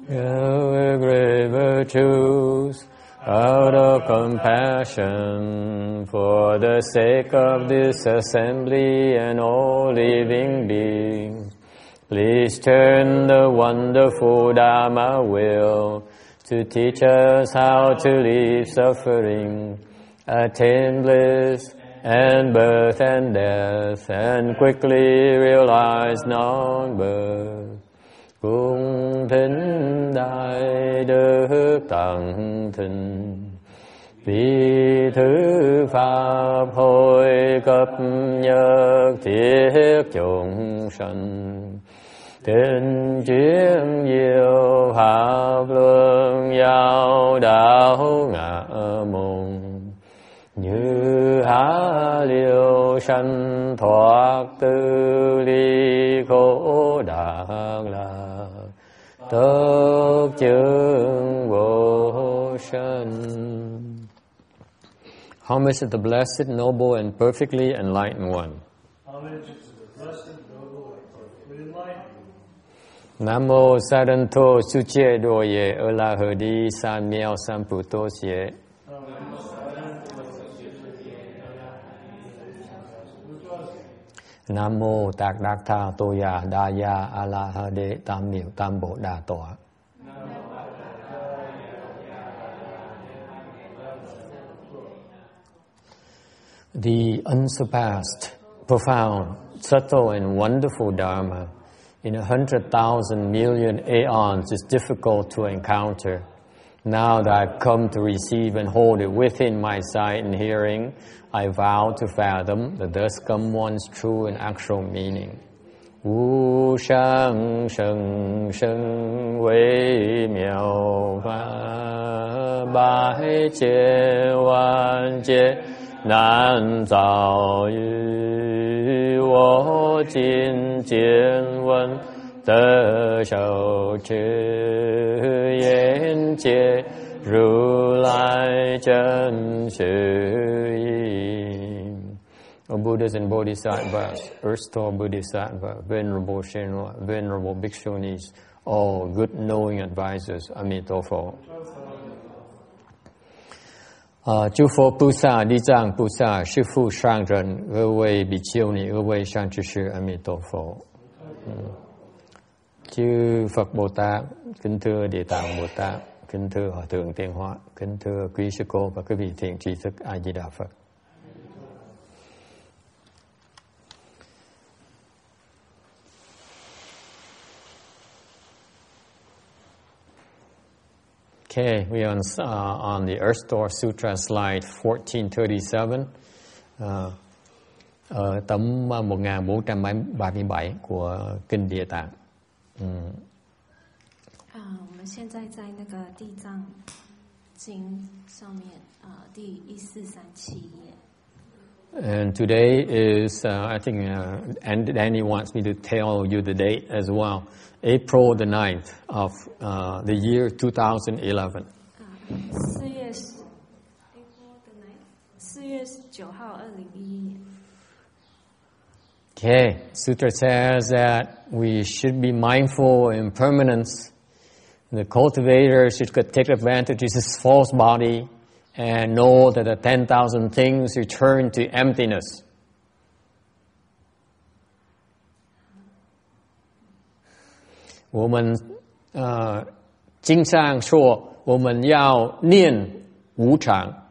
great virtues out of compassion for the sake of this assembly and all living beings. Please turn the wonderful Dharma wheel to teach us how to leave suffering, attain bliss and birth and death, and quickly realize non-birth. Cung thính đại đức tận thịnh, vì thứ pháp hồi cấp nhất thiết chúng sanh. Tình chuyên diệu pháp luân giao đạo ngã môn, như há liêu sanh thoát tư ly khổ đạc lạc, tất chứng vô sanh. Homage to the blessed, noble, and perfectly enlightened one. Homage to the blessed, noble, and perfectly enlightened. Nam mô Sa Đan Thô Su Che Đô Ye Ơ La Hờ Đi Sa Miao Sam Pu Tô Ye. Nam mô Tạc Đạc Tha Tô Ya Đa Ya A La Hờ Đế Tam Miệu Tam Bộ Đà Tọa. The unsurpassed, profound, subtle, and wonderful Dharma in 100,000 million aeons is difficult to encounter. Now that I've come to receive and hold it within my sight and hearing, I vow to fathom the thus come one's true and actual meaning. Wu shang sheng sheng wei miao fa bai jie wan jie nan zao yu wo jin jian wen de shou zhi yan jie ru lai zhen xu yi. O Buddhas and Bodhisattvas, erstwhile Bodhisattva, Venerable Shenhua, Venerable Bhikshunis, all good knowing advisors, Amitabha. Chư Phật Bồ Tát, Đi Giang Bồ Tát, Sư Phụ Sang Trần,各位比丘尼，各位善知识，阿弥陀佛。Chư Phật Bồ Tát, kính thưa Địa Tạng Bồ Tát, kính thưa Hòa Thượng Tiên Hóa, kính thưa quý sư cô và quý vị thiện tri thức A Di Đà Phật. Okay, we are on the Earth Store Sutra slide 1437, ở tấm 1437 của Kinh Địa Tạng. 我们现在在那个地藏经上面第1437页。 And today is, I think, and Danny wants me to tell you the date as well. April the 9th of the year 2011. 4月9号2011年。 Okay, Sutra says that we should be mindful of impermanence. The cultivator should take advantage of his false body and know that the 10,000 things return to emptiness. Wo men 经上说，我们要念无常，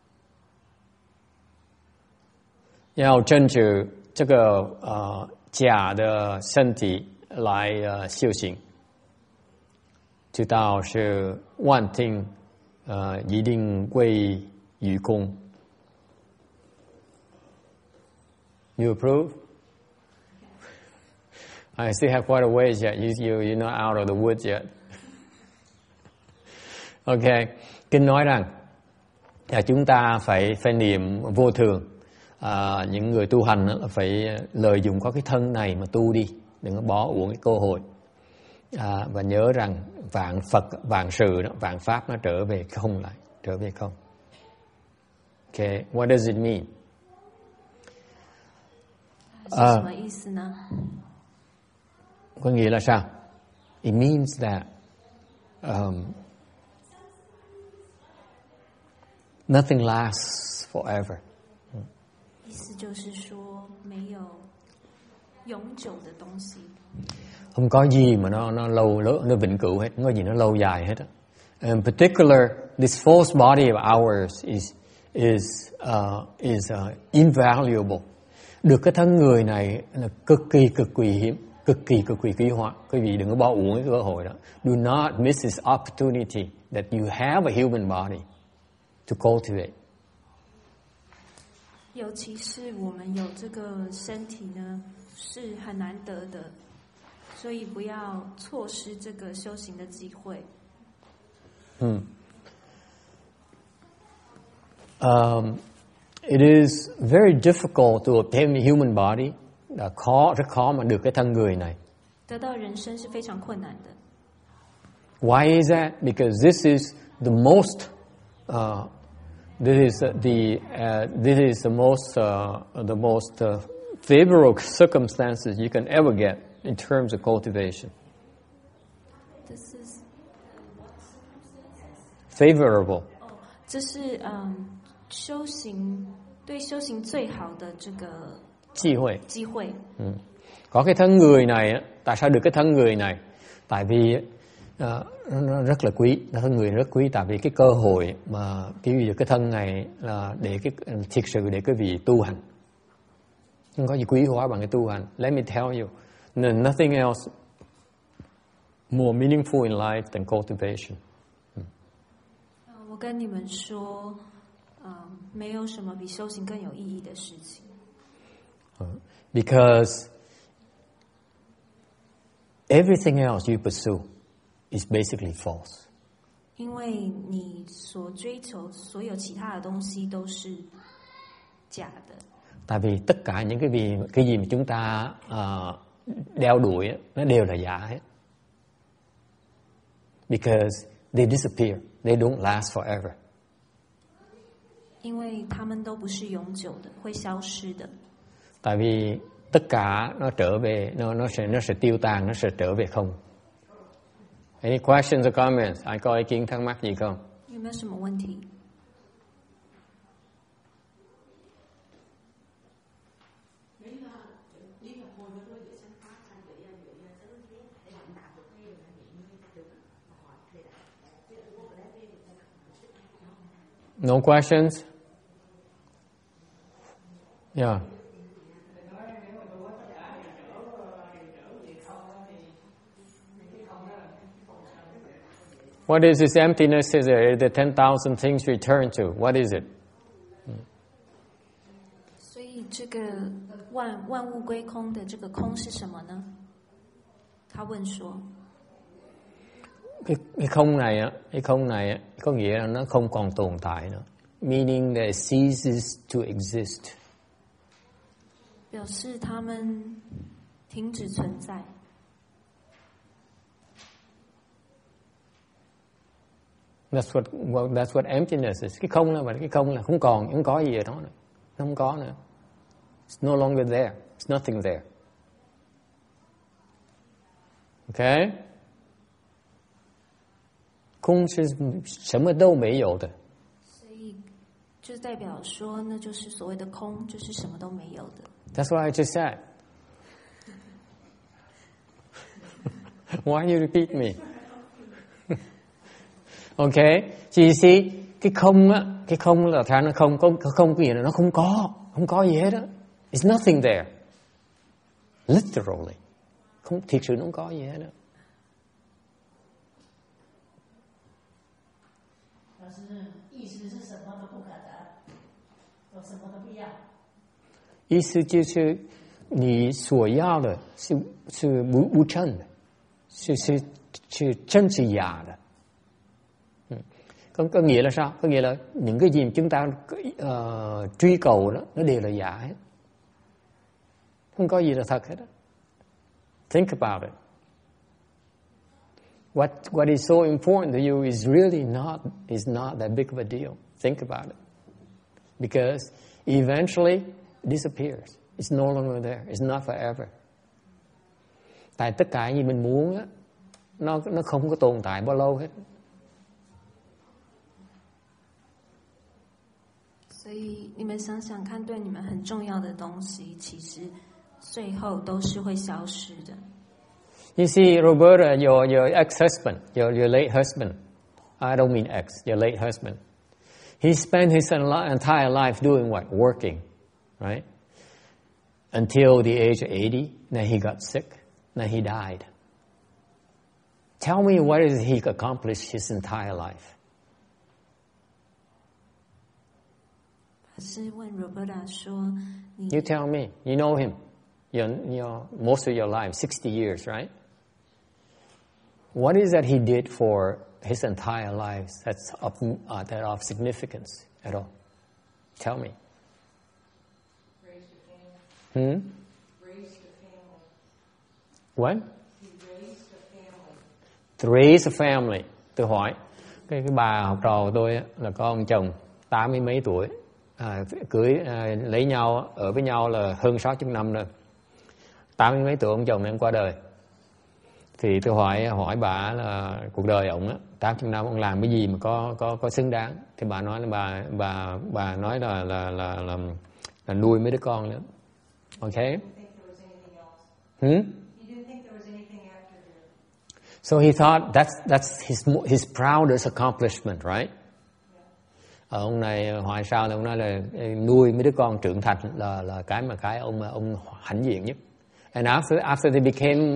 要证止这个假的身体来修行，知道是万听一定归于空。You approve? I still have quite a ways yet. You're not out of the woods yet. Okay, Kinh nói rằng chúng ta phải niệm vô thường. Những người tu hành phải lợi dụng có cái thân này mà tu đi, đừng có bỏ uổng cái cơ hội. Và nhớ rằng vạn Phật, vạn sự, vạn Pháp nó trở về không lại, trở về không. Okay, what does it mean? 是什么意思呢？ Có nghĩa là sao? It means that nothing lasts forever. 意思就是说，没有永久的东西。 Không có gì mà nó vĩnh cửu hết, không có gì nó lâu dài hết. In particular, this false body of ours is invaluable. Được cái thân người này là cực kỳ hiếm, cực kỳ quý hóa. Quý vị đừng có bỏ uổng cái cơ hội đó. Do not miss this opportunity that you have a human body to cultivate. 尤其是我们有这个身体呢，是很难得的，所以不要错失这个修行的机会。 It is very difficult to obtain a human body. Rất khó mà được cái thân người này. 得到人生是非常困难的。 Why is that? Because this is the most this is the most favorable circumstances you can ever get in terms of cultivation. This is favorable. 这是修行对修行最好的这个机会。 Có cái thân người này, tại sao được cái thân người này? Tại vì nó rất là quý, thân người rất quý, tại vì cái cơ hội mà cái thân này là để thiệt sự để cái vị tu hành. Không có gì quý hóa bằng cái tu hành. Let me tell you, nothing else more meaningful in life than cultivation. 我跟你们说，没有什么比修行更有意义的事情。 Because everything else you pursue is basically false. 因为你所追求所有其他的东西都是假的。 Tại vì tất cả những cái gì mà chúng ta đeo đuổi nó đều là giả hết. Because they disappear, they don't last forever. 因为它们都不是永久的，会消失的。 Tại vì tất cả nó trở về, nó sẽ tiêu tan, nó sẽ trở về không. Any questions or comments? Ai có ý kiến thắc mắc gì không? 有没有什么问题？ No questions? Yeah. What is this emptiness? Is there the 10,000 things return to? What is it? 所以这个万物归空的这个空是什么呢？他问说。 Cái không này có nghĩa là nó không còn tồn tại nữa. Meaning that it ceases to exist. 表示它们停止存在。 That's what emptiness is. Cái không là không còn, không có gì ở đó nữa. Nó không có nữa. It's no longer there. It's nothing there. Okay? 空是什么都没有的。 所以就代表说，那就是所谓的空，就是什么都没有的。 That's what I just said. Why you repeat me? Okay, so you see, cái không là nó không có nghĩa là nó không có gì hết á. It's nothing there. Literally, không thiệt sự nó không có gì hết á. 意思就是你所要的是无真的，是真是假的。Có nghĩa là sao? Có nghĩa là những cái gì mà chúng ta truy cầu đó nó đều là giả hết. Không có gì là thật hết. Think about it. What is so important to you is really not that big of a deal. Think about it. Because eventually it disappears. It's no longer there. It's not forever. Tại tất cả gì mình muốn á, nó không có tồn tại bao lâu hết. 所以你们想想看，对你们很重要的东西，其实最后都是会消失的。 You see, Roberta, your ex-husband, your late husband. I don't mean ex, your late husband. He spent his entire life doing what? Working, right? Until the age of 80, then he got sick, then he died. Tell me what is he accomplished his entire life? 法师问 Roberta 说：“你 You tell me. You know him. Most of your life, 60 years, right? What is that he did for his entire life that's of significance at all? Tell me. Raised a family. Raised a family. What? He raised a family. To raise a family. Tôi hỏi, cái bà học trò của tôi á, là có ông chồng 80 mấy tuổi, lấy nhau, ở với nhau là hơn 60 năm rồi. 80 mấy tuổi ông chồng em qua đời. Thì tôi hỏi bà là cuộc đời ông á, 80 năm ông làm cái gì mà có xứng đáng? Thì bà nói là bà nói là nuôi mấy đứa con nữa. Okay? He didn't think there was anything after there. So he thought that's his proudest accomplishment, right? Ông này hỏi sao là ông nói là nuôi mấy đứa con trưởng thành là cái ông hãnh diện nhất. And after they became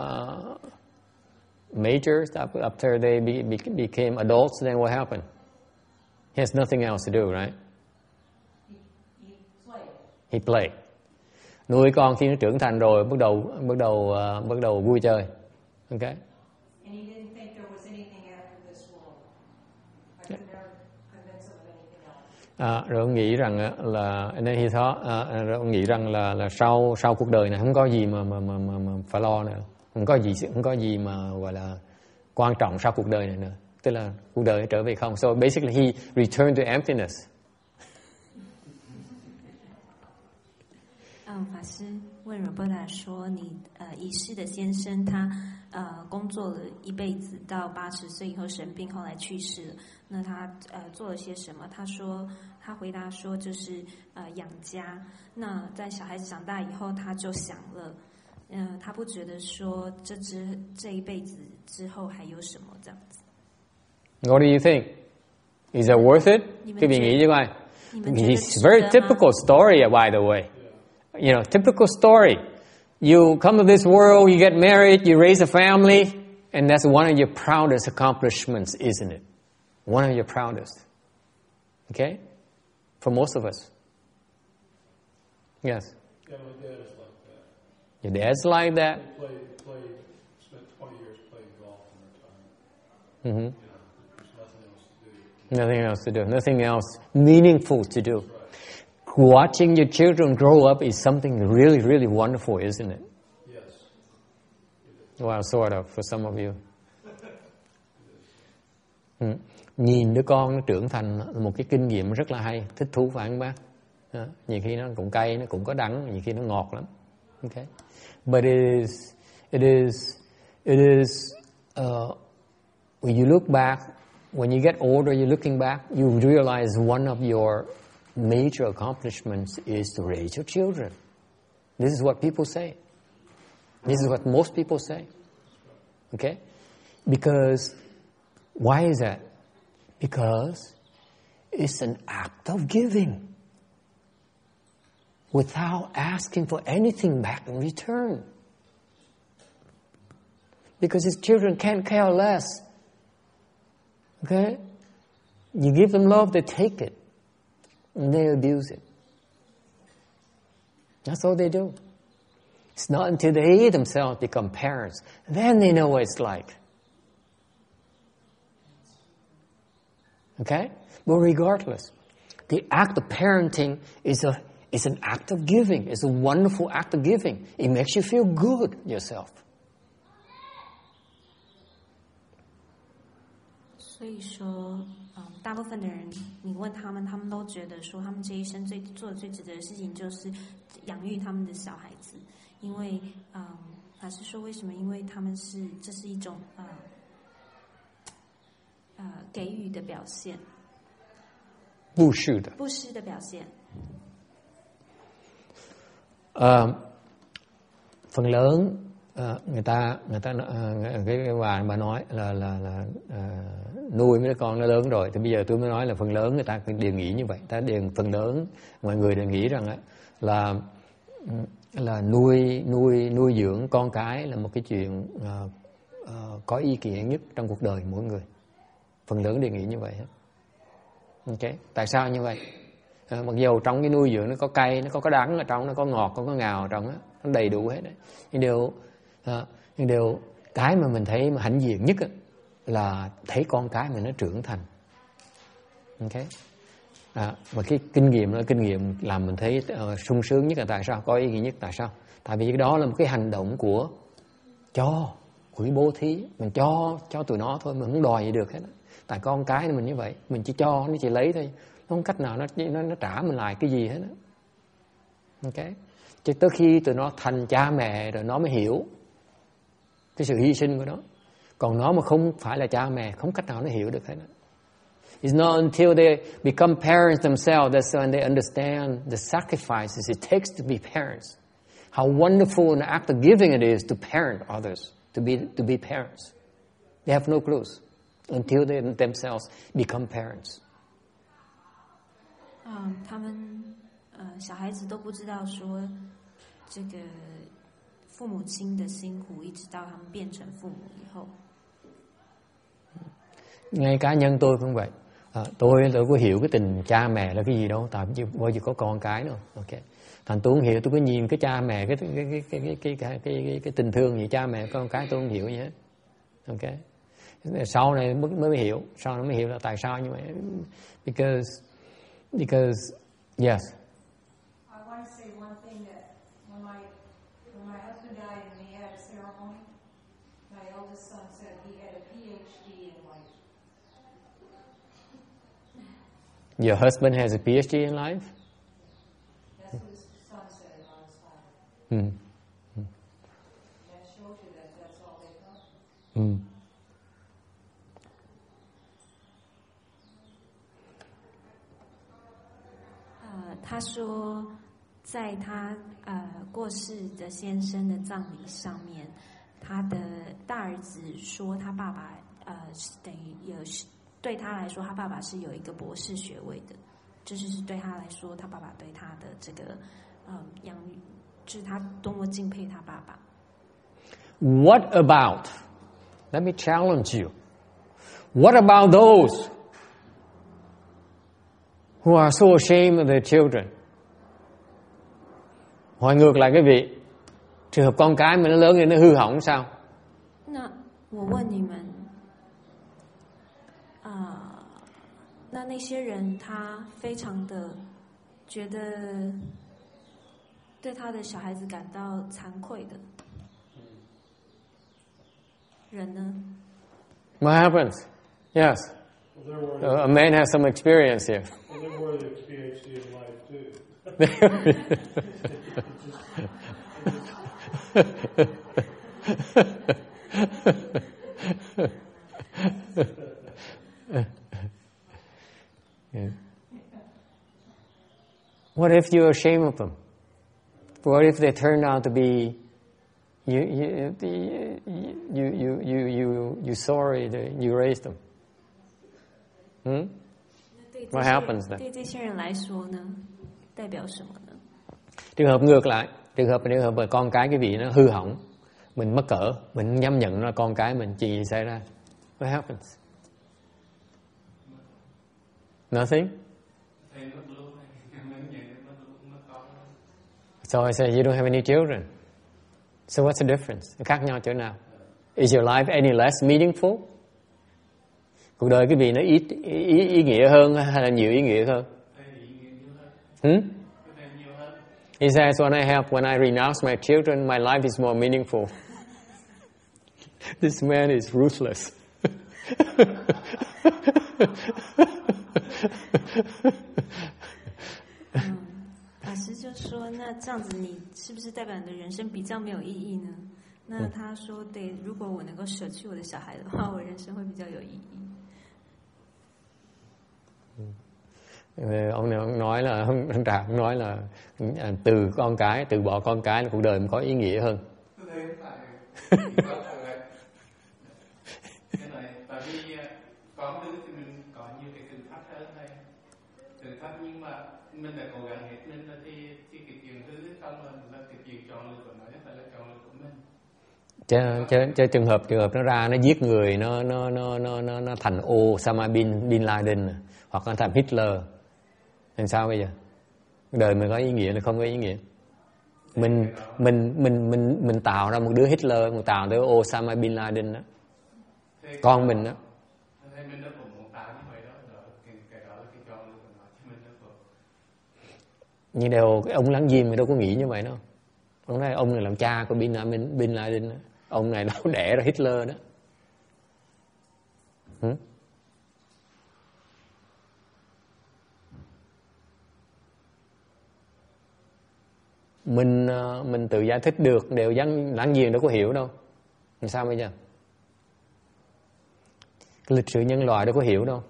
majors, after they became adults, then what happened? He has nothing else to do, right? He played. He played. Nuôi con khi nó trưởng thành rồi bắt đầu vui chơi. Okay? And he didn't think there was anything after this world. I could never convince him of anything else. Rồi ông nghĩ rằng là nên he thought, rồi ông nghĩ rằng là sau cuộc đời này không có gì mà phải lo nữa, không có gì mà gọi là quan trọng sau cuộc đời này nữa, tức là cuộc đời trở về không. So basically he returned to emptiness. 法师问 Roberta 说：“你已逝的先生他工作了一辈子，到80岁以后生病，后来去世了。那他做了些什么？”他回答说：“就是养家。那在小孩子长大以后，他就享乐。他不觉得说这一辈子之后还有什么这样子。” What do you think? Is that worth it? 各位nghĩ chứ coi. It's very typical story, by the way. You know, typical story. You come to this world, you get married, you raise a family, and that's one of your proudest accomplishments, isn't it? One of your proudest. Okay? For most of us. Yes. Yeah, my dad is like that. Your dad's like that? He spent 20 years playing golf in retirement. Mm-hmm. You know, there's nothing else to do. Nothing else meaningful to do. Watching your children grow up is something really, really wonderful, isn't it? Yes. Well, sort of, for some of you. Nhìn đứa con nó trưởng thành là một cái kinh nghiệm rất là hay, thích thú phải không bác? Nhiều khi nó cũng cay, nó cũng có đắng, nhiều khi nó ngọt lắm. Okay. But it is when you look back, when you get older, you're looking back, you realize one of your major accomplishments is to raise your children. This is what people say. This is what most people say. Okay? Because, why is that? Because it's an act of giving without asking for anything back in return. Because his children can't care less. Okay? You give them love, they take it. And they abuse it. That's all they do. It's not until they themselves become parents, then they know what it's like. Okay? But regardless, the act of parenting is an act of giving. It's a wonderful act of giving. It makes you feel good yourself. 所以说，大部分的人，你问他们，他们都觉得说，他们这一生做的最值得的事情就是养育他们的小孩子，因为法师说为什么？因为他们这是一种给予的表现， 布施的表现。 Phần lớn người ta cái bà nói là nuôi mấy đứa con nó lớn rồi, thì bây giờ tôi mới nói là phần lớn người ta đều nghĩ như vậy. Phần lớn mọi người đều nghĩ rằng là nuôi dưỡng con cái là một cái chuyện có ý nghĩa nhất trong cuộc đời mỗi người. Phần lớn đều nghĩ như vậy hết. Okay. Tại sao như vậy? Mặc dù trong cái nuôi dưỡng nó có cay, nó có đắng ở trong, nó có ngọt, có ngào ở trong, nó đầy đủ hết đấy. Nhưng điều cái mà mình thấy mà hãnh diện nhất là thấy con cái mình nó trưởng thành. Okay. Và cái kinh nghiệm đó, kinh nghiệm làm mình thấy sung sướng nhất là tại sao? Có ý nghĩa nhất tại sao? Tại vì cái đó là một cái hành động của cái bố thí. Mình cho tụi nó thôi, mình không đòi gì được hết. Tại con cái mình như vậy, mình chỉ cho, nó chỉ lấy thôi. Nó không cách nào nó trả mình lại cái gì hết đó. Okay. Chứ tới khi tụi nó thành cha mẹ rồi nó mới hiểu cái sự hy sinh của nó. Còn nó mà không phải là cha mẹ, không cách nào nó hiểu được hết đó. It's not until they become parents themselves that's when they understand the sacrifices it takes to be parents. How wonderful an act of giving it is to parent others, to be parents. They have no clues until they themselves become parents. 他们小孩子都不知道说这个父母亲的辛苦，一直到他们变成父母以后。 Ngay cá nhân tôi cũng vậy. Tôi có hiểu cái tình cha mẹ là cái gì đâu, tại vì bao giờ có con cái đâu. Okay. Thành tôi không hiểu, tôi có nhìn cái cha mẹ cái tình thương gì cha mẹ con cái tôi không hiểu gì hết. Okay. Sau này mới hiểu, sau này mới hiểu là tại sao như vậy. Because yes. I want to say one thing that when my husband died and we had a ceremony, my eldest son said he had a PhD in life. Your husband has a PhD in life? That's what his son said about his father. That shows you that that's all they thought. 他说，在他过世的先生的葬礼上面，他的大儿子说，他爸爸等于对他来说，他爸爸是有一个博士学位的，就是对他来说，他爸爸对他的这个养育，就是他多么敬佩他爸爸。 What about? Let me challenge you. What about those who are so ashamed of their children? Hỏi ngược lại cái vị, trường hợp con cái mình nó lớn lên nó hư hỏng sao? 那我问你们，那些人他非常的觉得对他的小孩子感到惭愧的人呢？ What happens? Yes. A man has some experience here. Well, they're worthy of PhD in life too. Yeah. What if you're ashamed of them? What if they turn out to be you sorry that you raised them? What happens then? 对这些人来说呢，代表什么呢？ Trường hợp ngược lại, trường hợp mà con cái vị nó hư hỏng, mình mắc cỡ, mình không dám nhận là con cái mình, chuyện gì xảy ra? What happens? Nothing? So I say you don't have any children. So what's the difference? Khác nhau chỗ nào? Is your life any less meaningful? Cuộc đời cái vị nó ít ý nghĩa hơn hay là nhiều ý nghĩa hơn? He says when I renounce my children, my life is more meaningful. This man is ruthless. Pháp sư 就说，那这样子你是不是代表你的人生比较没有意义呢？ 那他说，对，如果我能够舍去我的小孩的话，我人生会比较有意义。 Ông này ông nói là ông Trạc nói là từ con cái, từ bỏ con cái là cuộc đời mình có ý nghĩa hơn. Cái này tại vì có đứa thì mình có nhiều cái thử thách hơn này, thử thách nhưng mà mình đã cố gắng hết mình là thì cái chuyện thứ không là cái chuyện chọn lựa của nó chứ phải là chọn lựa của mình. Chứ trường hợp nó ra nó giết người, nó thành Osama bin Laden hoặc là thành Hitler, làm sao bây giờ? Đời mình có ý nghĩa là không có ý nghĩa. Mình tạo ra một đứa Hitler, mình tạo ra Osama bin Laden đó, con mình đó. Nhưng đều ông láng giềng thì đâu có nghĩ như vậy đâu. Ông nói ông này làm cha của bin Laden đó. Ông này đâu đẻ ra Hitler đó. Mình tự giải thích được, đều láng giềng đâu có hiểu đâu. Làm sao bây giờ? Cái lịch sử nhân loại đâu có hiểu đâu.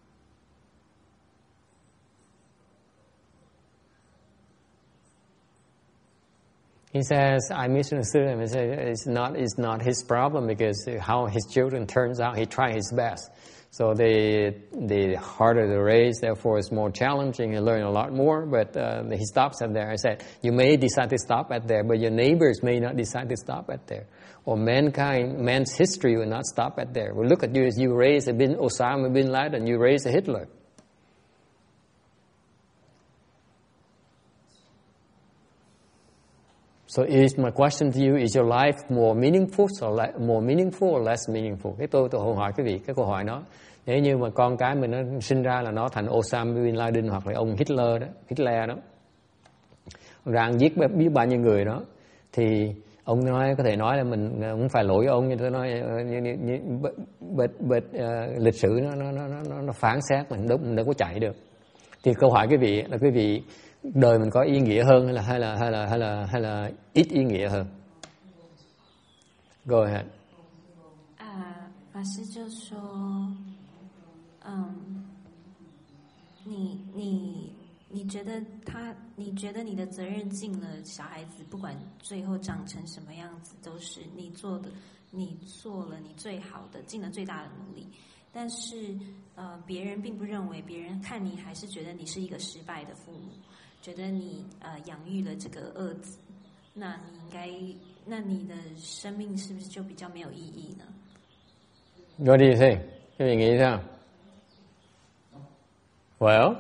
He says, I misunderstood him. He says it's not his problem because how his children turns out, he tried his best. So they harder to raise, therefore it's more challenging. You learn a lot more, but he stops at there. I said, you may decide to stop at there, but your neighbors may not decide to stop at there. Or man's history will not stop at there. Well, look at you as you raise Osama bin Laden, you raise a Hitler. So my question to you, is your life more meaningful or less meaningful? Cái tôi hỏi quý vị cái câu hỏi đó. Nếu như mà con cái mình nó sinh ra là nó thành Osama bin Laden hoặc là ông Hitler đó, rằng giết biết bao nhiêu người đó, thì ông có thể nói là mình cũng phải lỗi ông, như tôi nói, lịch sử nó phán xét mình đâu có chạy được. Thì câu hỏi quý vị là quý vị đời mình có ý nghĩa hơn hay là ít ý nghĩa hơn? Go ahead. 法师就说，你觉得你的责任尽了，小孩子不管最后长成什么样子，都是你做了你最好的，尽了最大的努力。但是别人并不认为，别人看你还是觉得你是一个失败的父母，觉得你养育了这个恶子，那你的生命是不是就比较没有意义呢？ What do you think? Quý vị nghĩ sao? Well,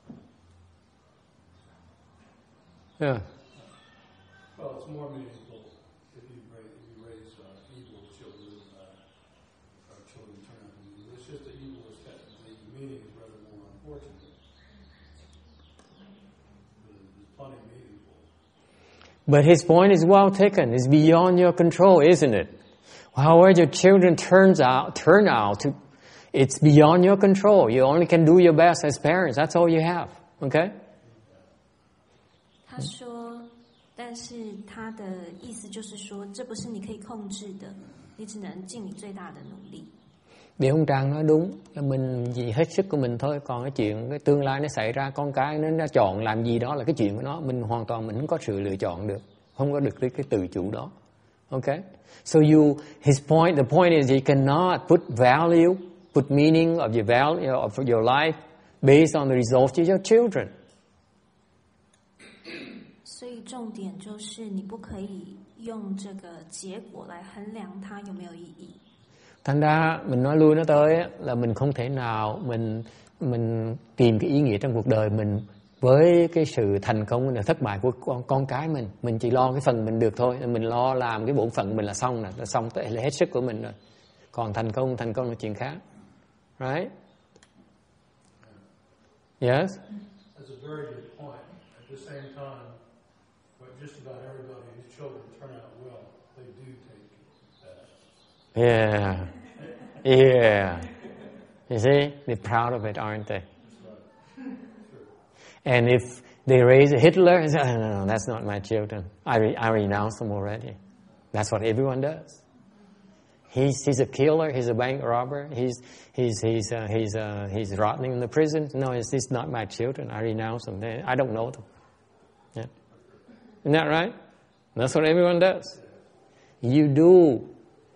yeah. Well, it's more meaningful if you raise evil children, or children turn out to be evil. It's just that evil is technically meaning is rather more unfortunate. There's plenty meaningful. But his point is well taken. It's beyond your control, isn't it? However your children turn out to, it's beyond your control. You only can do your best as parents. That's all you have. Okay? 他说，但是他的意思就是说，这不是你可以控制的，你只能尽你最大的努力。 Để ông Trang nói đúng, mình chỉ hết sức của mình thôi. Còn cái chuyện cái tương lai nó xảy ra, con cái nó chọn làm gì đó là cái chuyện của nó. Mình hoàn toàn mình không có sự lựa chọn được, không có được cái tự chủ đó. Okay? So the point is you cannot put meaning of your life based on the results of your children. 所以重点就是你不可以用这个结果来衡量它有没有意义。 Thành ra mình nói lui nói tới là mình không thể nào mình tìm cái ý nghĩa trong cuộc đời mình với cái sự thành công và thất bại của con cái mình chỉ lo cái phần mình được thôi, mình lo làm cái bổn phận mình là xong nè, là xong tới là hết sức của mình rồi. Còn thành công là chuyện khác, right? Yes. That's a very good point. At the same time, but just about everybody whose children turn out well, they do take that. Yeah. You see, they're proud of it, aren't they? And if they raise a Hitler, and say, no, that's not my children. I renounced them already. That's what everyone does. He's a killer. He's a bank robber. He's rotting in the prison. No, it's not my children. I renounce them. I don't know them. Yeah. Isn't that right? That's what everyone does. You do.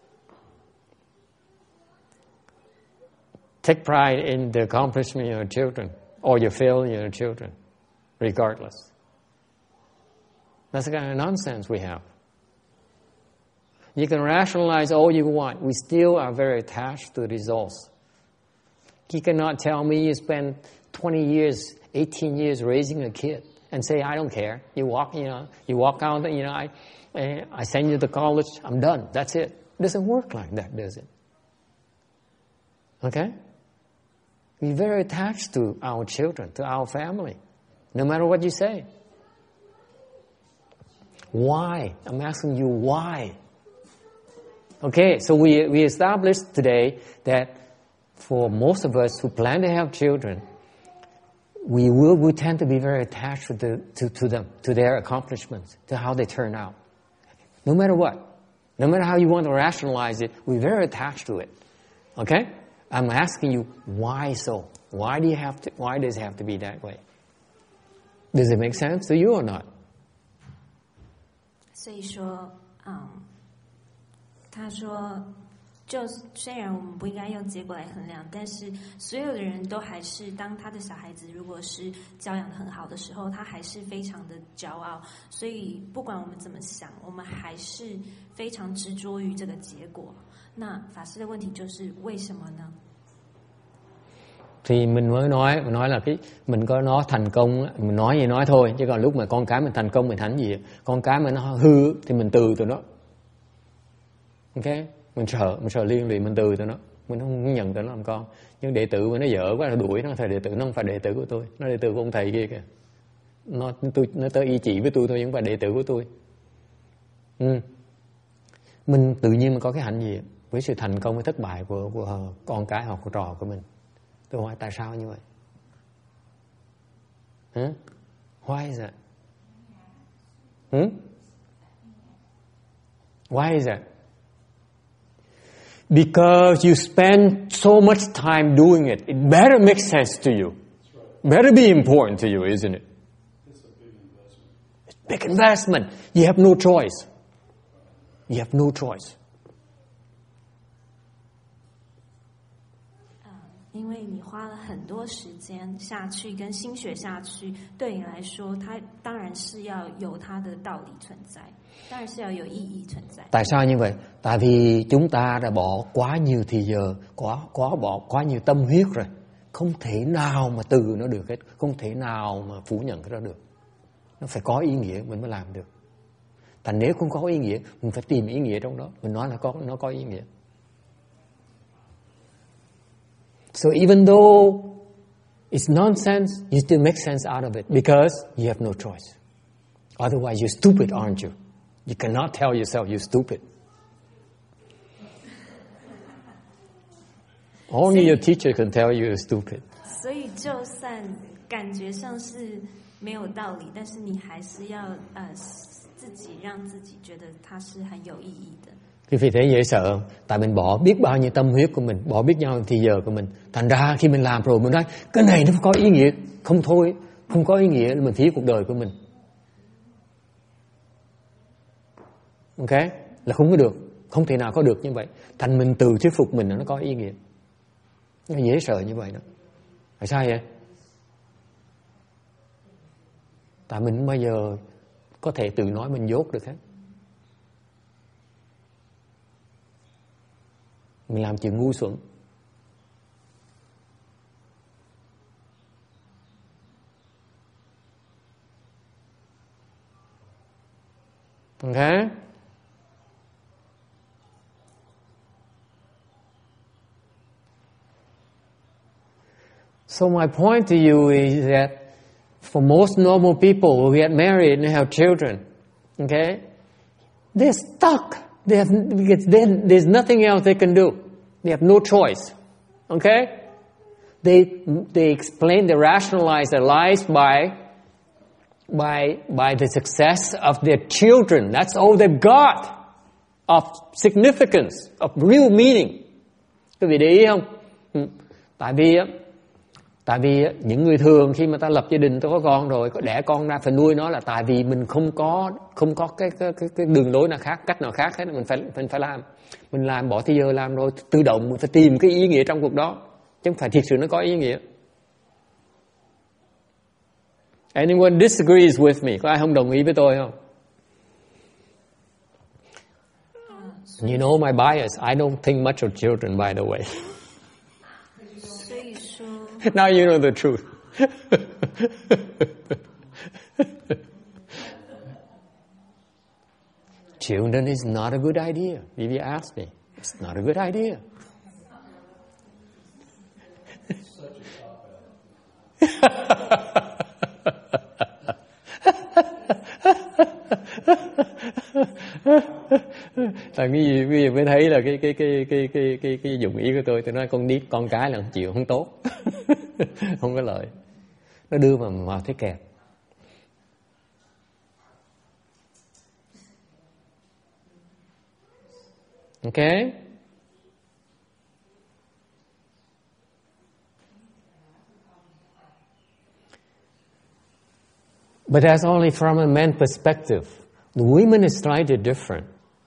Take pride in the accomplishment of your children or your failure of your children, regardless. That's the kind of nonsense we have. You can rationalize all you want. We still are very attached to the results. You cannot tell me you spent 20 years, 18 years raising a kid and say, I don't care. You walk out, I send you to college, I'm done. That's it. It doesn't work like that, does it? Okay? We're very attached to our children, to our family, no matter what you say. Why? I'm asking you why. Okay, so we established today that for most of us who plan to have children, we tend to be very attached to them, to their accomplishments, to how they turn out. No matter what, no matter how you want to rationalize it, we're very attached to it. Okay? I'm asking you, why so? Why does it have to be that way? Does it make sense to you or not? 所以说，他说，虽然我们不应该用结果来衡量，但是所有的人都还是当他的小孩子如果是教养得很好的时候，他还是非常的骄傲。所以不管我们怎么想，我们还是非常执着于这个结果。那法师的问题就是为什么呢？ Thì mình nói là mình có nó thành công, mình nói gì nói thôi, chứ còn lúc mà con cái mình thành công mình thánh gì, con cái mà nó hư thì mình từ tụi nó. Ok, mình sợ liên lụy, mình từ tụi nó, mình không nhận tụi nó làm con. Nhưng đệ tử mà nó dở quá là đuổi nó, thầy đệ tử nó không phải đệ tử của tôi, nó đệ tử của ông thầy kia kìa. Nó tới y chỉ với tôi thôi, nhưng không phải đệ tử của tôi. Mình tự nhiên mình có cái hạnh gì với sự thành công với thất bại của con cái hoặc của trò của mình. Tôi hỏi tại sao như vậy? Why is that? Why is that? Because you spend so much time doing it. It better make sense to you. Better be important to you, isn't it? It's a big investment. It's a big investment. You have no choice. You have no choice. 因为你花了很多時間下去，跟心血下去，對你來說，它當然是要有它的道理存在，當然是要有意義存在。 Tại sao như vậy? Tại vì chúng ta đã bỏ quá nhiều thì giờ, bỏ quá nhiều tâm huyết rồi, không thể nào mà từ nó được hết, không thể nào mà phủ nhận cái đó được. Nó phải có ý nghĩa mình mới làm được. Thành nếu không có ý nghĩa, mình phải tìm ý nghĩa trong đó. Mình nói là nó có ý nghĩa. So even though it's nonsense, you still make sense out of it because you have no choice. Otherwise, you're stupid, aren't you? You cannot tell yourself you're stupid. Only your teacher can tell you you're stupid. 所以就算感覺上是沒有道理，但是你還是要自己讓自己覺得它是很有意義的。 Vì thế dễ sợ, tại mình bỏ biết bao nhiêu tâm huyết của mình, bỏ biết bao nhiêu thì giờ của mình. Thành ra khi mình làm rồi mình nói, cái này nó có ý nghĩa. Không thôi, không có ý nghĩa, mình phí cuộc đời của mình. Ok? Là không có được, không thể nào có được như vậy. Thành mình tự thuyết phục mình là nó có ý nghĩa. Nó dễ sợ như vậy đó. Tại sao vậy? Tại mình không bao giờ có thể tự nói mình dốt được hết. Mình làm chuyện ngu xuẩn. Okay? So my point to you is that for most normal people who get married and have children, okay, they're stuck. There's nothing else they can do. They have no choice. Okay? They explain, they rationalize their lives by the success of their children. That's all they've got. of significance, of real meaning. Quý vị để ý không? Tại vì những người thường khi mà ta lập gia đình, ta có con rồi, có đẻ con ra phải nuôi nó là tại vì mình không có cái đường lối nào khác, cách nào khác hết, mình phải làm. Mình làm, bỏ thời giờ làm rồi, tự động mình phải tìm cái ý nghĩa trong cuộc đó, chứ không phải thiệt sự nó có ý nghĩa. Anyone disagrees with me? Có ai không đồng ý với tôi không? You know my bias. I don't think much of children, by the way. Now you know the truth. Children is not a good idea. If you ask me, it's not a good idea. Tại quý vị mới thấy là cái dụng ý của tôi nói con cái là không chịu, không tốt. Không có lợi. Nó đưa mà vào thế kẹt. Okay? But that's only from a man's perspective. The women is slightly different.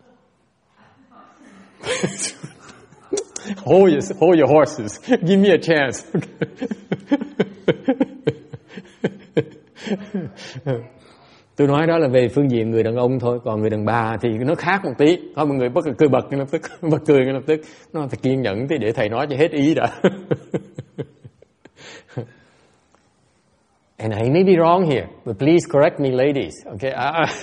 Hold your horses. Give me a chance. Tôi nói đó là về phương diện người đàn ông thôi, còn người đàn bà thì nó khác một tí. Có một người cười bật ngay lập tức, bật cười ngay lập tức. Nó phải kiên nhẫn tí để thầy nói cho hết ý đã. And I may be wrong here, but please correct me, ladies. Okay?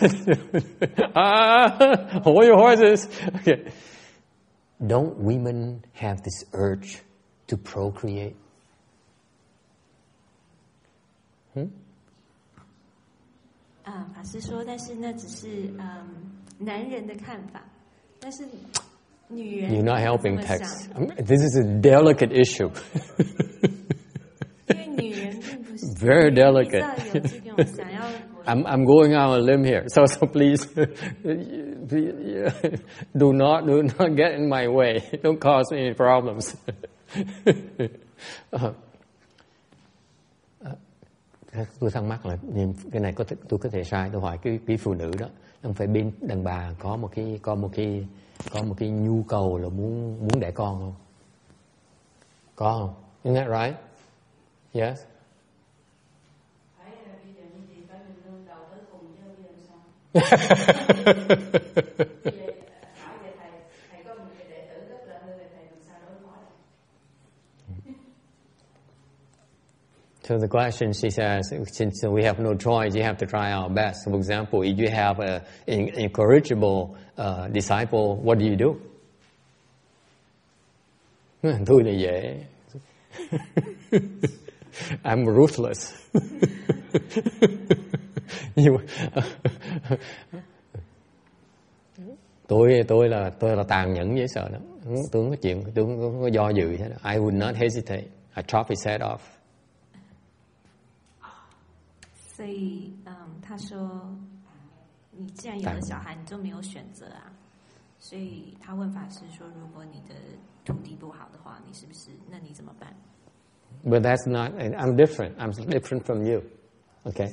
Hold your horses. Okay. Don't women have this urge to procreate? 法师说，但是那只是男人的看法，但是女人 You're not helping text. This is a delicate issue. 因为女人并不是 Very delicate. 有这种想要。 I'm going out on a limb here, so please do not get in my way. Don't cause me any problems. Tôi thắc mắc là cái này tôi có thể sai. Tôi hỏi cái phụ nữ đó, không phải bên đàn bà có một cái nhu cầu là muốn đẻ con không? Có không? Isn't that right? Yes. So the question, she says, since we have no choice, you have to try our best. So for example, if you have an incorrigible disciple, what do you do? Tôi là dễ. I'm ruthless. Tôi là tàn nhẫn dễ sợ lắm. Tôi không có chuyện, tôi không có do dự hết. I would not hesitate. I chop his head off. 所以，他说，你既然有了小孩，你就没有选择啊。所以他问法师说，如果你的土地不好的话，你是不是？那你怎么办？ But that's not. I'm different. I'm different from you. Okay.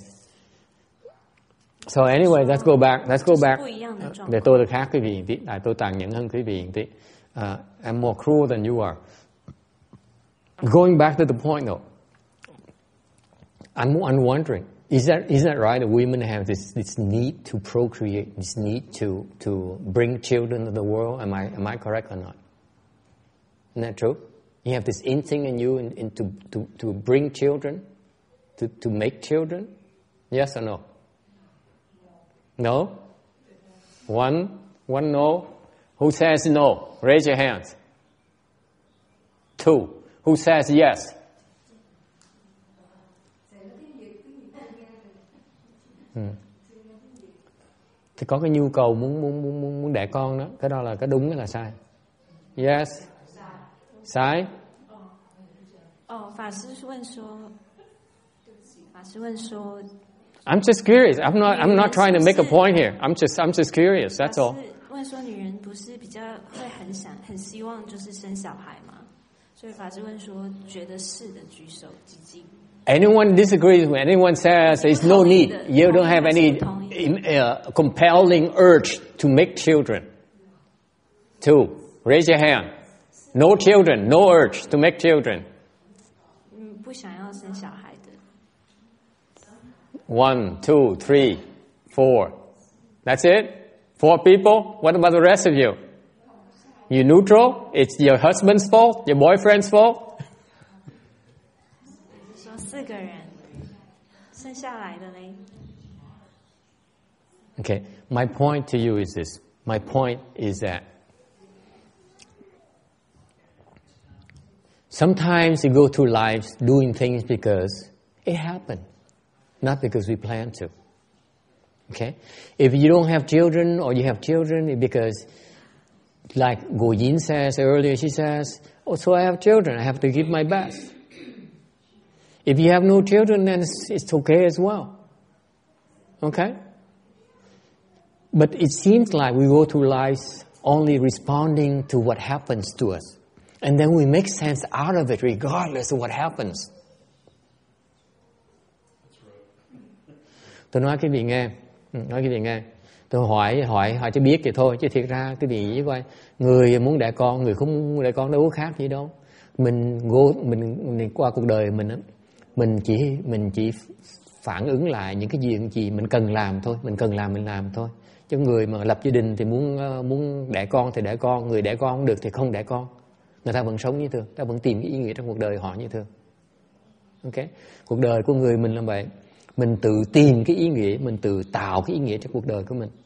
So anyway, let's go back. Để tôi là khác quý vị một tí. Tôi tàn nhẫn hơn quý vị một tí. I'm more cruel than you are. Going back to the point though, I'm wondering, is that right? That women have this need to procreate, this need to bring children to the world. Am I correct or not? Isn't that true? You have this instinct in you to bring children, to make children. Yes or no? No? One no. Who says no? Raise your hands. Two. Who says yes? Thì có cái nhu cầu muốn đẻ con đó, cái đó là cái đúng hay là sai? Yes. Sai? 法师问说 I'm just curious. I'm not trying to make a point here. I'm just curious. That's all. 问说女人不是比较会很希望就是生小孩吗？所以法师问说觉得是的举手几几。 Anyone disagrees when anyone says there's no need, you don't have any compelling urge to make children? 2, raise your hand. No children, no urge to make children. 不想要生小孩的。 1, 2, 3, 4. That's it? 4 people? What about the rest of you? You neutral? It's your husband's fault? Your boyfriend's fault? 说4个人生下来的嘞。 Okay, my point to you is this. My point is that sometimes you go through life doing things because it happened, not because we plan to. Okay? If you don't have children or you have children, it's because, like Go Yin says earlier, she says, oh, so I have children, I have to give my best. If you have no children, then it's okay as well. Okay? But it seems like we go through life only responding to what happens to us. And then we make sense out of it regardless of what happens. Tôi nói cái gì nghe. Tôi hỏi cho biết vậy thôi. Chứ thiệt ra cái gì coi, người muốn đẻ con, người không muốn đẻ con đâu có khác gì đâu. Mình qua cuộc đời mình chỉ phản ứng lại những cái gì mình cần làm thôi. Mình cần làm mình làm thôi. Chứ người mà lập gia đình thì muốn đẻ con thì đẻ con, người đẻ con không được thì không đẻ con. Người ta vẫn sống như thường, ta vẫn tìm cái ý nghĩa trong cuộc đời họ như thường. Ok? Cuộc đời của người mình là vậy. Mình tự tìm cái ý nghĩa, mình tự tạo cái ý nghĩa trong cuộc đời của mình.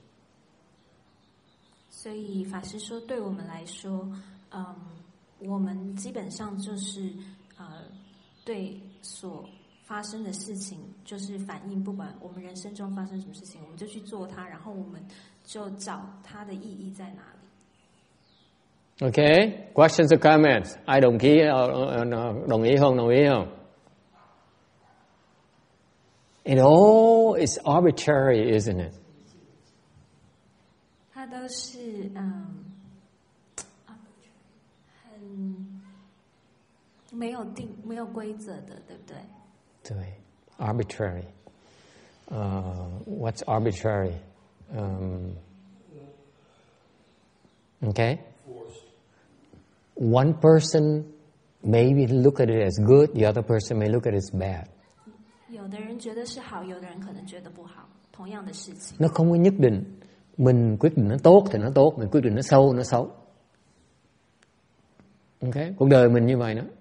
所以法师说，对我们来说，我们基本上就是对所发生的事情，就是反映，不管我们人生中发生什么事情，我们就去做它，然后我们就找它的意义在哪里。 Okay, questions or comments? Ai đồng ý không? It all is arbitrary, isn't it? 它都是很没有规则的，对不对？ 对 ，arbitrary. What's arbitrary? Okay. One person maybe look at it as good, the other person may look at it as bad. 有的人觉得是好，有的人可能觉得不好，同样的事情。 Nó không có nhất định. Mình quyết định nó tốt thì nó tốt, mình quyết định nó xấu. Okay? Cuộc đời mình như vậy đó.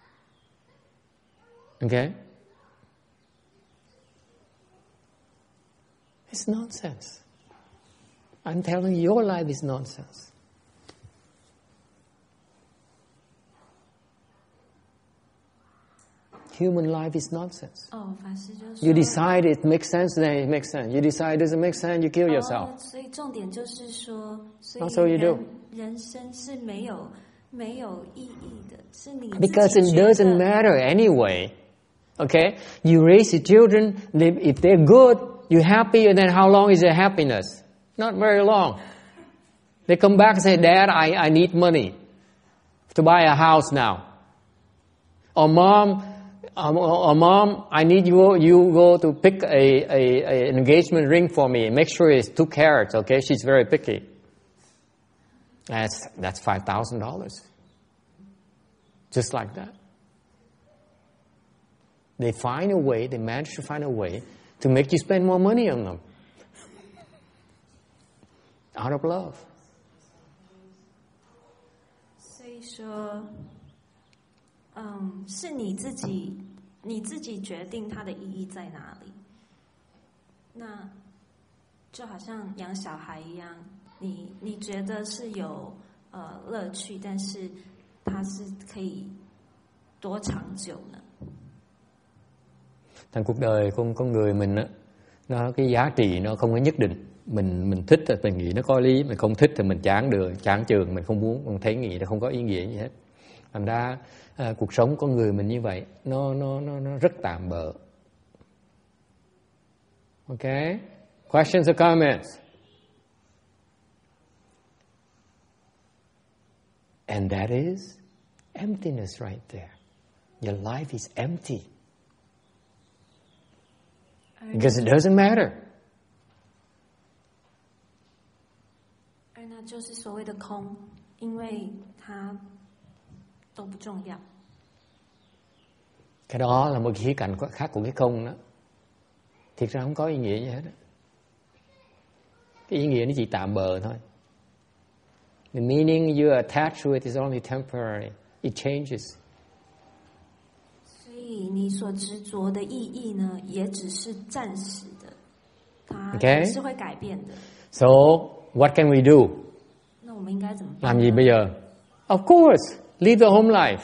Okay? It's nonsense. I'm telling you, your life is nonsense. Human life is nonsense. 法师就说 You decide it makes sense, then it makes sense. You decide it doesn't make sense, you kill yourself. 所以重点就是说，所 That's all you 以 do. 人生是没有意义的，是你自己 Because it 觉 doesn't 得 matter anyway. Okay? You raise your children, if they're good, you're happy, and then how long is their happiness? Not very long. They come back and say, Dad, I need money to buy a house now. Or Mom, I need you go to pick an engagement ring for me. Make sure it's 2 carats, okay? She's very picky. That's $5,000. Just like that. They manage to find a way to make you spend more money on them. Out of love. 所以说，是你自己决定它的意义在哪里。那就好像养小孩一样，你觉得是有乐趣，但是它是可以多长久呢？ Thành cuộc đời con người mình á, nó cái giá trị nó không có nhất định. Mình thích thì mình nghĩ nó có lý, mình không thích thì mình chán chường, mình không muốn, mình thấy nghĩ nó không có ý nghĩa gì hết. Thành ra cuộc sống con người mình như vậy, nó rất tạm bợ. Okay? Questions or comments? And that is emptiness right there. Your life is empty. Because it doesn't matter. 而那就是所谓的空，因为它都不重要。 Cái đó là một khía cạnh khác của cái không đó. Thiệt ra không có ý nghĩa gì hết đó. Cái ý nghĩa nó chỉ tạm bợ thôi. The meaning you attach to it is only temporary. It changes. 所以你所执着的意义呢，也只是暂时的，它 Okay. 也是会改变的。 So, what can we do? 那我们应该怎么办 Làm 呢？ gì bây giờ? Of course, live the home life.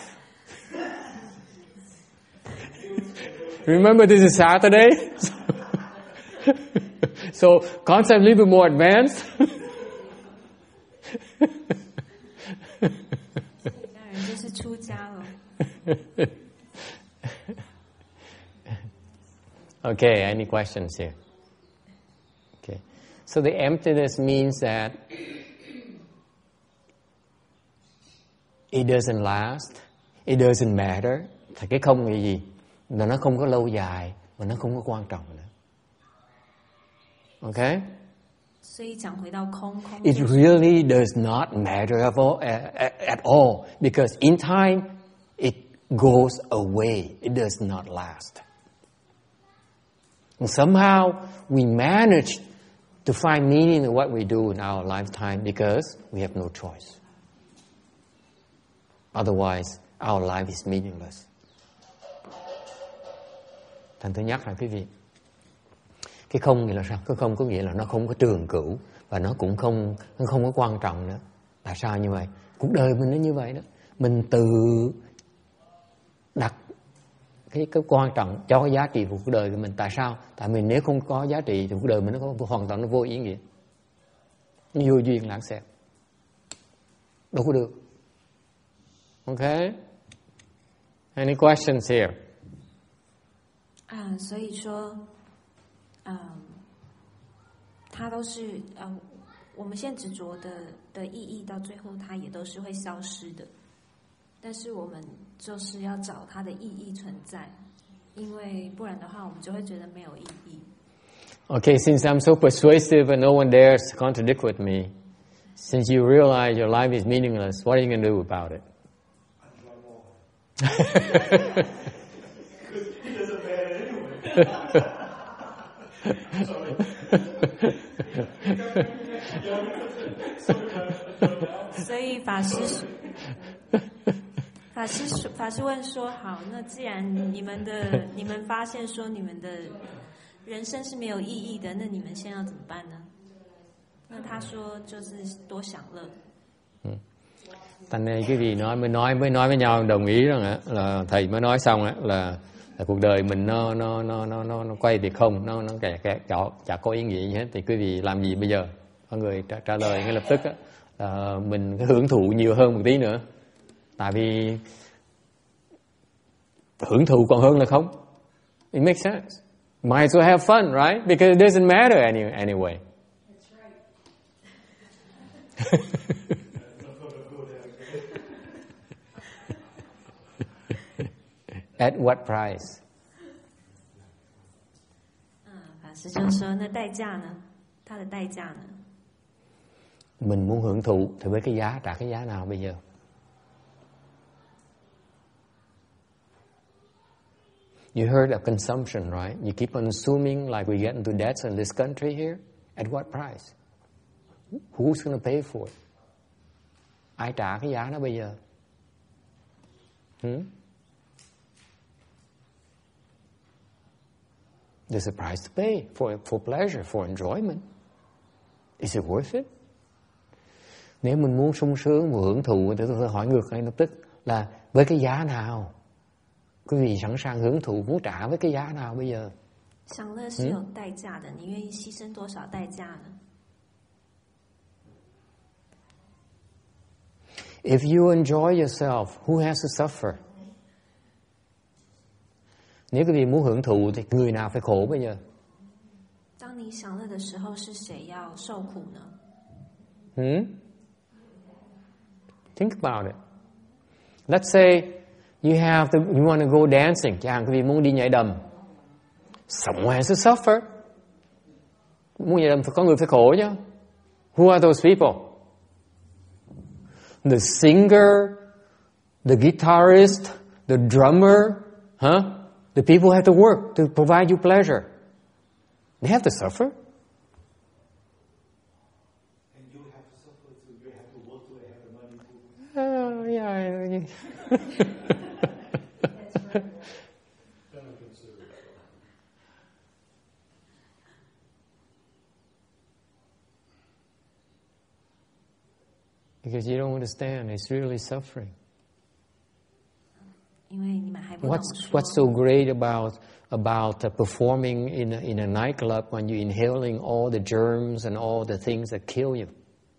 Remember, this is Saturday. So, concept a little bit more advanced. 当然就是出家了。 Okay, any questions here? Okay. So the emptiness means that it doesn't last, it doesn't matter. Thì cái không là gì? Là nó không có lâu dài, mà nó không có quan trọng nữa. Okay? 所以讲回到空，空 It 就是 really does not matter at all, because in time it goes away. It does not last. And somehow we manage to find meaning in what we do in our lifetime because we have no choice. Otherwise, our life is meaningless. Thành tôi nhắc lại quý vị, cái không nghĩa là sao? Cái không có nghĩa là nó không có trường cửu và nó cũng không có quan trọng nữa. Tại sao như vậy? Cuộc đời mình nó như vậy đó. Mình tự đặt cái quan trọng cho cái giá trị của cuộc đời của mình. Tại sao? Tại vì nếu không có giá trị thì cuộc đời mình nó có hoàn toàn nó vô ý nghĩa, nó vô duyên lãng xẹt, đâu có được. Okay? Any questions here? 所以说，它都是我们现在执着的意义，到最后它也都是会消失的。但是我们就是要找它的意义存在，因为不然的话，我们就会觉得没有意义。 Okay, since I'm so persuasive and no one dares to contradict with me, since you realize your life is meaningless, what are you going to do about it? 所以法师问说：好，那既然你们发现说你们的人生是没有意義的，那你們現在要怎麼辦呢？那他說就是多享樂。 Thành này cái gì mới nói với nhau đồng ý rằng là thầy mới nói xong là cuộc đời mình nó quay thì không, nó chả có ý nghĩa gì hết. Thì quý vị làm gì bây giờ? Có người trả lời ngay lập tức là mình hưởng thụ nhiều hơn một tí nữa. Tại vì hưởng thụ còn hơn là không. It makes sense. Might as well have fun, right? Because it doesn't matter anyway. That's right. At what price? 法師就說那代價呢？它的代價呢？ Mình muốn hưởng thụ thì với cái giá, trả cái giá nào bây giờ? You heard of consumption, right? You keep on assuming like we get into debts in this country here. At what price? Who's going to pay for it? Ai trả cái giá đó bây giờ? There's a price to pay for pleasure, for enjoyment. Is it worth it? Nếu mình muốn sung sướng, muốn hưởng thụ thì tôi hỏi ngược ngay lập tức là với cái giá nào? Quý vị sẵn sàng hưởng thụ, muốn trả với cái giá nào bây giờ? 享樂是有代價的，你願意犧牲多少代價呢？ If you enjoy yourself, who has to suffer? Nếu quý vị muốn hưởng thụ thì người nào phải khổ bây giờ? 當你享樂的時候，是誰要受苦呢？ Think about it. Let's say you want to go dancing. Chẳng quý vị muốn đi nhảy đầm. Someone has to suffer. Muốn nhảy đầm có người phải khổ chứ. Who are those people? The singer, the guitarist, the drummer, the people who have to work to provide you pleasure. They have to suffer. And you have to suffer too. You have to work to have the money too. Yeah. Because you don't understand, it's really suffering. 因为你们还不懂说 What's so great about performing in a nightclub when you're inhaling all the germs and all the things that kill you?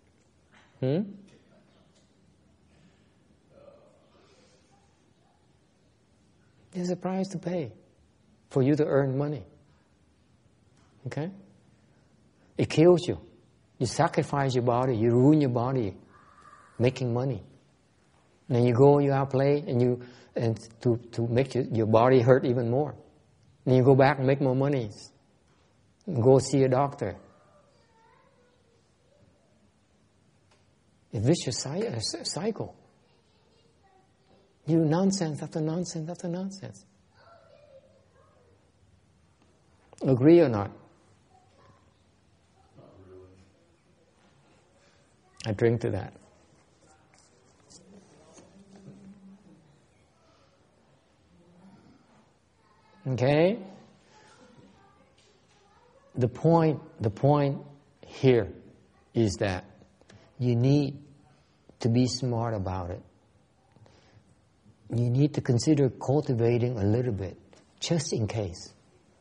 There's a price to pay for you to earn money. Okay? It kills you. You sacrifice your body, you ruin your body making money. Then you go, you outplay, and to make your body hurt even more. Then you go back and make more money. And go see a doctor. A vicious cycle. You do nonsense after nonsense after nonsense. Agree or not? Not really. I drink to that. Okay? The point here is that you need to be smart about it. You need to consider cultivating a little bit, just in case.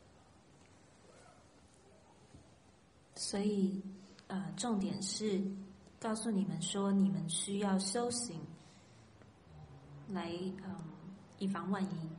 所以重点是告诉你们说，你们需要修行来以防万一。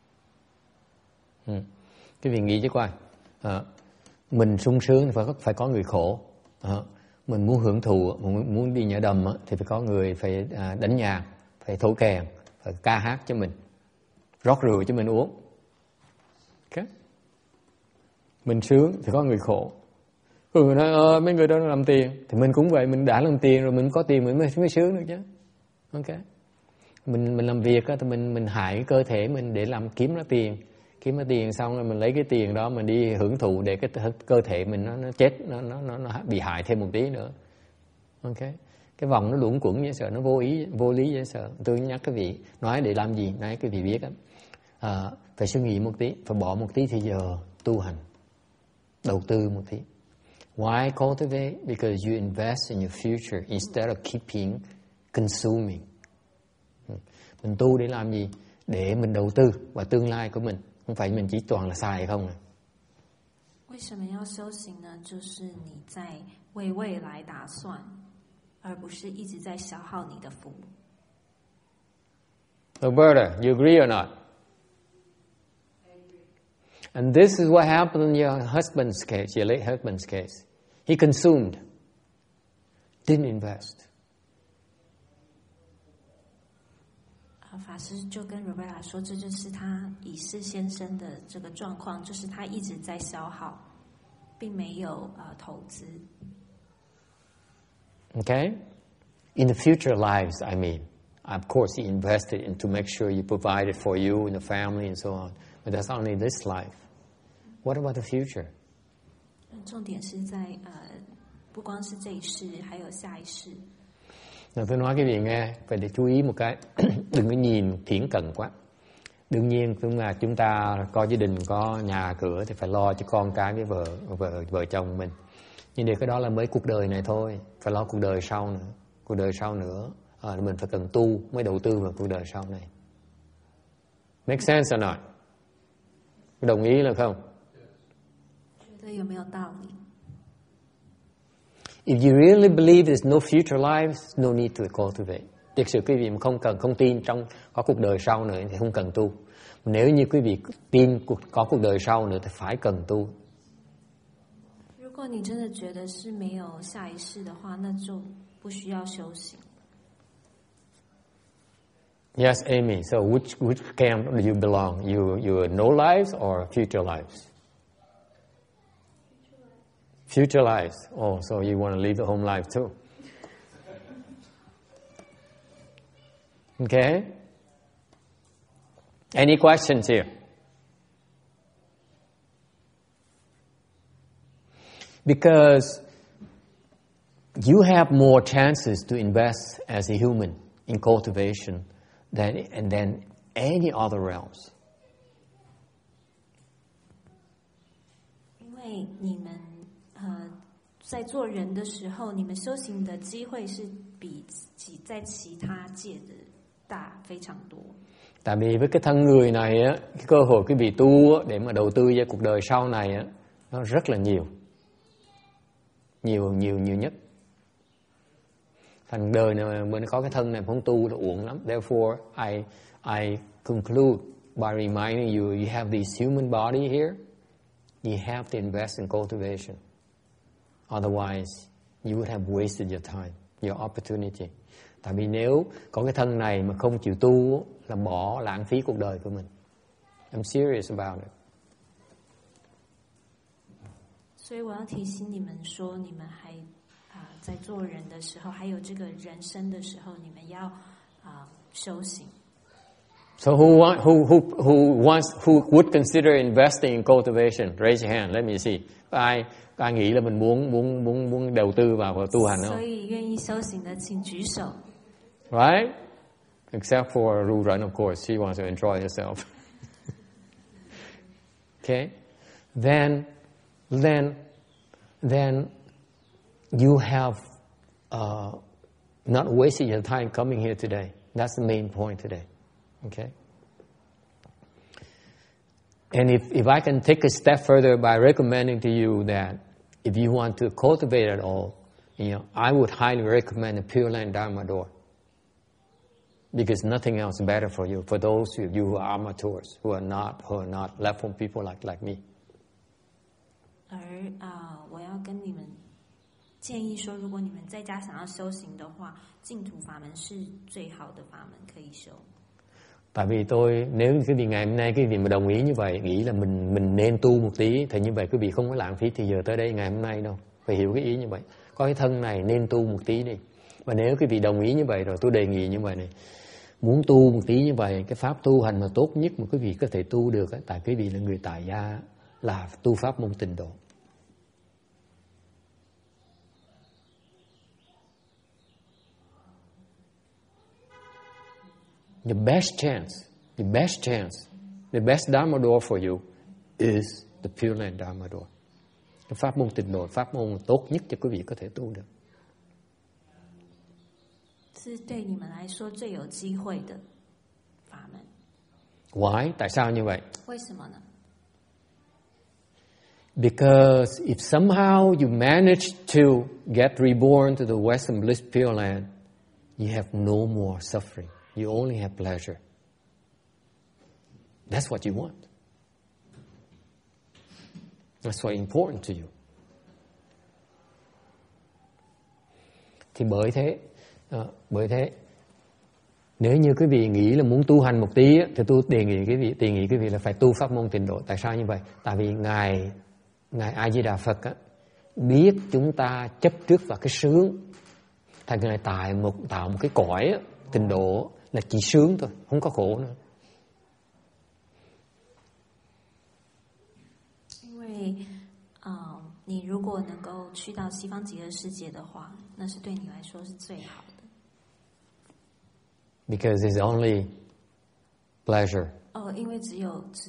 Quý vị nghĩ chứ coi, mình sung sướng thì phải có người khổ. Mình muốn hưởng thụ, mình muốn đi nhảy đầm thì phải có người phải đánh nhạc, phải thổi kèn, phải ca hát cho mình, rót rượu cho mình uống. Okay? Mình sướng thì có người khổ. Người nói mấy người đó làm tiền, thì mình cũng vậy, mình đã làm tiền rồi, mình có tiền mình mới sướng được chứ. Okay? Mình làm việc thì mình hại cái cơ thể mình để kiếm ra tiền. Kiếm ra tiền xong rồi mình lấy cái tiền đó mình đi hưởng thụ để cái cơ thể mình nó chết, nó bị hại thêm một tí nữa. Ok, cái vòng nó luẩn quẩn dễ sợ, nó vô lý dễ sợ. Tôi nhắc cái vị nói để làm gì, nói cái vị biết á, phải suy nghĩ một tí, phải bỏ một tí thì giờ tu hành, đầu tư một tí. Why cultivate? Because you invest in your future instead of keeping consuming. Mình tu để làm gì? Để mình đầu tư vào tương lai của mình. Không phải mình chỉ toàn là xài không à. 为什么要修行呢？就是你在为未来打算，而不是一直在消耗你的福。 Roberta, you agree or not? I agree. And this is what happened in your husband's case, your late husband's case. He consumed, didn't invest. 法师就跟 Roberta 说，这就是他已逝先生的这个状况，就是他一直在消耗，并没有投资。 Okay? In the future lives, I mean. Of course, he invested in to make sure you provided for you and the family and so on. But that's only this life. What about the future? 重点是在不光是这一世，还有下一世。 Rồi tôi nói quý vị nghe, phải để chú ý một cái, đừng có nhìn thiển cận quá. Đương nhiên chúng ta có gia đình, có nhà cửa thì phải lo cho con cái với vợ chồng mình. Nhưng điều cái đó là mới cuộc đời này thôi, phải lo cuộc đời sau nữa. Cuộc đời sau nữa, mình phải cần tu mới đầu tư vào cuộc đời sau này. Make sense or not? Đồng ý là không? 觉得有没有道理？ If you really believe there's no future life, no need to cultivate. Thực sự quý vị không tin trong có cuộc đời sau nữa thì không cần tu. Nếu như quý vị tin có cuộc đời sau nữa thì phải cần tu. 如果你真的觉得是没有下一世的话，那就不需要修行。 Yes, Amy. So which camp do you belong? You no lives or future lives? Future lives. Oh, so you want to leave the home life too. Okay. Any questions here? Because you have more chances to invest as a human in cultivation than any other realms. 因为你们在做人的时候，你们修行的机会是比在其他界的大非常多。 Tại vì với cái thân người này á, cái cơ hội quý vị tu á, để mà đầu tư cho cuộc đời sau này á, nó rất là nhiều nhất. Thành đời này mà mình có cái thân này không tu là uổng lắm. Therefore, I conclude by reminding you, you have this human body here. You have to invest in cultivation. Otherwise, you would have wasted your time, your opportunity. Tại vì nếu có cái thân này mà không chịu tu là bỏ lãng phí cuộc đời của mình. I'm serious about it. 所以我要提醒你们说，你们还在做人的时候，还有这个人生的时候，你们要修行。 So who would consider investing in cultivation? Raise your hand. Let me see. Ai nghĩ là mình muốn đầu tư vào tu hành không? 所以愿意修行的，请举手。 Right? Except for Ru Ren, of course, she wants to enjoy herself. Okay? Then you have not wasted your time coming here today. That's the main point today. Okay? And if I can take a step further by recommending to you that if you want to cultivate at all, I would highly recommend the Pure Land Dharma Door. Because nothing else is better for you, for those of you who are amateurs, who are not left from people like me. 而我要跟你们建议说，如果你们在家想要修行的话，净土法门是最好的法门可以修。 Tại vì nếu quý vị ngày hôm nay quý vị mà đồng ý như vậy, nghĩ là mình nên tu một tí, thì như vậy quý vị không có lãng phí thì giờ tới đây ngày hôm nay đâu. Phải hiểu cái ý như vậy. Có cái thân này nên tu một tí đi. Và nếu quý vị đồng ý như vậy rồi, tôi đề nghị như vậy này. Muốn tu một tí như vậy, cái pháp tu hành mà tốt nhất mà quý vị có thể tu được, tại quý vị là người tại gia, là tu pháp môn Tịnh Độ. The best Dharma door for you is the Pure Land Dharma door. Cái pháp môn Tịnh Độ, pháp môn tốt nhất cho quý vị có thể tu được. 是对你们来说最有机会的法门。 Why? Tại sao như vậy? 为什么呢？ Because if somehow you manage to get reborn to the Western Bliss Pure Land, you have no more suffering. You only have pleasure. That's what you want. That's what's important to you. Thì bởi thế nếu như quý vị nghĩ là muốn tu hành một tí thì tôi đề nghị quý vị là phải tu pháp môn Tịnh Độ. Tại sao như vậy? Tại vì ngài A Di Đà Phật biết chúng ta chấp trước vào cái sướng, thành ngài tạo một cái cõi Tịnh Độ là chỉ sướng thôi, không có khổ nữa. 因为你如果能够去到西方极乐世界的话，那是对你来说是最好的。 Because it's only pleasure. 因为只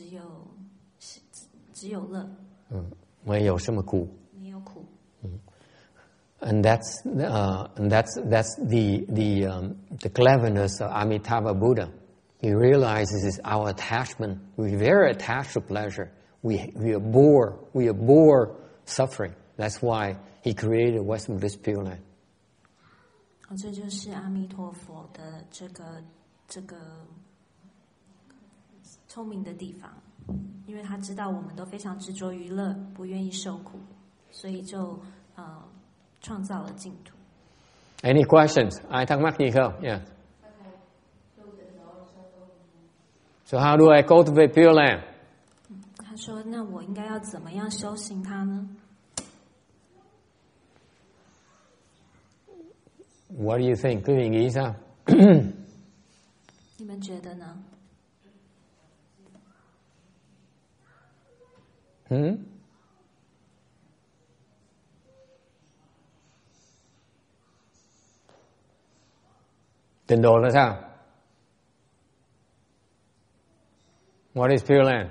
有乐， 没有什么苦。 没有苦。 And that's the cleverness of Amitabha Buddha. He realizes it's our attachment. We're very attached to pleasure. We abhor suffering. That's why he created Western Bliss Pure Land. 这就是阿弥陀佛的这个聪明的地方，因为他知道我们都非常执着于乐，不愿意受苦，所以就创造了净土。 Any questions? Ai thắc mắc gì không? Yeah. So how do I cultivate Pure Land? 他说：“那我应该要怎么样修行它呢？” What do you think? Quý vị nghĩ sao? 你们觉得呢？ Tịnh độ là sao? What is Pure Land?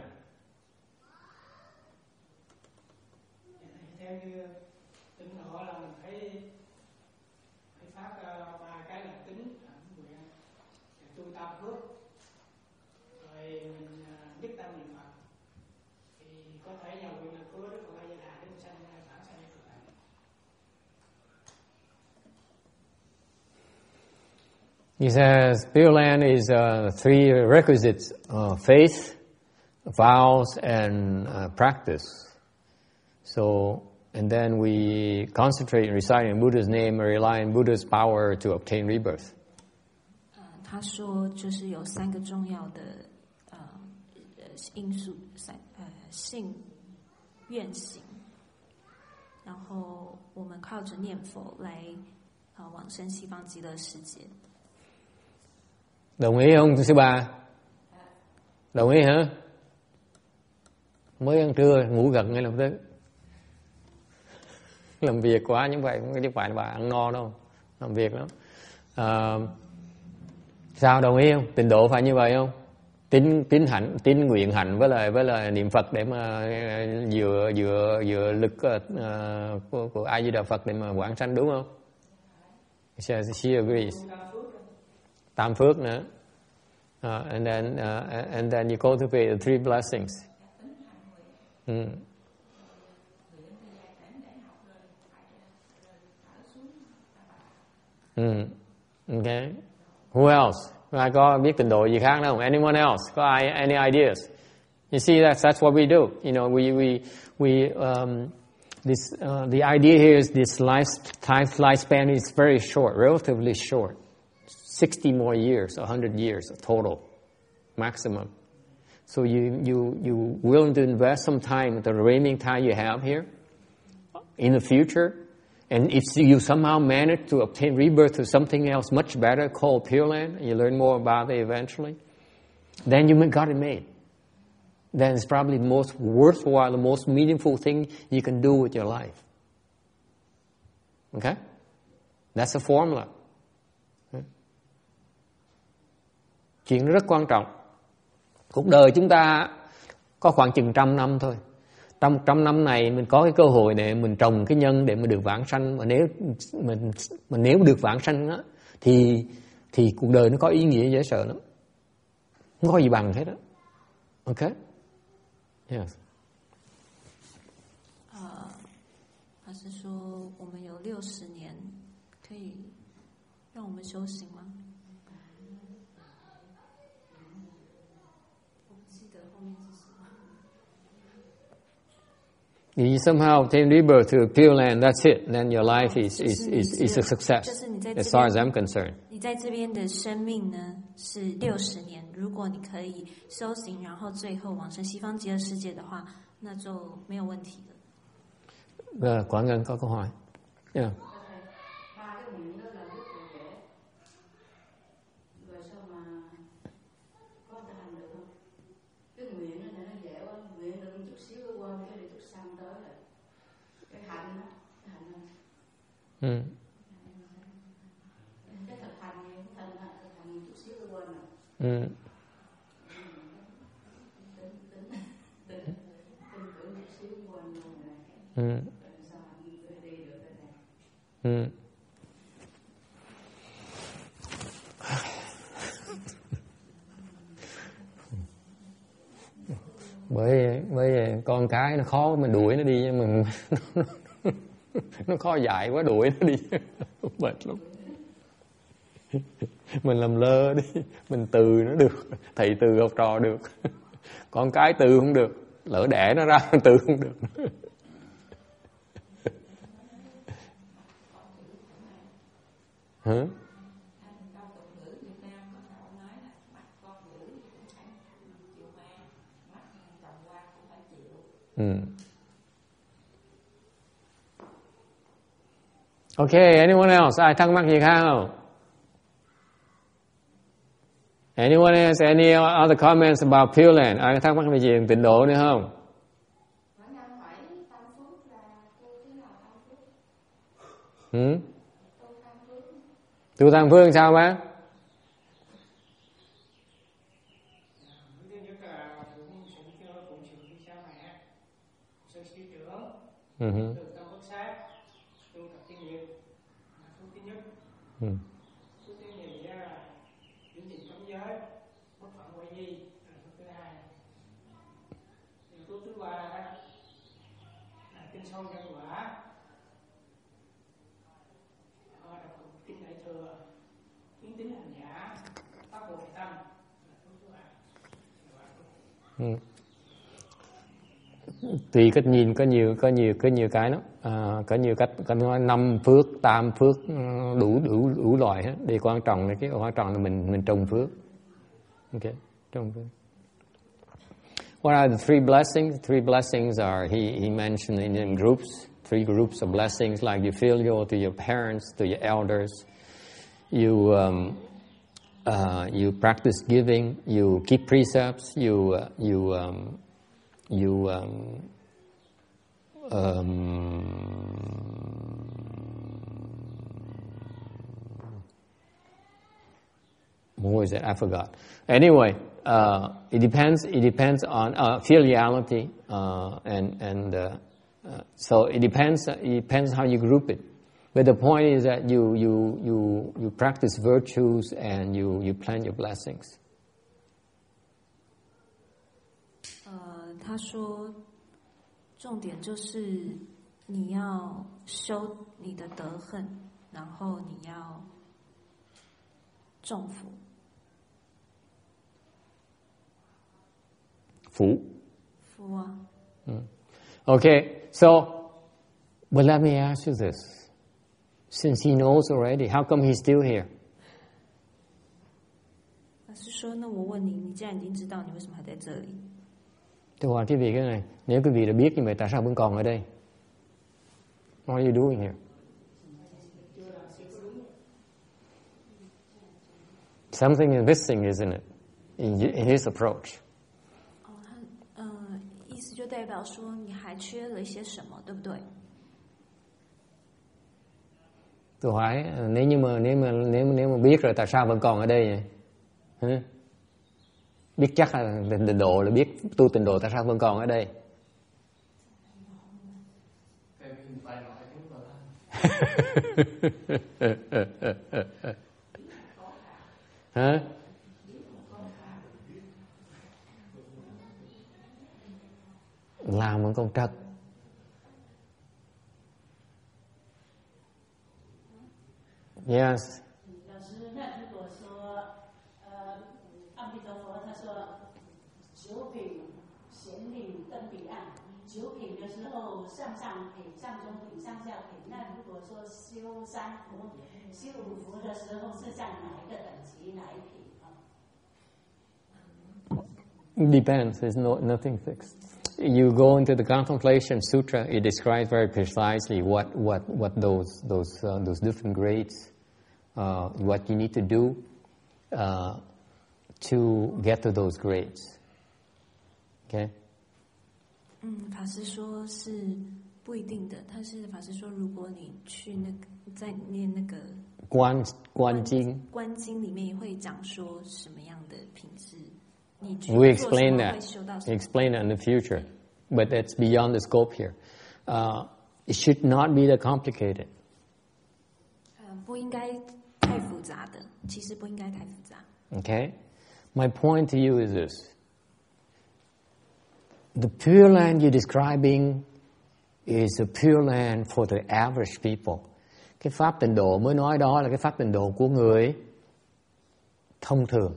Theo như tịnh độ là mình phải phát ba cái là tính, nguyện, tu tam phước, rồi mình biết tâm niệm Phật, thì có thể nhờ nguyện lực của Đức Phật A Di Đà để sanh bản sanh như Phật. He says Pure Land is three requisites: faith, vows, and practice. So, and then we concentrate on reciting Buddha's name and rely on Buddha's power to obtain rebirth. 他说就是有3个重要的因素，信、愿、行，然后我们靠着念佛来往生西方极乐世界。 Đồng ý không sư bà? Đồng ý hả? Mới ăn trưa ngủ gật ngay lập tức. Làm việc quá như vậy không phải là bà ăn no đâu, làm việc lắm. Sao đồng ý không? Tịnh độ phải như vậy không? Tín nguyện hạnh với lại niệm Phật để mà vừa lực của A Di Đà Phật để mà quảng sanh, đúng không? She agrees. Tam phước nữa. And then you cultivate the three blessings. Okay. Who else? Ai có biết tịnh độ gì khác không? Anyone else? Có ai any ideas? You see, that's what we do. You know, the idea here is this lifespan is very short, relatively short. 60 more years, 100 years total, maximum. So you willing to invest some time, the remaining time you have here, in the future, and if you somehow manage to obtain rebirth to something else much better called Pure Land, and you learn more about it eventually, then you got it made. Then it's probably the most worthwhile, the most meaningful thing you can do with your life. Okay? That's the formula. Chuyện rất quan trọng. Cuộc đời chúng ta có khoảng chừng 100 năm thôi. Trong 100 năm này mình có cái cơ hội để mình trồng cái nhân để mà được vãng sanh. Mà nếu được vãng sanh đó, thì cuộc đời nó có ý nghĩa dễ sợ lắm. Không có gì bằng hết đó. Okay? Yes. 他是说我们有60年可以让我们修行吗？ You somehow obtain rebirth to Pure Land, that's it. Then your life is a success, as far as I'm concerned. 你在这边的生命呢是60年，如果你可以修行，然后最后往生西方极乐世界的话，那就没有问题了。 Quảng Ngân có câu hỏi. Yeah. Bởi con cái nó khó mình đuổi nó đi, nhưng mình nó khó dạy quá đuổi nó đi mệt lắm. Mình làm lơ đi, mình từ nó được, thầy từ học trò được, con cái từ không được, lỡ đẻ nó ra từ không được. Hả? Okay, anyone else? Ai thắc mắc gì khác không? Anyone else? Any other comments about Pure Land? Ai thắc mắc về gì tịnh độ nữa không? Tu tam phương sao bác? Tùy cách nhìn, có nhiều cái lắm, có nhiều cách, có nói 5 phước, tam phước, đủ loại hết. Điều quan trọng là mình trồng phước. Okay, trồng phước. What are the 3 blessings? The 3 blessings are he mentioned in groups, 3 groups of blessings, like you feel to your parents, to your elders. You practice giving, you keep precepts, what was it? I forgot. Anyway, it depends on filiality, so it depends how you group it. But the point is that you practice virtues and you plan your blessings. 他说，重点就是你要修你的德行，然后你要种福。福啊。 Okay, so, but let me ask you this. Since he knows already, how come he's still here? 老师说，那我问你，你既然已经知道，你为什么还在这里？ Tôi hỏi quý vị cái này, nếu quý vị đã biết như vậy, tại sao vẫn còn ở đây? What are you doing here? Something is missing, isn't it? In his approach. 意思就代表说你还缺了一些什么，对不对？ Tôi hỏi nếu mà biết rồi tại sao vẫn còn ở đây vậy? Hả? Biết chắc là tịnh độ, là biết tu tịnh độ, tại sao vẫn còn ở đây? Hả? Làm bằng con trật. Yes. 老师，那如果说，阿弥陀佛他说九品贤令登彼岸，九品的时候上品、上中品、上下品。那如果说修三佛、修五佛的时候是上哪一个等级哪一品啊？ Depends. There's nothing fixed. You go into the Contemplation Sutra. It describes very precisely what those different grades, what you need to do to get to those grades. Okay. 法师说是不一定的，但是法师说，如果你去那个在念那个观经里面，也会讲说什么样的品质。 We explain that. Explain that in the future, but that's beyond the scope here. It should not be that complicated. 不应该太复杂的，其实不应该太复杂。 Okay, my point to you is this: the Pure Land you're describing is a Pure Land for the average people. Cái pháp tịnh độ mới nói đó là cái pháp tịnh độ của người thông thường.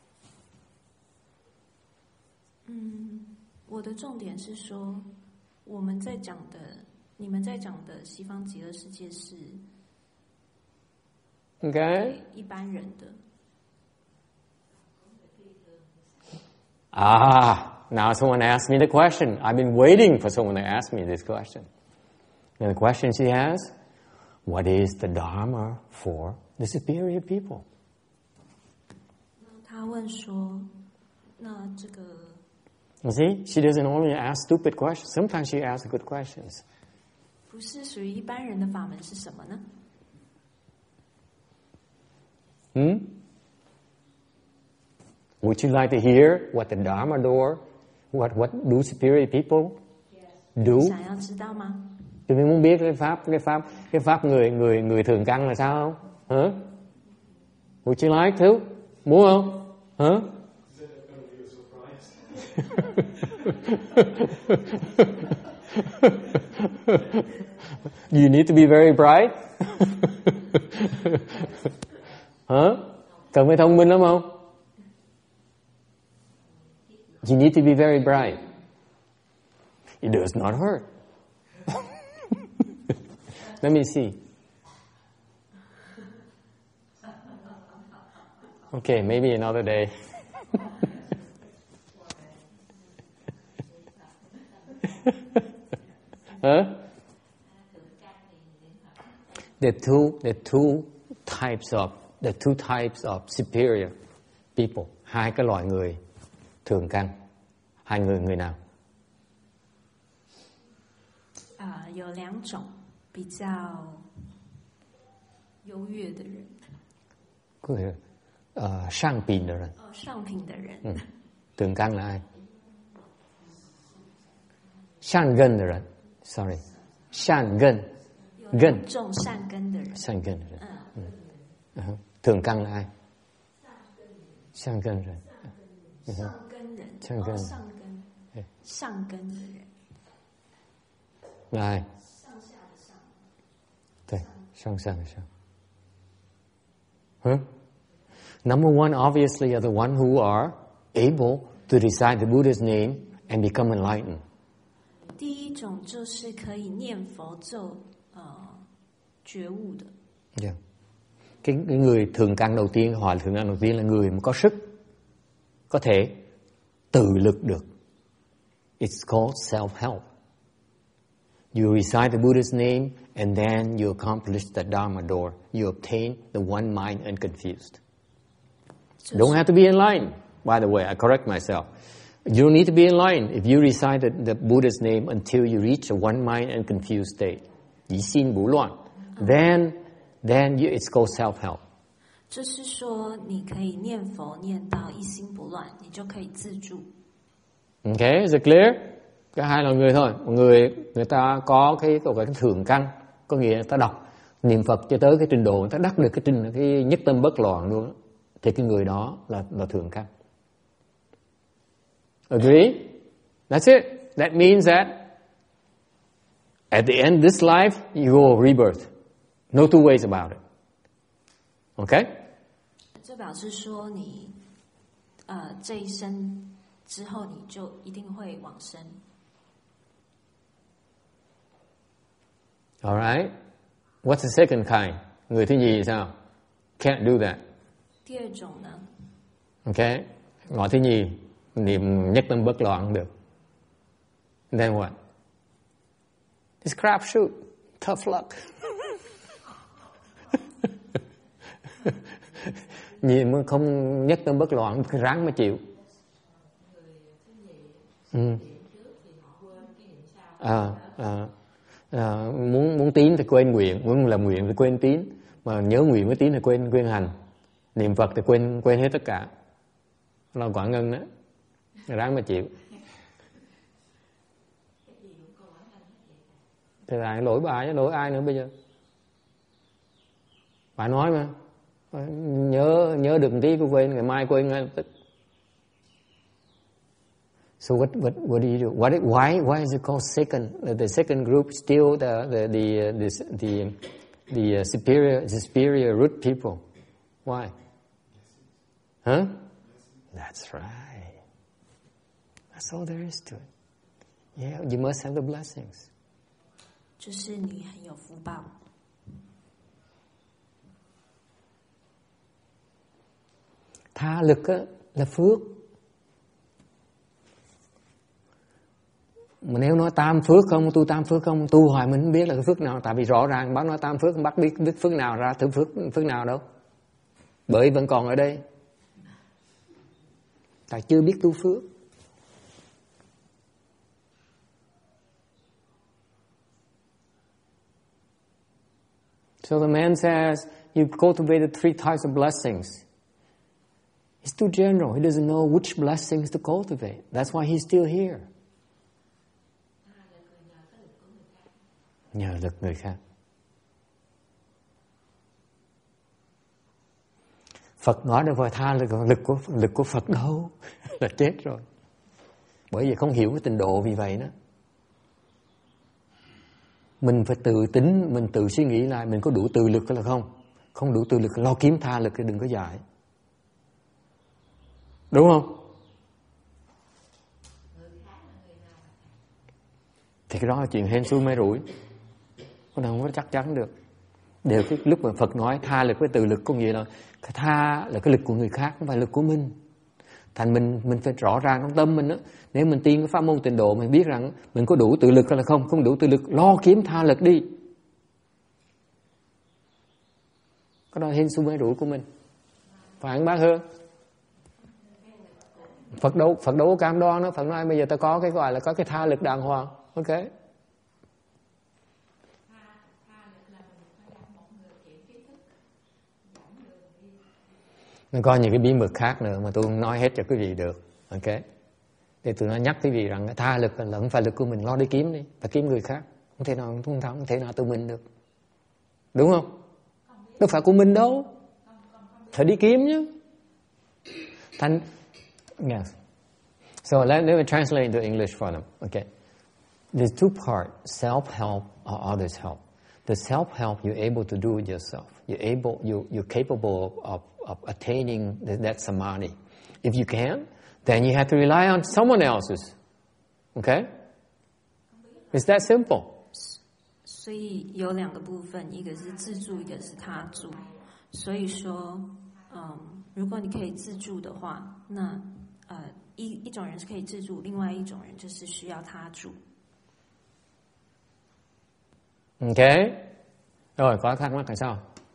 我的重点是说，我们在讲的，你们在讲的西方极乐世界是， Okay. 一般人的。 Now someone asked me the question. I've been waiting for someone to ask me this question. And the question she has, what is the Dharma for the superior people? 他问说，那这个 You see, she doesn't only ask stupid questions. Sometimes she asks good questions. 不是属于一般人的法门是什么呢？ Would you like to hear what the Dharma door, what do superior people do? 想要知道吗？ Tụi mình muốn biết cái pháp người thường căn là sao không? Hả? Would you like to? Muốn không? Hả? You need to be very bright. Hả? Cần phải thông minh lắm không? You need to be very bright. It does not hurt. Let me see. Okay, maybe another day. Huh? The two types of superior people. Hai cái loại người thường căn. Hai người nào? 有两种比较优越的人。 上品的人。 上品的人。 thường căn là ai? 善根的人。Sorry. 善根。根。 种善根的人。 善根的人。thường căn là ai? 善根人。 上根人。 上根。 上根的人。 là ai? 上下的上。 对，上下的上。Number one, obviously, are the one who are able to recite the Buddha's name and become enlightened. 第一种就是可以念佛咒觉悟的。 Yeah. Cái người thường căn đầu tiên, họ thường căn đầu tiên là người mà có sức, có thể tự lực được. It's called self-help. You recite the Buddha's name and then you accomplish the Dharma door. You obtain the one mind unconfused. Don't have to be enlightened. By the way, I correct myself. You don't need to be enlightened if you recite the Buddha's name until you reach a one mind unconfused state. 疑心不乱. Then it's called self-help. 就是说，你可以念佛念到一心不乱，你就可以自助。 Okay, is it clear? Cả hai là người thôi. Người ta có cái thường căn, có nghĩa là ta đọc niệm Phật cho tới cái trình độ người ta đắc được cái nhất tâm bất loạn luôn, thì cái người đó là thường căn. Agree? That's it. That means that at the end of this life you go rebirth. No two ways about it. Okay? 这表示说你这一生之后你就一定会往生。 All right. What's the second kind? Người thứ nhì sao? Can't do that. 第二种呢？ Okay. Loại thứ nhì niệm nhất tâm bất loạn được. Then what? It's crapshoot. Tough luck. Niệm không nhất tâm bất loạn, ráng mới chịu. Muốn tín thì quên nguyện, muốn làm nguyện thì quên tín, mà nhớ nguyện với tín thì quên hành, niệm Phật thì quên hết tất cả. Lo quả ngân đó, ráng mà chịu. Thì là lỗi bà chứ lỗi ai nữa bây giờ? Bà nói mà, nhớ được một tí cô quên, ngày mai quên ngay lập tức. So what do you do? Why is it called second? The second group still the superior root people. Why? Huh? That's right. That's all there is to it. Yeah, you must have the blessings. 就是你很有福报。 Tha lực á, là phước. Mà nếu nói tam phước không, tu tam phước không, tu hoài mình không biết là cái phước nào. Tại vì rõ ràng bác nói tam phước, bác biết phước nào ra thử phước nào đâu. Bởi vẫn còn ở đây. Tại chưa biết tu phước. So the man says, you cultivated 3 types of blessings. He's too general. He doesn't know which blessings to cultivate. That's why he's still here. Nhờ lực người khác. Phật nói đâu phải tha lực của Phật đâu. Là chết rồi. Bởi vì không hiểu cái trình độ vì vậy đó. Mình phải tự tính, mình tự suy nghĩ lại mình có đủ tự lực hay là không. Không đủ tự lực, lo kiếm tha lực thì đừng có dạy. Đúng không? Thì cái đó là chuyện hên xui may rủi. Con nào không có chắc chắn được. Đều cái lúc mà Phật nói tha lực với tự lực có nghĩa là cái tha là cái lực của người khác, không phải lực của mình. Thành mình phải rõ ràng trong tâm mình đó. Nếu mình tin cái pháp môn tịnh độ, mình biết rằng mình có đủ tự lực hay là không. Không đủ tự lực, lo kiếm tha lực đi. Cái đó là hên xui may rủi của mình. Phải không bác Hương? Phật đâu có cam đoan đó. Phật nói bây giờ ta có cái gọi là có cái tha lực đàng hoàng. Ok. Nó có những cái bí mật khác nữa mà tôi không nói hết cho quý vị được. Ok. Thì tôi nói nhắc quý vị rằng tha lực là không phải lực của mình, lo đi kiếm đi. Phải kiếm người khác. Không thể nào tự mình được. Đúng không? Đâu phải của mình đâu. Phải đi kiếm chứ. Yes. So let me translate into English for them. Okay. There's 2 parts, self-help or others' help. The self-help, you're able to do it yourself. You're capable of attaining that samadhi. If you can't, then you have to rely on someone else's. Okay? It's that simple. 所以有2个部分，一个是自助，一个是他助。所以说，如果你可以自助的话，那一种人是可以自助，另外一种人就是需要他助。 Ok. Rồi, có thắc mắc là sao?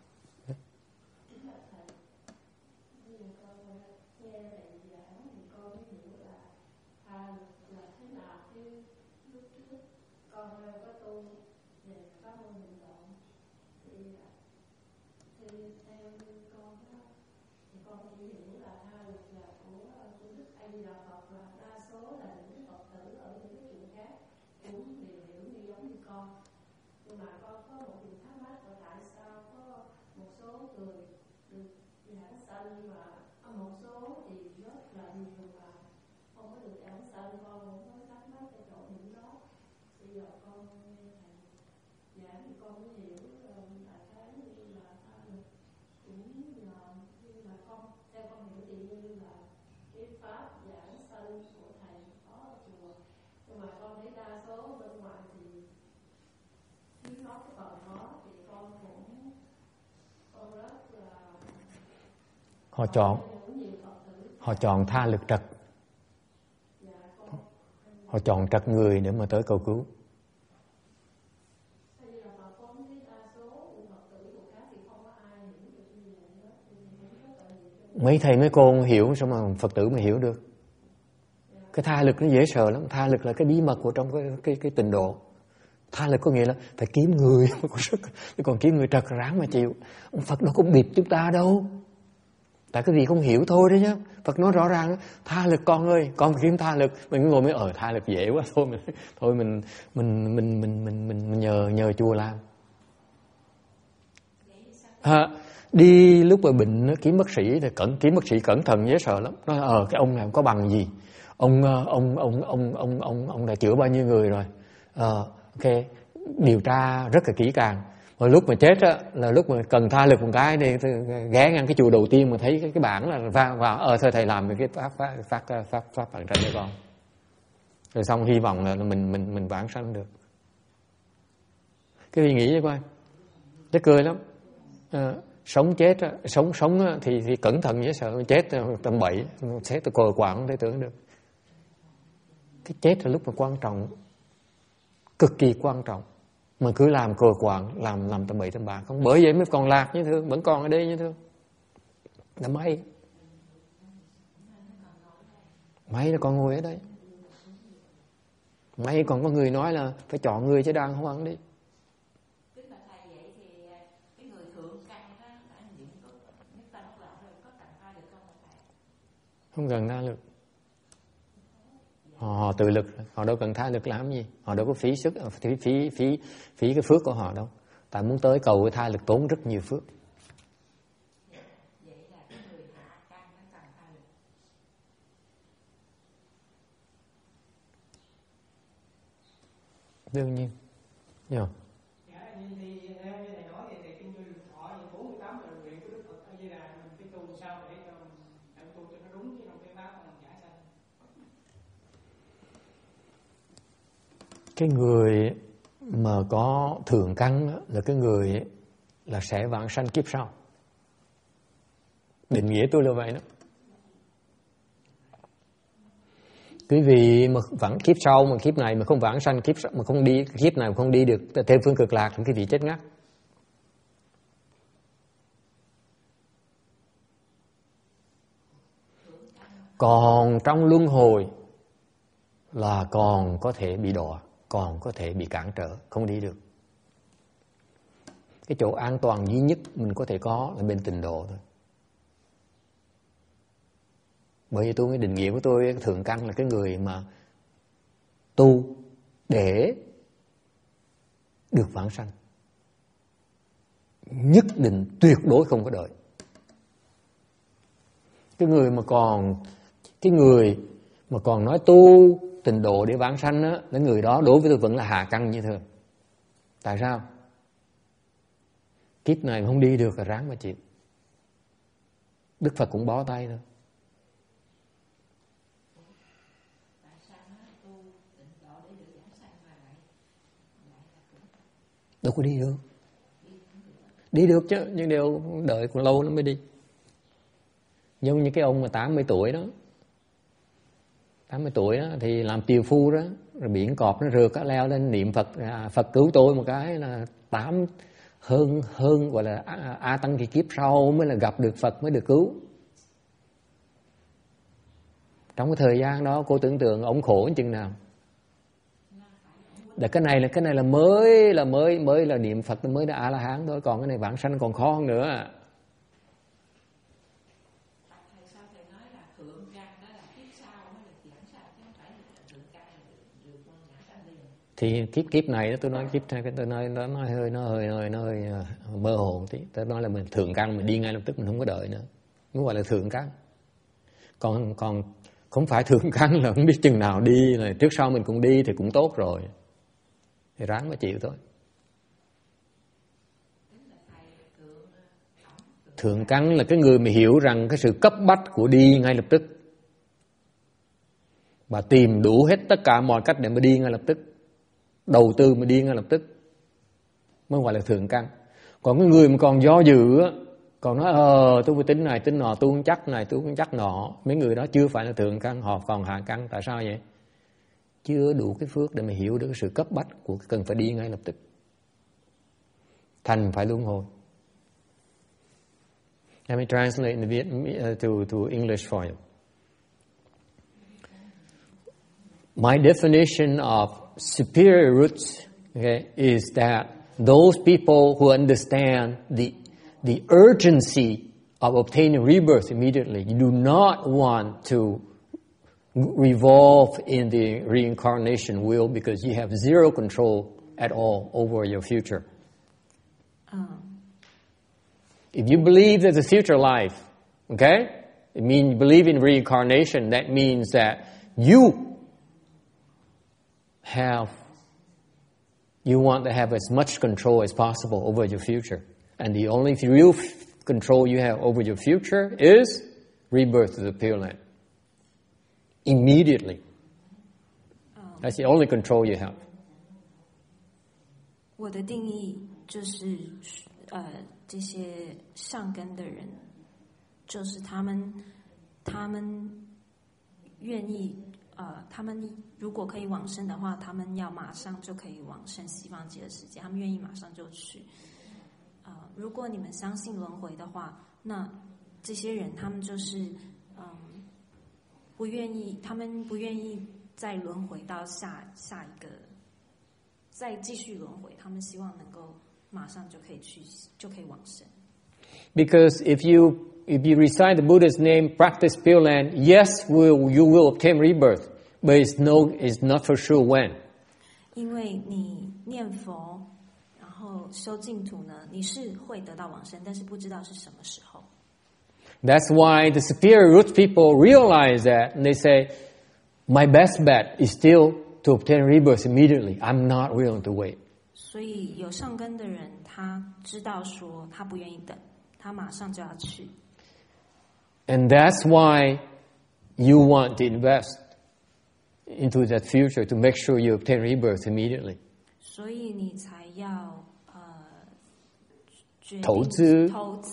Họ chọn tha lực trật. Họ chọn trật người để mà tới cầu cứu. Mấy thầy mấy cô hiểu sao mà Phật tử mà hiểu được. Cái tha lực nó dễ sợ lắm. Tha lực là cái bí mật của trong cái tịnh độ. Tha lực có nghĩa là phải kiếm người mới có sức. Còn kiếm người trật ráng mà chịu. Ông Phật đâu có bịp chúng ta đâu. Tại cái gì không hiểu thôi đấy nhá. Phật nói rõ ràng tha lực con ơi, con phải kiếm tha lực. Mình cứ ngồi mới tha lực dễ quá, thôi mình nhờ chùa làm. Đi lúc mà bệnh kiếm bác sĩ thì kiếm bác sĩ cẩn thận dễ sợ lắm. Nói cái ông này có bằng gì? Ông đã chữa bao nhiêu người rồi? Ok, điều tra rất là kỹ càng. Rồi lúc mà chết á, là lúc mà cần tha lực một cái thì ghé ngang cái chùa đầu tiên mà thấy cái bảng là vào thôi thầy làm cái pháp bản tranh cho con. Rồi xong hy vọng là mình vãng sanh được. Cái gì nghĩ vậy coi? Chắc cười lắm. Sống chết á, sống á, thì cẩn thận dễ sợ, chết tầm bậy, chết tôi còi quạng không thể tưởng được. Cái chết là lúc mà quan trọng. cực kỳ quan trọng. Mà cứ làm cờ quạng, làm tầm bậy tầm bạ không. Bởi vậy mới còn lạc như thương, vẫn còn ở đây như thương. Là may. May là còn ngồi ở đây. May còn có người nói là phải chọn người chứ đàng hoàng đi. Không cần tha lực. Họ tự lực, họ đâu cần tha lực làm gì. Họ đâu có phí sức, phí cái phước của họ đâu. Tại muốn tới cầu cái tha lực tốn rất nhiều phước. Đương nhiên. Yeah. Cái người mà có thượng căn là cái người là sẽ vãng sanh kiếp sau. Định nghĩa tôi là vậy đó. Quý vị mà vãng kiếp sau mà kiếp này mà không vãng sanh kiếp mà không đi kiếp này mà không đi được thêm phương cực lạc thì quý vị chết ngắt. Còn trong luân hồi là còn có thể bị đọa, còn có thể bị cản trở, không đi được. Cái chỗ an toàn duy nhất mình có thể có là bên tịnh độ thôi. Bởi vì tôi, cái định nghĩa của tôi, thượng căn là cái người mà tu để được vãng sanh. Nhất định tuyệt đối không có đợi. Cái người mà còn nói tu tịnh độ để vãng sanh á, cái người đó đối với tôi vẫn là hạ căn như thường. Tại sao? Kiếp này không đi được là ráng mà chịu. Đức Phật cũng bó tay thôi. Đâu có đi được. Đi được chứ, nhưng đều đợi còn lâu nó mới đi. Giống như cái ông mà 80 tuổi đó. 80 tuổi đó thì làm tiều phu đó, rồi biển cọp nó rượt leo lên niệm Phật, Phật cứu tôi một cái là hơn gọi là a tăng kỳ kiếp sau mới là gặp được Phật mới được cứu. Trong cái thời gian đó cô tưởng tượng ông khổ chừng nào. Để cái này là mới là niệm Phật, mới là A La Hán thôi, còn cái này vãng sanh còn khó hơn nữa. Thì kiếp này đó, tôi nói kiếp này tôi nói nó hơi mơ hồ tí. Tôi nói là mình thượng căn mình đi ngay lập tức, mình không có đợi nữa. Mới gọi là thượng căn. Còn không phải thượng căn là không biết chừng nào đi, là trước sau mình cũng đi thì cũng tốt rồi. Thì ráng mà chịu thôi. Thượng căn là cái người mà hiểu rằng cái sự cấp bách của đi ngay lập tức, và tìm đủ hết tất cả mọi cách để mà đi ngay lập tức, đầu tư mà đi ngay lập tức, mới gọi là thượng căn. Còn cái người mà còn do dự á, còn nói tôi phải tính này tính nọ, tôi không chắc này tôi không chắc nọ, mấy người đó chưa phải là thượng căn, họ còn hạ căn. Tại sao vậy? Chưa đủ cái phước để mà hiểu được cái sự cấp bách của cần phải đi ngay lập tức, thành phải luân hồi. Let me translate in to English for you. My definition of superior roots, okay, is that those people who understand the urgency of obtaining rebirth immediately, you do not want to revolve in the reincarnation wheel because you have zero control at all over your future. If you believe there's a future life, okay, it means you believe in reincarnation. That means that you want to have as much control as possible over your future. And the only real control you have over your future is rebirth to the Pure Land. Immediately. That's the only control you have. 我的定义就是这些上根的人，就是他们愿意他们如果可以往生的话，他们要马上就可以往生西方极乐世界，他们愿意马上就去。如果你们相信轮回的话，那这些人他们就是不愿意，他们不愿意再轮回到下一个，再继续轮回，他们希望能够马上就可以往生。 Because if you recite the Buddha's name, practice Pure Land, yes, you will obtain rebirth, but it's not for sure when. 因为你念佛，然后修净土呢，你是会得到往生，但是不知道是什么时候。 That's why the superior roots people realize that, and they say, my best bet is still to obtain rebirth immediately. I'm not willing to wait. 所以有上根的人，他知道说他不愿意等，他马上就要去。 And that's why you want to invest into that future to make sure you obtain rebirth immediately. 所以你才要决定投资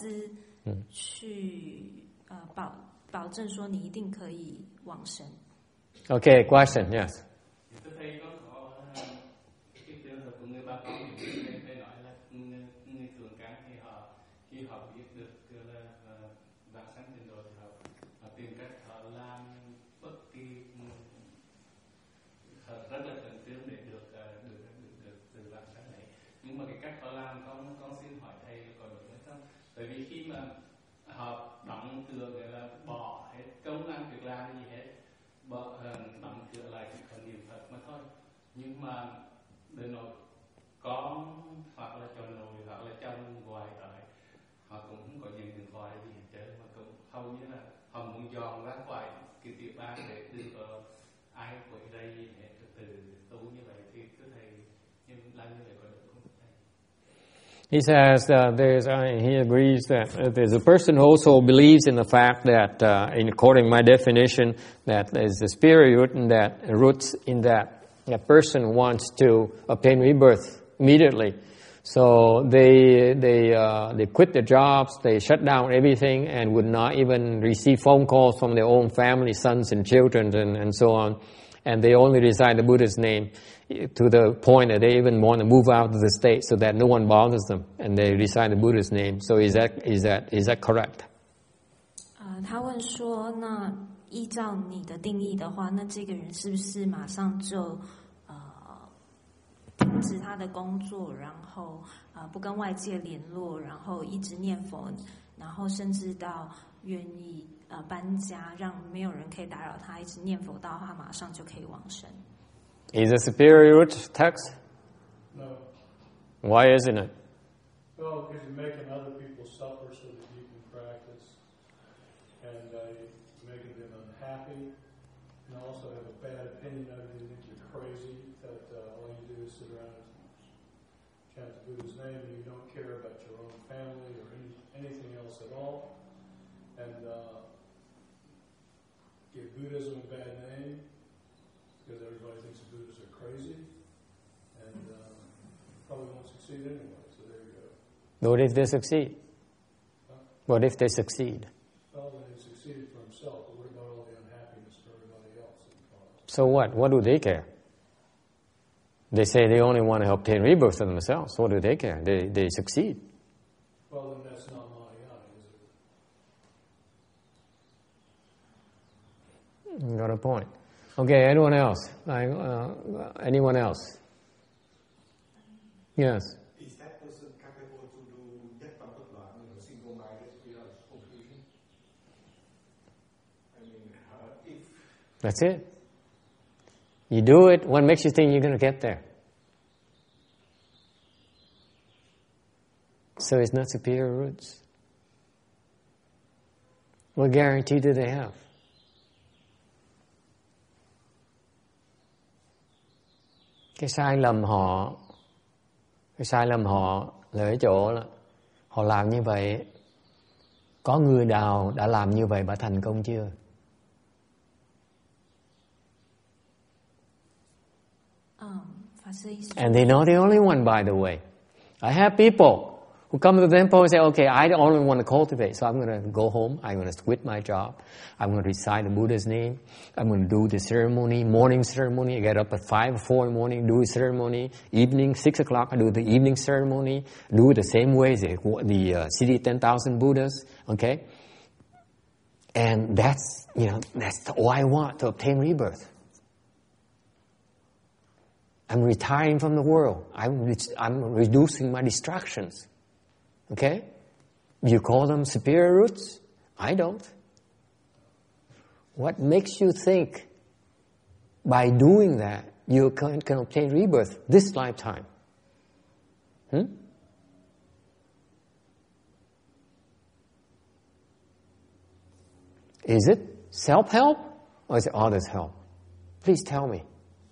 去保证说你一定可以往生。 Okay, question, yes. Thầy có cái trường hợp của người bà con thì nói là người thường cán khi họ biết được là vãng sanh tiền đồ thì họ tìm cách họ làm bất kỳ họ rất là khẩn trương để được từ vãng sanh này, nhưng mà cái cách họ làm con xin hỏi thầy có đúng hay không? Bởi vì khi mà họ đóng cửa gọi là bỏ hết công năng việc làm gì hết, đóng cửa lại chỉ cần niệm Phật mà thôi, nhưng mà đừng nói con hoặc là chồng nội hoặc là chồng ngoài rồi họ cũng không có nhận điện thoại gì hết trơn, mà cũng hầu như là họ muốn dọn ra ngoài cái tiệm ăn để đừng có ai quấy rầy gì hết, từ tu như vậy thì cứ thầy nhưng làm như vậy có được không thầy? He says he agrees that there's a person who also believes in the fact that, according to my definition, that there's a spirit root and that roots in that person wants to obtain rebirth immediately. So they quit their jobs, they shut down everything, and would not even receive phone calls from their own family, sons and children, and so on. And they only recite the Buddha's name to the point that they even want to move out of the state so that no one bothers them, and they recite the Buddha's name. So is that correct? 他问说，那依照你的定义的话，那这个人是不是马上就停止他的工作，然后不跟外界联络，然后一直念佛，然后甚至到愿意搬家，让没有人可以打扰他，一直念佛到他马上就可以往生。 Is a superior root text? No. Why isn't it? Well, because you're making other people suffer so that you can practice, and you're making them unhappy, and also have a bad opinion of you, think you're crazy, that all you do is sit around and chant the Buddha's name, and you don't care about your own family or anything else at all, and give Buddhism a bad name, because everybody thinks the Buddhists are crazy, and probably won't succeed anyway, so there you go. What if they succeed? Huh? What if they succeed? Well, then he succeeded for himself, but what about all the unhappiness for everybody else that caused? So what? What do they care? They say they only want to obtain rebirth for themselves. What do they care? They succeed. Well, then that's not Mahayana, is it? Got a point. Okay, anyone else? Anyone else? Yes. Is that person capable to do that single-minded without completion? I mean, if... That's it. You do it, what makes you think you're going to get there? So it's not superior roots. What guarantee do they have? Cái sai lầm họ là ở chỗ là họ làm như vậy, có người nào đã làm như vậy và thành công chưa? And they're not the only one, by the way. I have people who come to the temple and say, okay, I only want to cultivate, so I'm going to go home, I'm going to quit my job, I'm going to recite the Buddha's name, I'm going to do the ceremony, morning ceremony, I get up at 5 or 4 in the morning, do the ceremony, evening, 6 o'clock, I do the evening ceremony, do it the same way as the City 10,000 Buddhas, okay? And that's all I want to obtain rebirth. I'm retiring from the world. I'm reducing my distractions. Okay? You call them superior roots? I don't. What makes you think by doing that you can obtain rebirth this lifetime? Is it self-help or is it others' help? Please tell me.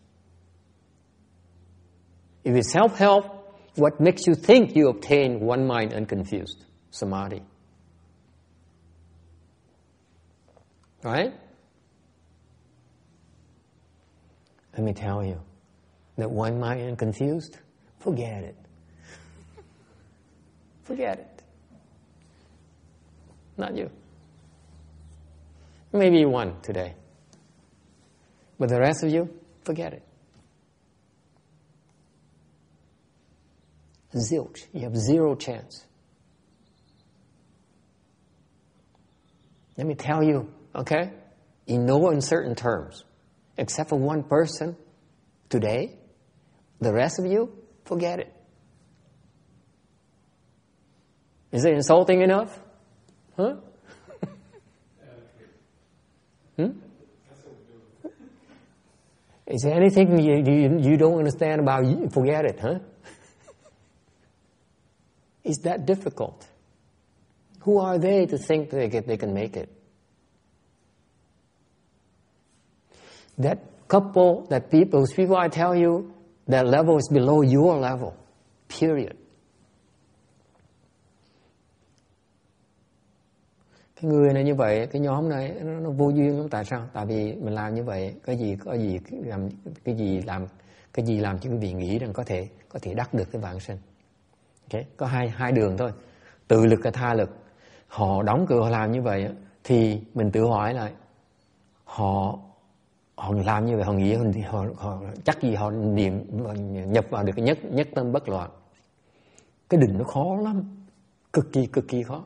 If it's self-help, what makes you think you obtain one mind unconfused? Samadhi. Right? Let me tell you, that one mind unconfused, forget it. Forget it. Not you. Maybe one today. But the rest of you, forget it. Zilch. You have zero chance. Let me tell you, okay? In no uncertain terms, except for one person today, the rest of you, forget it. Is it insulting enough? Huh? Is there anything you don't understand about? Forget it, huh? Is that difficult? Who are they to think they can make it? Those people I tell you, that level is below your level. Period. Cái người này như vậy, cái nhóm này nó vô duyên lắm. Tại sao? Tại vì mình làm như vậy, cái gì làm cho quý vị nghĩ rằng có thể đắc được cái vãng sinh. Okay. Có hai đường thôi, tự lực và tha lực. Họ đóng cửa họ làm như vậy thì mình tự hỏi lại, họ làm như vậy họ nghĩ họ chắc gì họ nhập vào được cái nhất tâm bất loạn. Cái định nó khó lắm, cực kỳ khó.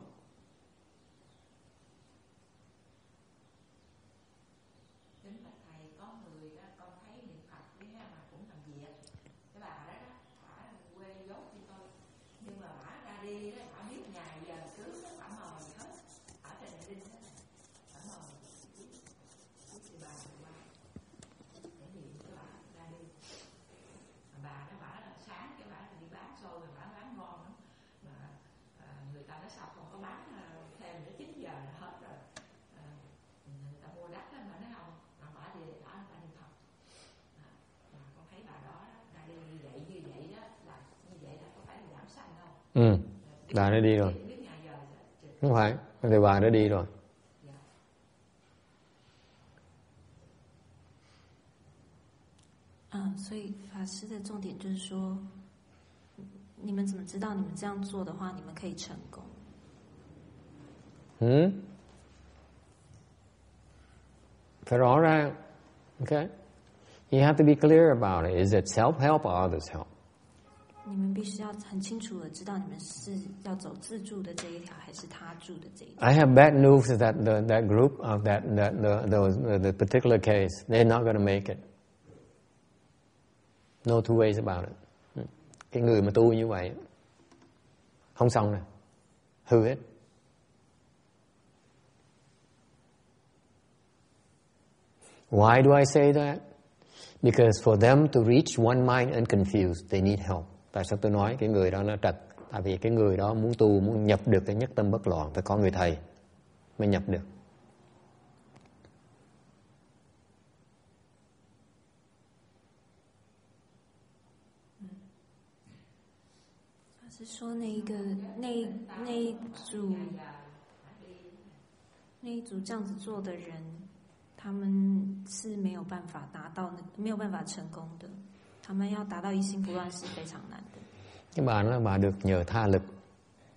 Bà nó đi rồi. Không phải, thì bà nó đi rồi. 所以法师的重点就是说，你们怎么知道你们这样做的话，你们可以成功 ？Phải rõ ràng. Okay? You have to be clear about it. Is it self-help or others' help? 你们必须要很清楚的知道，你们是要走自助的这一条，还是他助的这一条。 I have bad news that that group of the particular case, they're not going to make it. No two ways about it. Cái người mà tu như vậy, không xong nè, hư hết. Why do I say that? Because for them to reach one mind unconfused, they need help. Tại sao tôi nói cái người đó nó trật? Tại vì cái người đó muốn tu, muốn nhập được cái nhất tâm bất loạn, phải có người thầy mới nhập được. Sư说那一组这样子做的人，他们是没有办法达到没有办法成功的。他们要达到一心不乱是非常难的。 Cái bà nói bà được nhờ tha lực,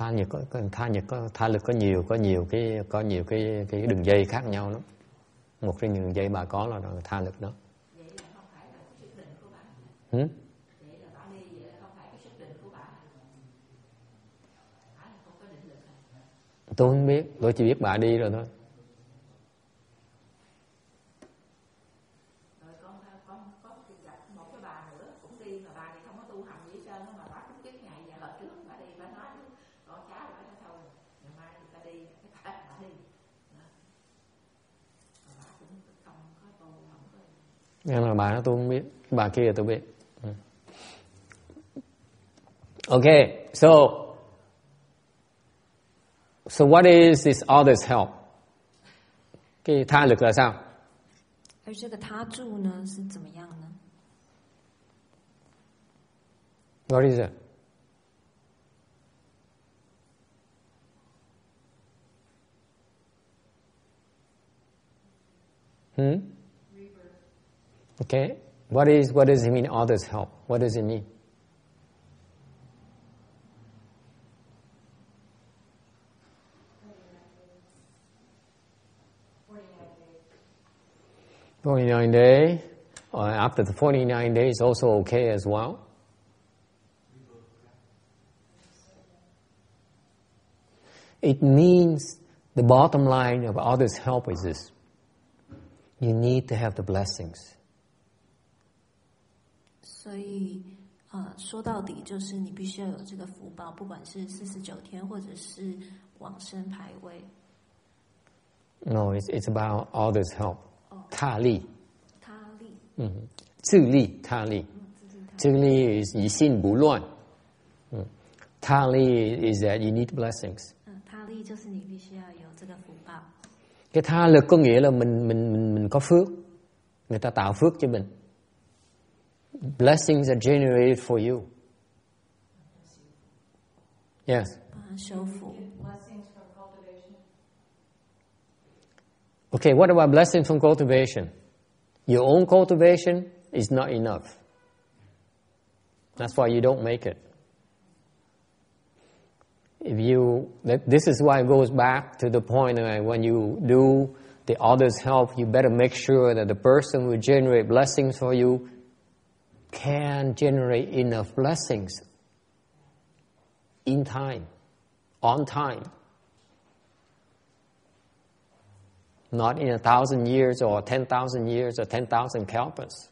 tha lực có nhiều cái đường dây khác nhau lắm. Một trong những đường dây bà có là tha lực đó. Vậy là không phải là cái quyết định của bà. Vậy là bà đi vậy là không phải cái quyết định của bà. Bà là không có định lực. Tôi không biết, tôi chỉ biết bà đi rồi thôi. Rồi con có gặp một cái bà nữa cũng đi mà bà thì không có tu hành gì hết trơn, mà bà cũng chết ngày và lần trước bà đi bà nói con cháu bà nói thôi ngày mai thì bà đi bà đi. Mà bà cũng không có tu không có. Nhưng mà bà đó tôi không biết, bà kia tôi biết. Okay, so what is this others help? Cái tha lực là sao? 而这个他助呢是怎么样呢？ What is it? Okay. What does it mean others help? What does it mean? $49 days. After the 49 days, also okay as well. It means the bottom line of others' help is this. You need to have the blessings. 所以说到底就是你必须要有这个福报，不管是49天或者是往生牌位。 No, it's about others' help. 他力。 他力。 自利他力。自利 is 以心不乱。他力 is that you need blessings. 他力就是你必须要有这个福报。 Cái tha lực có nghĩa là mình có phước, người ta tạo phước cho mình. Blessings are generated for you. Yes. Blessings from cultivation. Okay, what about blessings from cultivation? Your own cultivation is not enough. That's why you don't make it. This is why it goes back to the point that when you do the others' help, you better make sure that the person who generate blessings for you can generate enough blessings in time, on time. Not in 1,000 years or 10,000 years or 10,000 kalpas.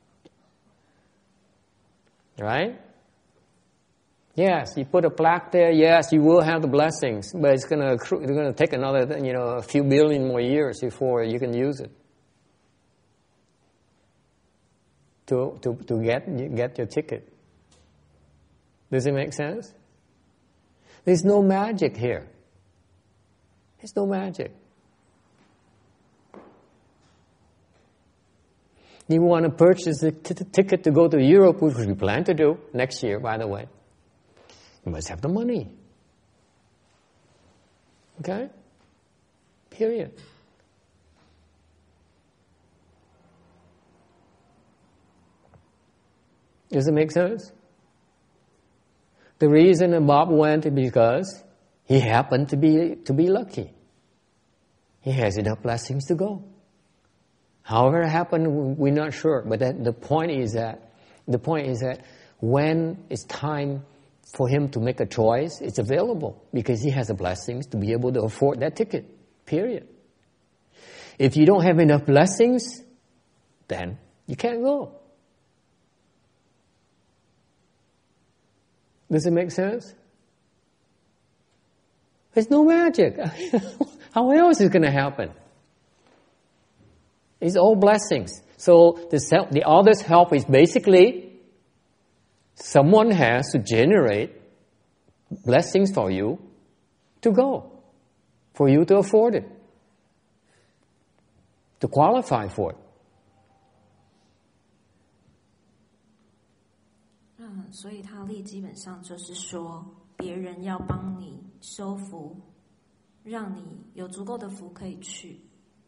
Right? Yes, you put a plaque there. Yes, you will have the blessings, but it's going to take another, a few billion more years before you can use it to get your ticket. Does it make sense? There's no magic here. There's no magic. You want to purchase a ticket to go to Europe, which we plan to do next year, by the way. You must have the money. Okay? Period. Does it make sense? The reason that Bob went is because he happened to be lucky. He has enough blessings to go. However it happened, we're not sure. But the point is that when it's time for him to make a choice, it's available because he has the blessings to be able to afford that ticket. Period. If you don't have enough blessings, then you can't go. Does it make sense? There's no magic. How else is it going to happen? It's all blessings. So the others' help is basically someone has to generate blessings for you to go, for you to afford it, to qualify for it. 所以他力基本上就是说，别人要帮你收福，让你有足够的福可以去。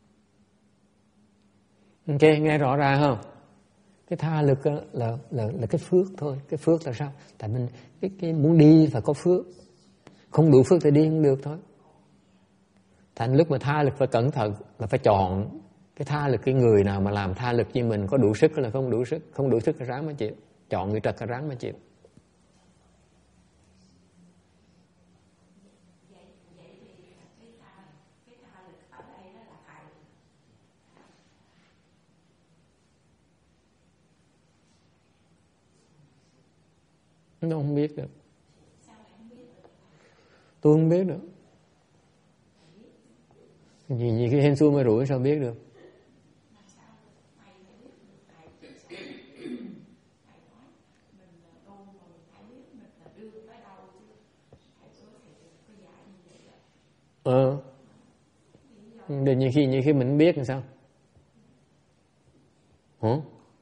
Ok, nghe rõ ràng không? Cái tha lực là cái phước thôi. Cái phước là sao? Tại mình cái muốn đi phải có phước. Không đủ phước thì đi không được thôi. Thành lúc mà tha lực phải cẩn thận, là phải chọn cái tha lực, cái người nào mà làm tha lực với mình có đủ sức hay là không đủ sức. Không đủ sức là ráng mà chịu. Chọn người trật là ráng mà chịu. Nó không biết được. Tôi không biết được. Nhìn cái hên xui mà rủi sao biết được. Để nhiều khi mình biết làm sao. Hả?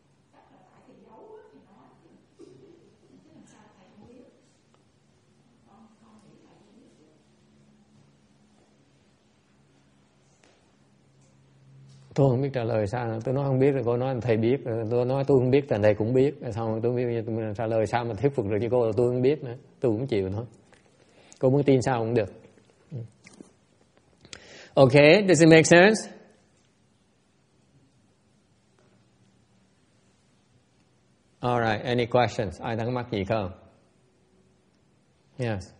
Tôi không biết trả lời sao nữa. Tôi nói không biết rồi cô nói thầy biết. Tôi nói tôi không biết thì thầy cũng biết. Xong tôi biết tôi trả lời sao mà thuyết phục được cho cô là tôi không biết nữa. Tôi cũng chịu thôi. Cô muốn tin sao cũng được. Okay, does it make sense? All right, any questions? Ai thắc mắc gì không? Yes.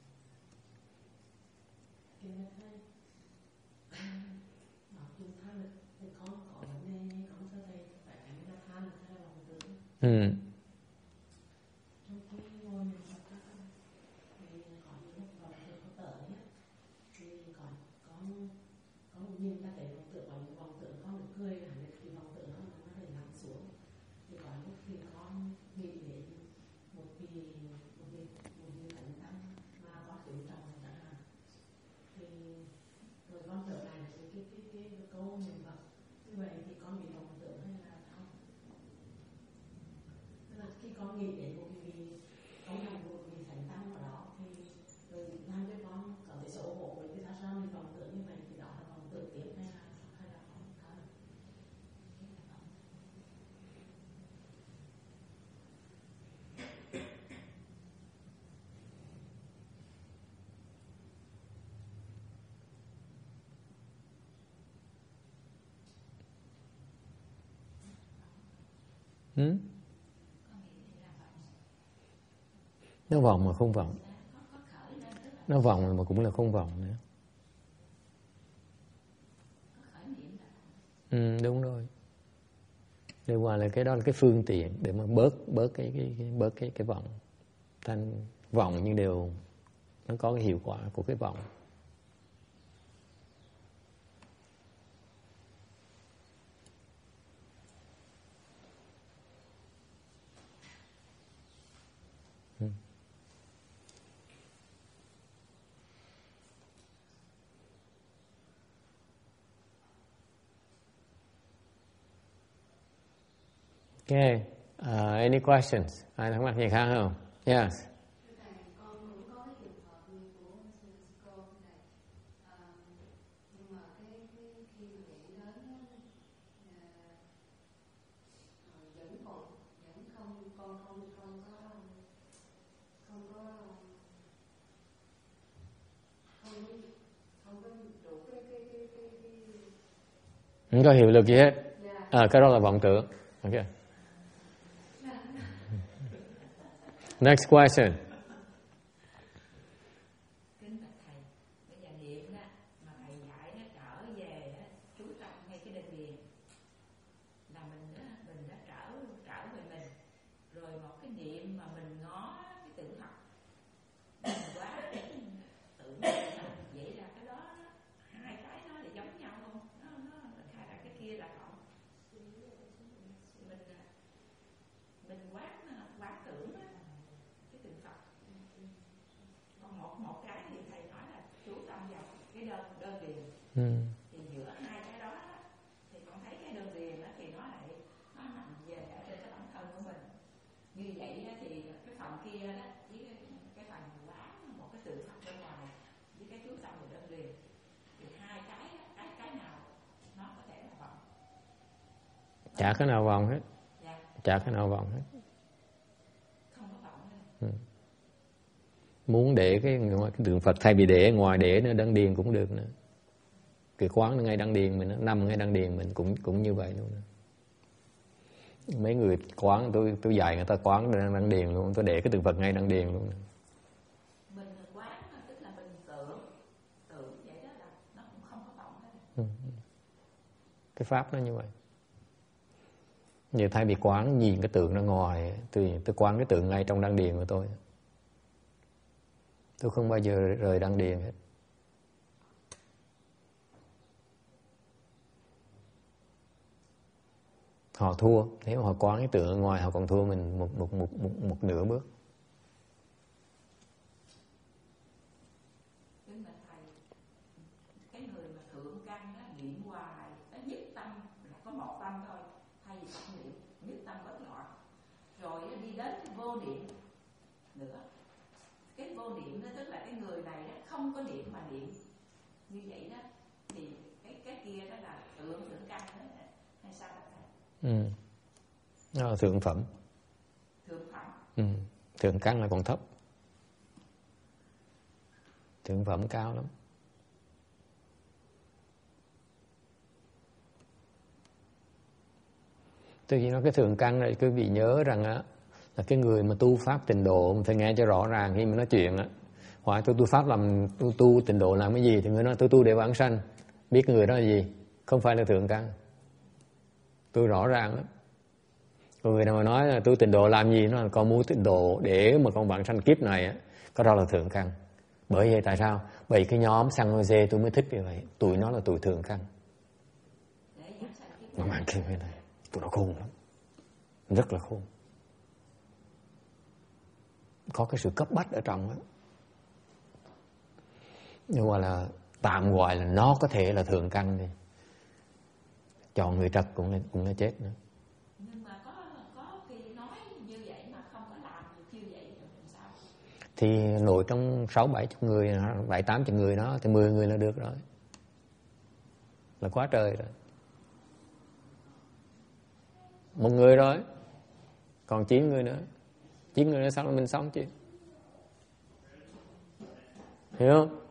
Nó vòng mà không vòng. Nó vòng mà cũng là không vòng nữa. Đúng rồi. Liên quan là cái đó là cái phương tiện để mà bớt cái vòng. Thành vòng nhưng đều nó có cái hiệu quả của cái vòng. Okay. Any questions? Ai thắc mắc gì khác không? Yes. Con cũng có cái trường hợp như của cô này, nhưng mà khi mà điện đến vẫn không đủ không có hiệu lực gì hết. Cái đó là vọng tưởng. Okay. Next question. Kính bạch thầy, bây giờ niệm đó mà thầy dạy nó trở về đó, chú trọng ngay cái đơn điền là mình đã trở về mình, rồi một cái niệm mà mình ngó cái tự học quá tự vậy là cái đó hai cái nó là giống nhau không? Nó hay là cái kia là không? Mình quán tưởng á, cái tự Phật. Còn một cái thì thầy nói là chú tâm vào cái đơn điền. Thì giữa hai cái đó thì con thấy cái đơn điền đó thì nó nằm về ở trên cái bản thân của mình. Như vậy đó thì cái phần kia đó với cái phần quán một cái tự Phật bên ngoài với cái chú tâm vào đơn điền thì hai cái nào nó có thể là vọng? Chả cái nào vòng hết. Chả cái nào vòng hết. Không có vọng hết. Muốn để cái tượng Phật thay vì để ở ngoài, để nó đăng điền cũng được nữa. Cái quán nó ngay đăng điền mình, nó nằm ngay đăng điền mình cũng như vậy luôn. Mấy người quán tôi dạy người ta quán đăng điền luôn, tôi để cái tượng Phật ngay đăng điền luôn. Mình quán tức là mình tưởng vậy đó, là nó cũng không có động hết. Cái pháp nó như vậy. Như thay vì quán nhìn cái tượng ra ngoài, tôi quán cái tượng ngay trong đăng điền của tôi. Tôi không bao giờ rời đăng điền hết. Họ thua, nếu họ quán cái tượng ở ngoài họ còn thua mình một nửa bước. Nhưng mà thầy, cái người mà thượng căn á, niệm hoài, nó nhất tâm là có một tâm thôi, thay vì tập niệm nhất tâm bất loạn, rồi đi đến cái vô niệm nữa. Cái vô niệm đó tức là cái người này đó, không có niệm mà niệm như vậy đó, thì cái kia đó là thượng căn đó, hay sao đó thầy? Đó là thượng phẩm. Thượng phẩm. Thượng căn là còn thấp. Thượng phẩm cao lắm. Tôi chỉ nói cái thượng căn này quý vị nhớ rằng á, là cái người mà tu pháp tịnh độ mình phải nghe cho rõ ràng khi mà nói chuyện á. Hỏi tôi tu pháp làm tu tịnh độ làm cái gì thì người nói tôi tu để vãng sanh. Biết người đó là gì? Không phải là thượng căn. Tôi rõ ràng lắm. Còn người nào mà nói là tôi tịnh độ làm gì, nó là con muốn tịnh độ để mà con vãng sanh kiếp này á, có đó là thượng căn. Bởi vậy tại sao? Bởi cái nhóm San Jose tôi mới thích như vậy. Tụi nó là tụi thượng căn. Mà mang kia bên này tụi nó khôn lắm, rất là khôn. Có cái sự cấp bách ở trong đó. Nhưng mà là tạm gọi là nó có thể là thượng căn đi. Chọn người trật cũng là chết nữa. Nhưng mà có khi nói như vậy mà không có làm được như vậy thì sao? Thì nội trong 6-7 người, 7-8 người đó thì 10 người là được rồi. Là quá trời rồi. Một người rồi, còn 9 người nữa. 9 người nữa sao là mình sống chứ? Hiểu không?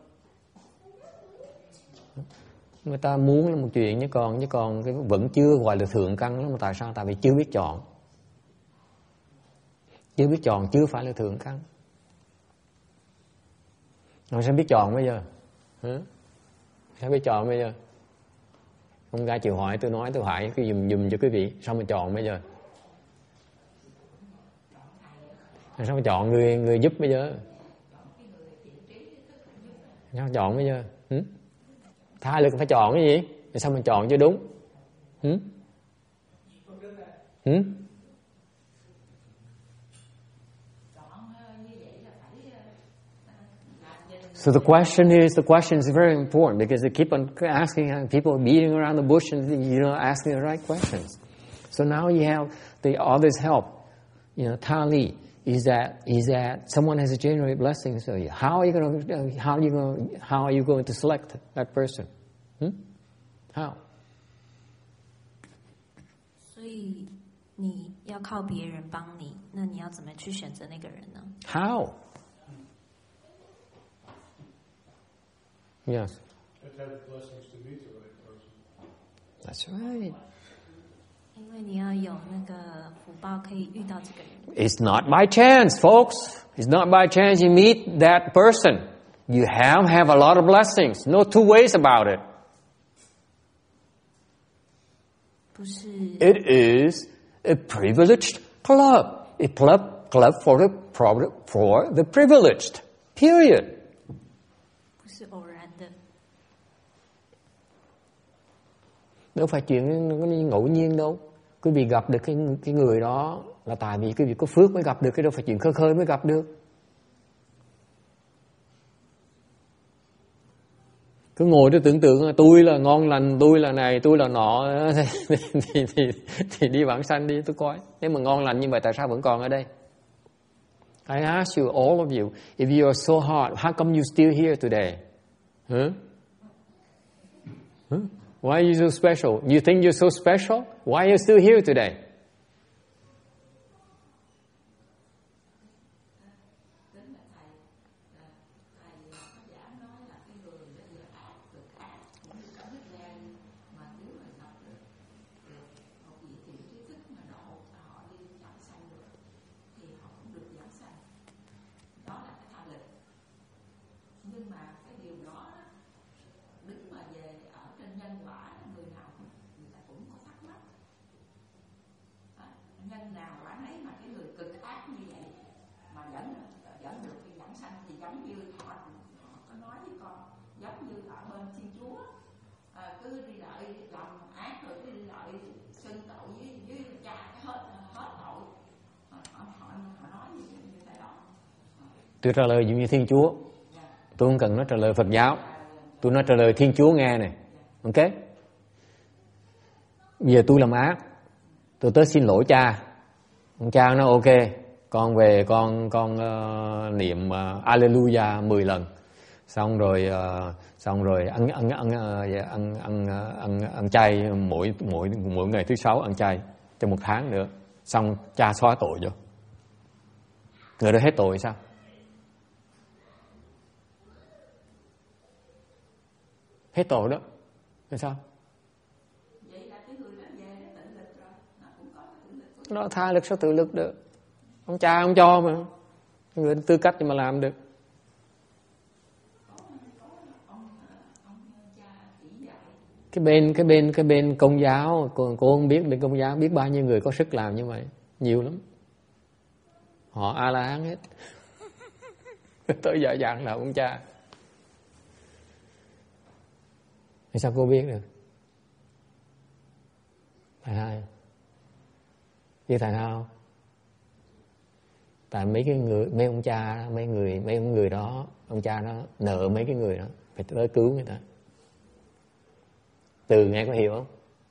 Người ta muốn là một chuyện, chứ còn cái vẫn chưa gọi là thượng căn lắm. Mà tại sao? Tại vì chưa biết chọn. Chưa biết chọn chưa phải là thượng căn. Rồi sao biết chọn bây giờ? Sao biết chọn bây giờ? Không ra chịu hỏi tôi nói tôi hỏi cái dùm cho quý vị. Sao mà chọn bây giờ? Sao mà chọn người giúp bây giờ? Sao mà chọn bây giờ? Tha lực phải chọn cái gì? Thì sao mình chọn cho đúng? So the question is very important because they keep on asking, people beating around the bush and asking the right questions. So now you have the others help. Tali is that someone has to generate blessings for you. How are you going to select that person? How? 所以你要靠别人帮你，那你要怎么去选择那个人呢？ How? Yes. You have to have the blessings to meet the right person. That's right. 因为你要有那个福报可以遇到这个人。 It's not by chance, folks. It's not by chance you meet that person. You have a lot of blessings. No two ways about it. 不是。 It is a privileged club. A club for the privileged. Period. 不是偶然的。 Đâu phải chuyện ngẫu nhiên đâu. Quý vị gặp được cái người đó là tại vì quý vị có phước mới gặp được, cái đâu phải chuyện khơi khơi mới gặp được. Cứ ngồi đó tưởng tượng là tôi là ngon lành, tôi là này, tôi là nọ thì đi vãng sanh đi, tôi coi. Nếu mà ngon lành như vậy tại sao vẫn còn ở đây? I ask you, all of you, if you are so hard, how come you still here today? Why are you so special? You think you're so special? Why are you still here today? bị xưng tội với cha hết tội. Họ nói như thế đó. Tôi trả lời như Thiên Chúa. Tôi không cần nói trả lời Phật giáo. Tôi nói trả lời Thiên Chúa nghe này. Ok? Bây giờ tôi làm ác, tôi tới xin lỗi cha. Ông cha nói ok, con về con niệm Alleluia 10 lần. Xong rồi ăn chay mỗi ngày thứ 6 ăn chay trong 1 tháng nữa. Xong cha xóa tội cho. Người đó hết tội sao? Hết tội đó. Thế sao? Vậy là cái người đó về nó tự lực rồi, nó cũng có tự lực. Nó tha lực sao tự lực được? Ông cha không cho mà. Người tư cách gì mà làm được? Cái bên Công giáo, cô không biết bên Công giáo biết bao nhiêu người có sức làm như vậy, nhiều lắm. Họ A-la-hán hết. Tới giờ dạng là ông cha. Thì sao cô biết được? Tại hai. Biết tại sao không? Tại mấy ông cha, mấy ông người đó, ông cha đó nợ mấy cái người đó, phải tới cứu người ta. Từ nghe có hiểu không?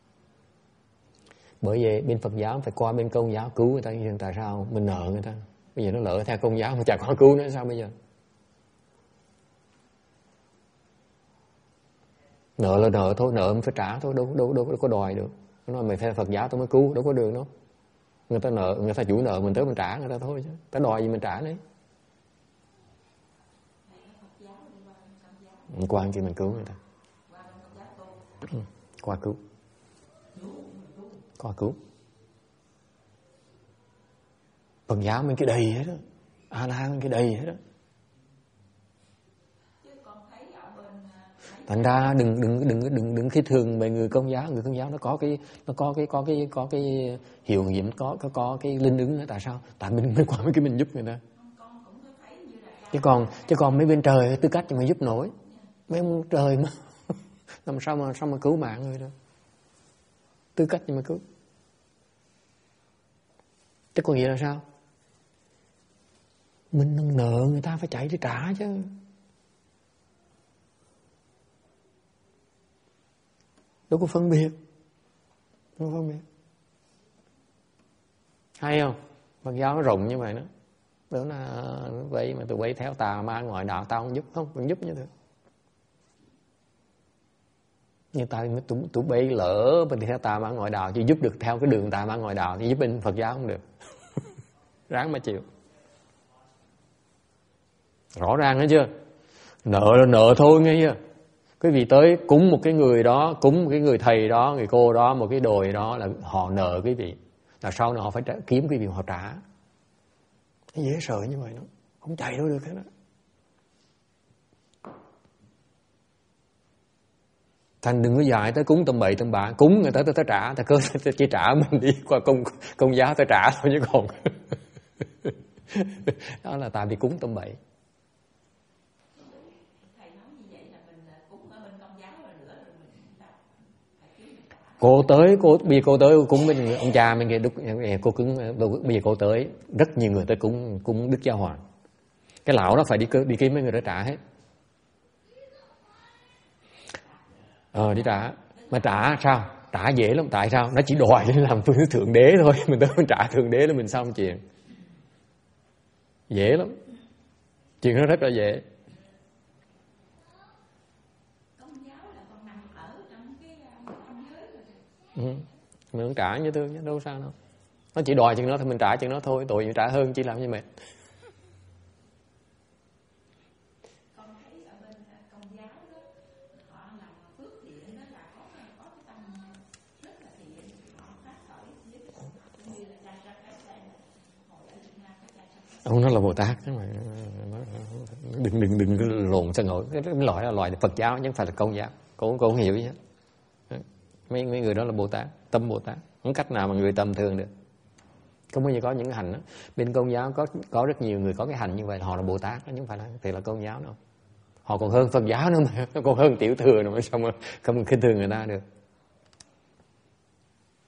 Bởi vậy bên Phật giáo phải qua bên Công giáo cứu người ta. Tại sao? Mình nợ người ta. Bây giờ nó lỡ theo Công giáo mà chả có cứu nữa sao bây giờ? Nợ là nợ thôi, nợ mình phải trả thôi, đâu có đòi được. Nó nói mày theo Phật giáo tôi mới cứu, đâu có được đâu. Người ta nợ, người ta chủ nợ mình tới mình trả người ta thôi chứ. Ta đòi gì mình trả đấy. Qua anh kia mình cứu người ta. Qua cứu. Phật giáo mình cái đầy hết đó. A-la-hán mình cái đầy hết đó. Thành ra đừng khi thường về người Công giáo. Người Công giáo nó có cái hiệu nghiệm, có cái linh ứng nữa. Tại sao? Tại mình qua mấy cái mình giúp người ta. Chứ còn mấy bên trời tư cách thì mình giúp nổi. Mấy ông trời mà làm sao mà cứu mạng người đó. Tư cách thì mà cứu. Chứ còn vậy là sao? Mình nâng nợ người ta phải chạy đi trả chứ. Đâu có phân biệt. Hay không? Phật giáo nó rộng như vậy đó. Đó là vậy mà tụi bay theo tà ma ngoại đạo tao không giúp không? Mình giúp như thế. Nhưng tụi bay lỡ mình theo tà ma ngoại đạo chỉ giúp được theo cái đường tà ma ngoại đạo thì giúp bên Phật giáo không được. Ráng mà chịu. Rõ ràng hết chưa? Nợ là nợ thôi nghe chưa? Quý vị tới cúng một cái người đó, cúng một cái người thầy đó, người cô đó, một cái đồi đó là họ nợ quý vị. Là sau này họ phải kiếm quý vị họ trả. Nó dễ sợ như vậy đó. Không chạy đâu được hết đó. Thành đừng có dạy tới cúng tầm bậy tầm bạ. Cúng người ta tới trả. Ta chỉ trả mình đi qua công giáo ta trả thôi chứ còn. Đó là tại vì cúng tầm bậy. Bây giờ cô tới cúng bên ông cha bên kia cô cúng, bây giờ cô tới rất nhiều người tới cúng Đức Giáo Hoàng. Cái lão đó phải đi kiếm mấy người đó trả hết. Đi trả. Mà trả sao? Trả dễ lắm. Tại sao? Nó chỉ đòi để làm thượng đế thôi. Mình tới mình trả thượng đế là mình xong chuyện. Dễ lắm. Chuyện đó rất là dễ. Mình không trả như thương chứ đâu sao đâu. Nó chỉ đòi chừng đó thì mình trả chừng đó thôi. Tội gì trả hơn chỉ làm như mệt. Ông nói là Bồ Tát. Đừng lộn sang ngồi. Cái loại là loại Phật giáo chứ không phải là Công giáo. Cô không hiểu gì hết. Mấy người đó là Bồ Tát, tâm Bồ Tát. Không cách nào mà người tầm thường được. Không bao giờ có những cái hành đó. Bên Công giáo có rất nhiều người có cái hành như vậy. Họ là Bồ Tát, chứ không phải là Công giáo đâu. Họ còn hơn Phật giáo nữa mà. Còn hơn tiểu thừa nữa mà sao mà không khinh thường người ta được.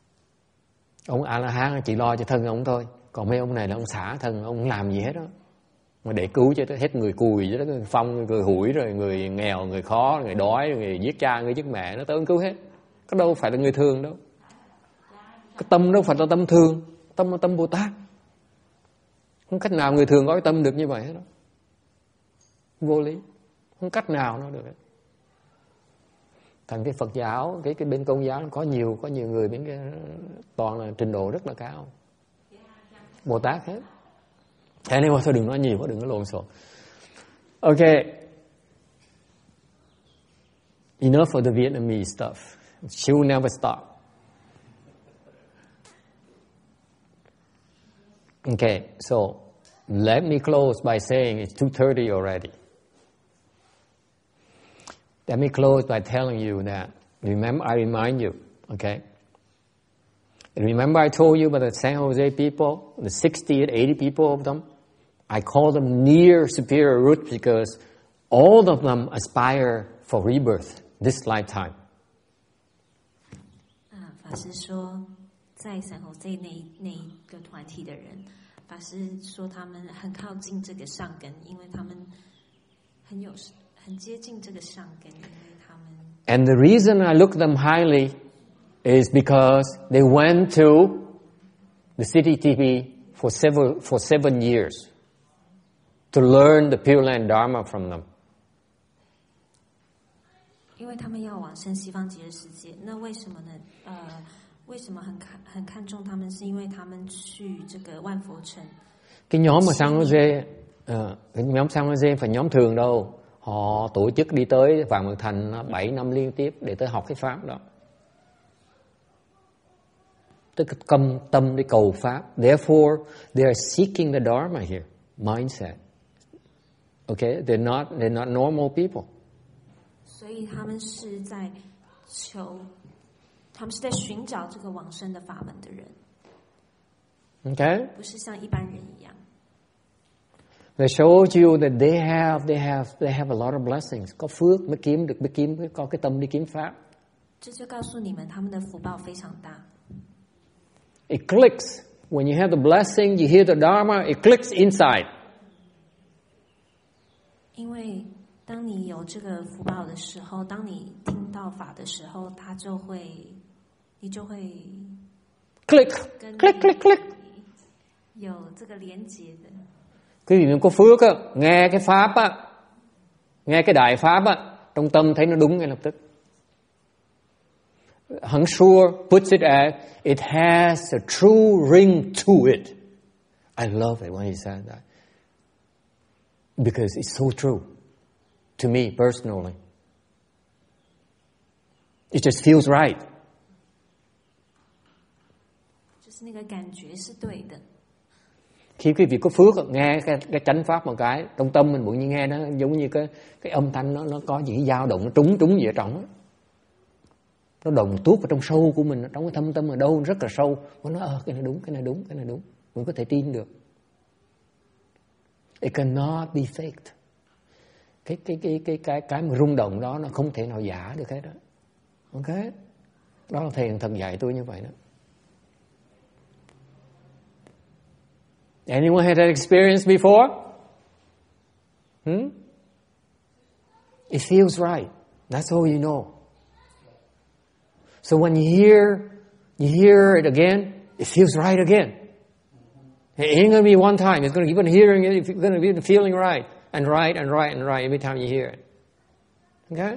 Ông A-la-hán chỉ lo cho thân ông thôi, còn mấy ông này là ông xả thân, ông không làm gì hết đó, mà để cứu cho hết người cùi chứ đó, người phong, người hủi, rồi người nghèo, người khó, người đói, người giết cha, người giết mẹ, nó tới ông cứu hết. Có đâu phải là người thường đâu. Cái tâm đâu phải là tâm thường, tâm là tâm Bồ Tát. Không cách nào người thường có cái tâm được như vậy hết đó. Vô lý, không cách nào nó được hết. Thành cái Phật giáo, cái bên Công giáo có nhiều người bên cái toàn là trình độ rất là cao, Bồ Tát hết. Thế nên mà thôi đừng nói nhiều quá, đừng có lộn xộn. Okay, enough for the Vietnamese stuff. She will never stop. Okay, so let me close by saying it's 2:30 already. Let me close by telling you that, remember, I remind you, okay? Remember I told you about the San Jose people, the 60 to 80 people of them? I call them near superior roots because all of them aspire for rebirth this lifetime. 法师说，在San Jose那个团体的人，法师说他们很靠近这个上根，因为他们很接近这个上根，因为他们。 And the reason I look them highly is because they went to the CTTP for 7 years to learn the Pure Land Dharma from them. 因为他们要往生西方极乐世界，那为什么呢？为什么很看重他们？是因为他们去这个万佛城。 Cái nhóm mà San Jose, cái nhóm San Jose phải nhóm thường đâu. Họ tổ chức đi tới Vạn Mật Thành 7 năm liên tiếp để tới học cái pháp đó. Tức là tâm đi cầu pháp. Therefore, they are seeking the Dharma here. Mindset. Okay, they're not normal people. 所以他们是在寻找这个往生的法门的人。 Okay. 不是像一般人一样。 They showed you that they have a lot of blessings. Có phước mới có cái tâm đi kiếm pháp. 这就告诉你们，他们的福报非常大。 It clicks when you have the blessing, you hear the Dharma. It clicks inside. 因为当你有这个福报的时候，当你听到法的时候，你就会 click click click click 有这个连结的。 Quý vị có phước á, nghe cái pháp á, nghe cái đại pháp á, trong tâm thấy nó đúng ngay lập tức. Hằng Sure puts it as it has a true ring to it. I love it when he said that because it's so true to me personally. It just feels right. 就是那个感觉是对的。 Khi quý vị có phước nghe cái chánh pháp một cái, trong tâm mình bỗng nhiên nghe nó giống như cái âm thanh nó có những cái dao động, nó trúng gì ở trong. Nó đồng tuốt vào trong sâu của mình, trong cái thâm tâm ở đâu rất là sâu. Nó nói cái này đúng, cái này đúng, cái này đúng. Mình có thể tin được. It cannot be faked. Cái mà rung động đó nó không thể nào giả được hết đó. Ok? Đó là thầy thật dạy tôi như vậy đó. Anyone had that experience before? It feels right. That's all you know. So when you hear it again, it feels right again. It ain't going to be one time. It's going to keep on hearing it. It's going to be feeling right and right and right and right every time you hear it. Okay?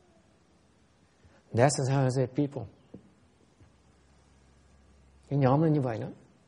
That's how I say people. Cái nhóm nó như vậy đó.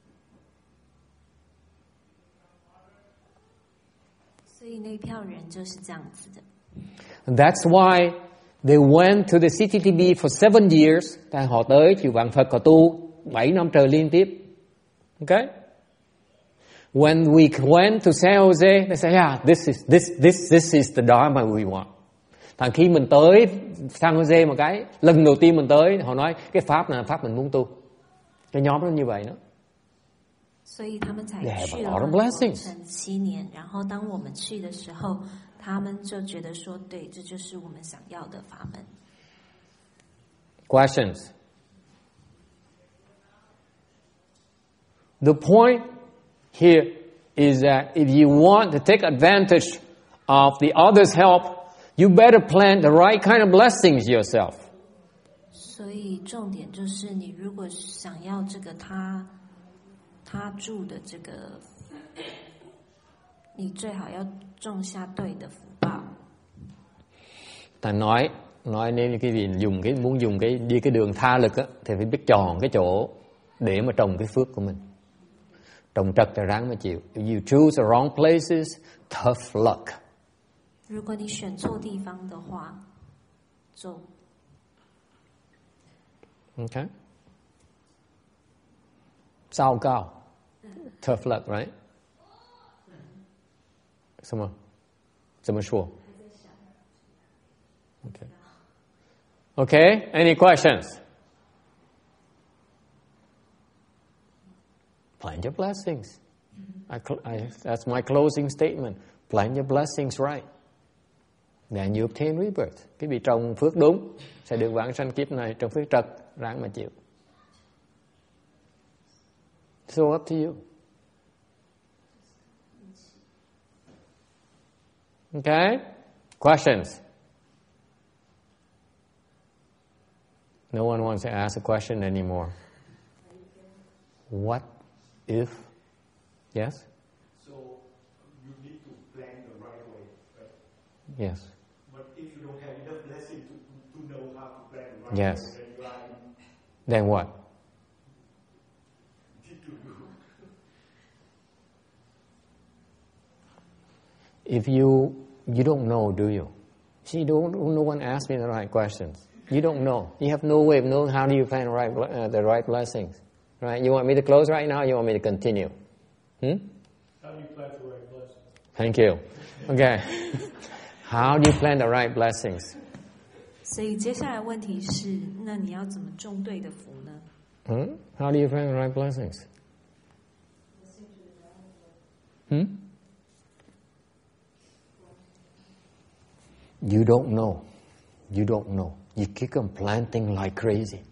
And that's why they went to the CTTB for 7 years. Họ tới chùa Vạn Phật họ tu 7 năm trời liên tiếp. Okay? When we went to San Jose, they say, yeah, this is the Dharma we want. Thành khi mình tới San Jose một cái, lần đầu tiên mình tới, họ nói cái pháp này là pháp mình muốn tu. Cái nhóm nó như vậy đó. 所以他们才去了万佛城7年，然后当我们去的时候，他们就觉得说，对，这就是我们想要的法门。 Questions? The point here is that if you want to take advantage of the other's help, you better plant the right kind of blessings yourself. 所以重点就是，你如果想要这个他住的这个，你最好要种下对的福报。 Ta nói nếu cái gì muốn dùng đi cái đường tha lực á, thì phải biết chọn cái chỗ để mà trồng cái phước của mình. Trồng trật thì ráng mà chịu. If you choose the wrong places, tough luck. 如果你选错地方的话，就 Okay. 糟糕 tough luck, right? 什么？怎么说？ Okay. Okay, any questions? Plant your blessings. That's my closing statement. Plant your blessings right. Then you obtain rebirth. Cái vị trồng phước đúng sẽ được vãng sanh kiếp này, trồng phước trật ráng mà chịu. So up to you. Okay? Questions? No one wants to ask a question anymore. What if? Yes? So you need to plan the right way, right? Yes. But if you don't have enough blessing to know how to plan the right Yes. way, then you are Then what? If you don't know, do you? See, no one asked me the right questions. You don't know. You have no way of knowing how do you plan the right blessings. Right? You want me to close right now or you want me to continue? How do you plan the right blessings? Thank you. Okay. How do you plan the right blessings? 所以接下来问题是，那你要怎么种对的福呢？ How do you plan the right blessings? You don't know. You don't know. You keep on planting like crazy.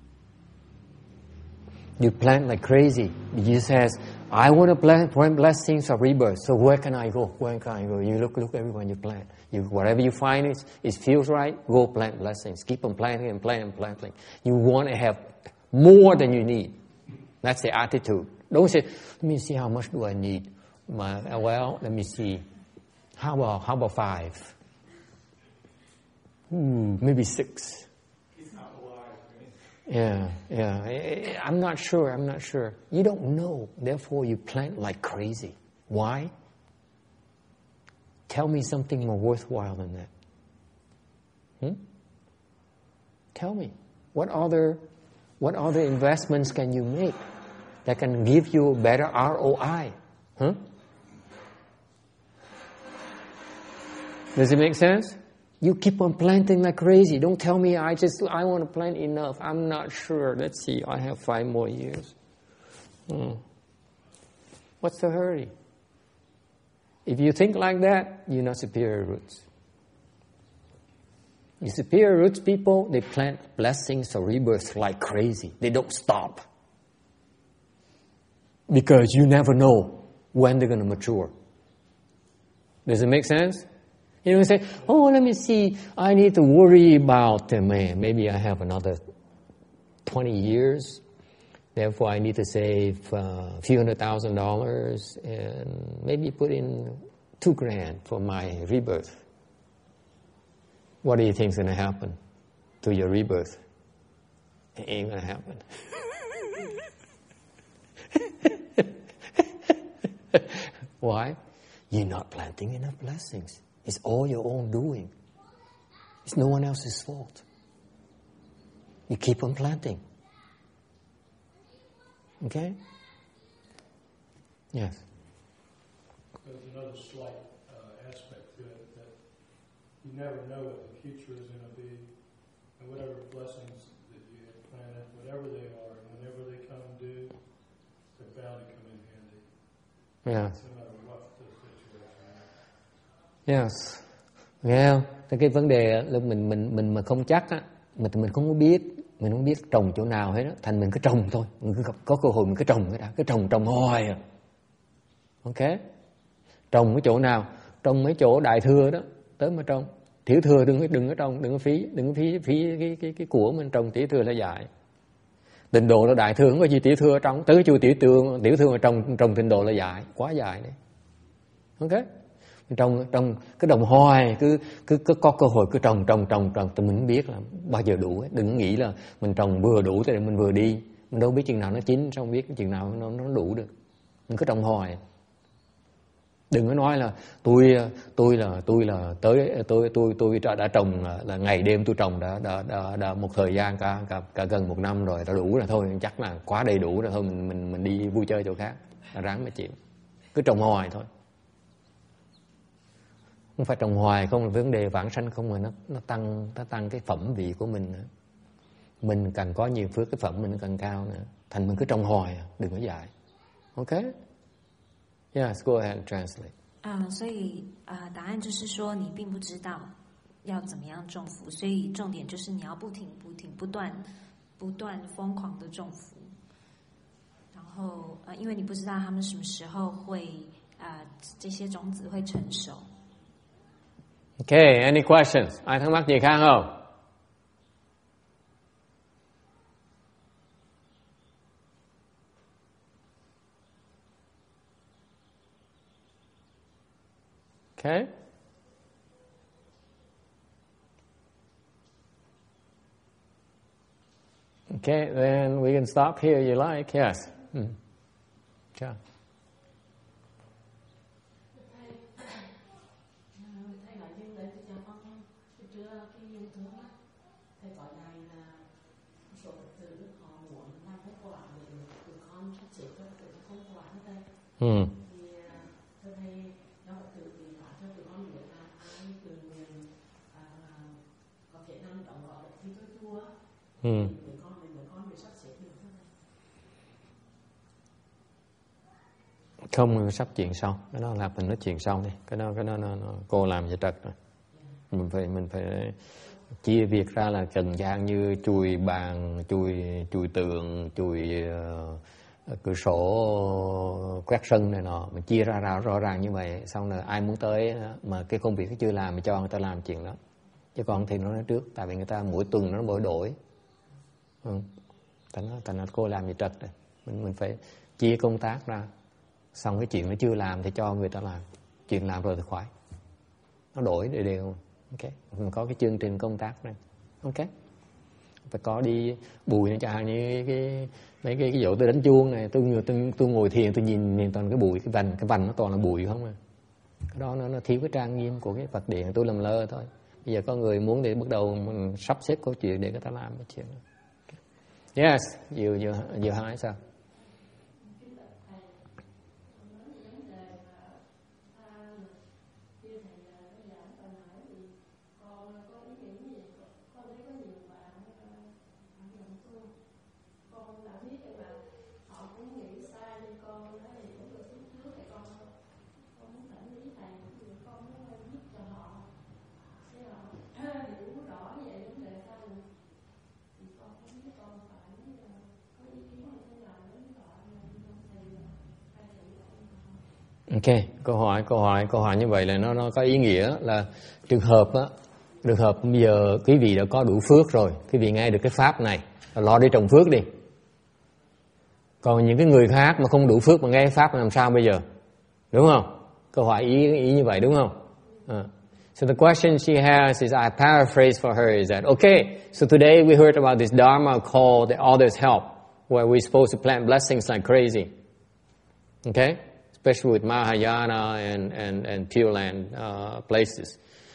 You plant like crazy. You says, I want to plant blessings of rebirth. So where can I go? Where can I go? You look everywhere you plant. Whatever you find it feels right, go plant blessings. Keep on planting and planting. You want to have more than you need. That's the attitude. Don't say, let me see how much do I need. Well, let me see. How about 5? Maybe 6. Yeah. I'm not sure. You don't know. Therefore, you plant like crazy. Why? Tell me something more worthwhile than that. Tell me. What other investments can you make that can give you a better ROI? Does it make sense? You keep on planting like crazy. Don't tell me I want to plant enough. I'm not sure. Let's see. I have 5 more years. What's the hurry? If you think like that, you're not superior roots. The superior roots people, they plant blessings or rebirths like crazy. They don't stop. Because you never know when they're going to mature. Does it make sense? You know, say, let me see, I need to worry about, maybe I have another 20 years. Therefore, I need to save a few $100,000 and maybe put in $2,000 for my rebirth. What do you think is going to happen to your rebirth? It ain't going to happen. Why? You're not planting enough blessings. It's all your own doing. It's no one else's fault. You keep on planting. Okay? Yes. There's another slight aspect to it that you never know what the future is going to be, and whatever blessings that you have planted, whatever they are, whenever they come due, they're bound to come in handy. Yes. No matter what the situation is. Yes. Nghe không? Cái vấn đề là mình mà không chắc á, mình không có biết Mình không biết trồng chỗ nào hết đó. Thành mình cứ trồng thôi. Mình cứ có cơ hội mình cứ trồng cái đã. Cứ trồng hoài à. Ok. Trồng cái chỗ nào? Trồng mấy chỗ đại thừa đó. Tới mà trồng. Tiểu thừa đừng có trồng. Đừng có phí cái của mình trồng. Tiểu thừa là dại. Tịnh độ là đại thừa. Không có gì tiểu thừa trong. Tới chùa tiểu thừa mà trồng tịnh độ là dại. Quá dại đấy. Ok. Trồng cứ trồng hoài, cứ có cơ hội cứ trồng thì mình biết là bao giờ đủ ấy. Đừng nghĩ là mình trồng vừa đủ thì mình vừa đi. Mình đâu biết chừng nào nó chín, sao không biết chừng nào nó đủ được. Mình cứ trồng hoài. Đừng có nói là tôi đã trồng là ngày đêm tôi trồng đã một thời gian cả gần 1 năm rồi, đã đủ rồi thôi, chắc là quá đầy đủ rồi thôi, mình đi vui chơi chỗ khác, là ráng mà chịu. Cứ trồng hoài thôi. Không phải trồng hoài không là vấn đề vãng sanh không, mà nó tăng cái phẩm vị của mình nữa. Mình càng có nhiều phước, cái phẩm mình càng cao nữa. Thành mình cứ trồng hoài, đừng có dại. Ok? Yes, go ahead and translate. 所以答案就是说你并不知道要怎么样种福，所以重点就是你要不停不断疯狂的种福。然后因为你不知道他们什么时候会这些种子会成熟。 Okay, any questions? Ai thắc mắc gì khác không? Okay. Okay, then we can stop here you like. Yes. Sure. Không, sắp chuyện sau. Cái đó là mình nói chuyện sau đi. Cái đó cô làm vậy trật rồi. Mình phải chia việc ra là trần gian như chùi bàn, chùi tường, chùi cửa sổ, quét sân này nọ, mình chia ra rõ ràng như vậy. Xong rồi ai muốn tới mà cái công việc nó chưa làm, mình cho người ta làm chuyện đó. Chứ còn thì nó nói trước, tại vì người ta mỗi tuần nó mỗi đổi. Thành ra cô làm gì trật rồi. Mình phải chia công tác ra. Xong cái chuyện nó chưa làm thì cho người ta làm. Chuyện làm rồi thì khỏi. Nó đổi đều. Ok. Mình có cái chương trình công tác này. Ok. Phải có đi bùi nữa, chẳng hạn như mấy cái vụ tôi đánh chuông này, tôi ngồi thiền tôi nhìn toàn cái bụi, cái vành nó toàn là bụi không à. Cái đó nó thiếu cái trang nghiêm của cái Phật điện, tôi làm lơ thôi. Bây giờ có người muốn thì bắt đầu mình sắp xếp câu chuyện để người ta làm cái chuyện đó. Okay. Yes, you hỏi sao? Ok, câu hỏi như vậy là nó có ý nghĩa là trường hợp bây giờ quý vị đã có đủ phước rồi, quý vị nghe được cái pháp này, lo đi trồng phước đi. Còn những cái người khác mà không đủ phước mà nghe cái pháp làm sao bây giờ? Đúng không? Câu hỏi ý như vậy đúng không? So the question she has is, I paraphrase for her, is that, okay, so today we heard about this Dharma called the Others Help, where we're supposed to plant blessings like crazy. Okay? Especially with Mahayana and Pure Land places.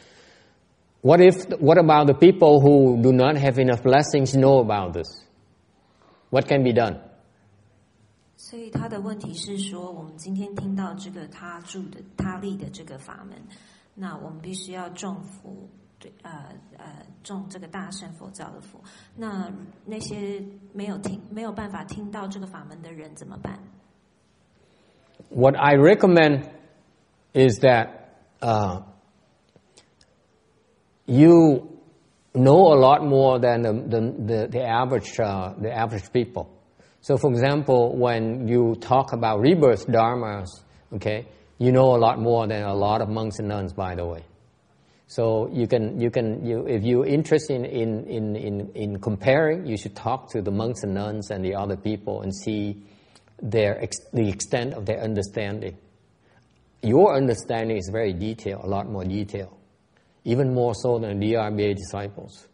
What about the people who do not have enough blessings know about this? What can be done? 所以他的问题是说，我们今天听到这个他立的这个法门，那我们必须要种福，种这个大乘佛教的福。那些没有办法听到这个法门的人怎么办？ What I recommend is that you know a lot more than the average people. So, for example, when you talk about rebirth dharmas, okay, you know a lot more than a lot of monks and nuns, by the way. So if you're interested in comparing, you should talk to the monks and nuns and the other people and see the extent of their understanding. Your understanding is very detailed, a lot more detailed, even more so than the DRBA disciples.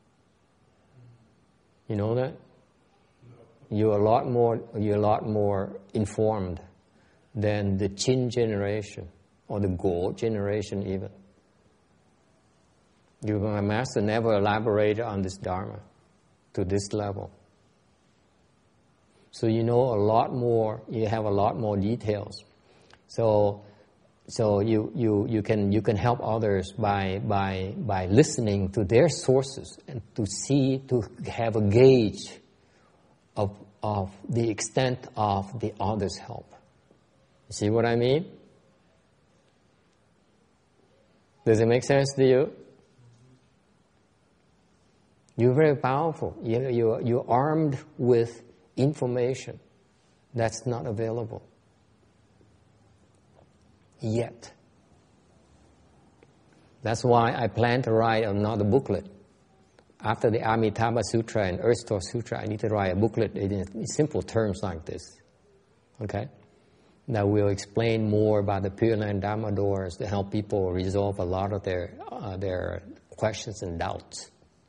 You know that? You're a lot more informed than the Chin generation or the Go generation even. My master never elaborated on this Dharma to this level. So you know a lot more, you have a lot more details. So you can help others by listening to their sources and to have a gauge of the extent of the other's help. You see what I mean? Does it make sense to you? You're very powerful. You're armed with information that's not available yet. That's why I plan to write another booklet. After the Amitabha Sutra and Earth Store Sutra, I need to write a booklet in simple terms like this. Okay? That will explain more about the Pure Land Dharma doors to help people resolve a lot of their questions and doubts.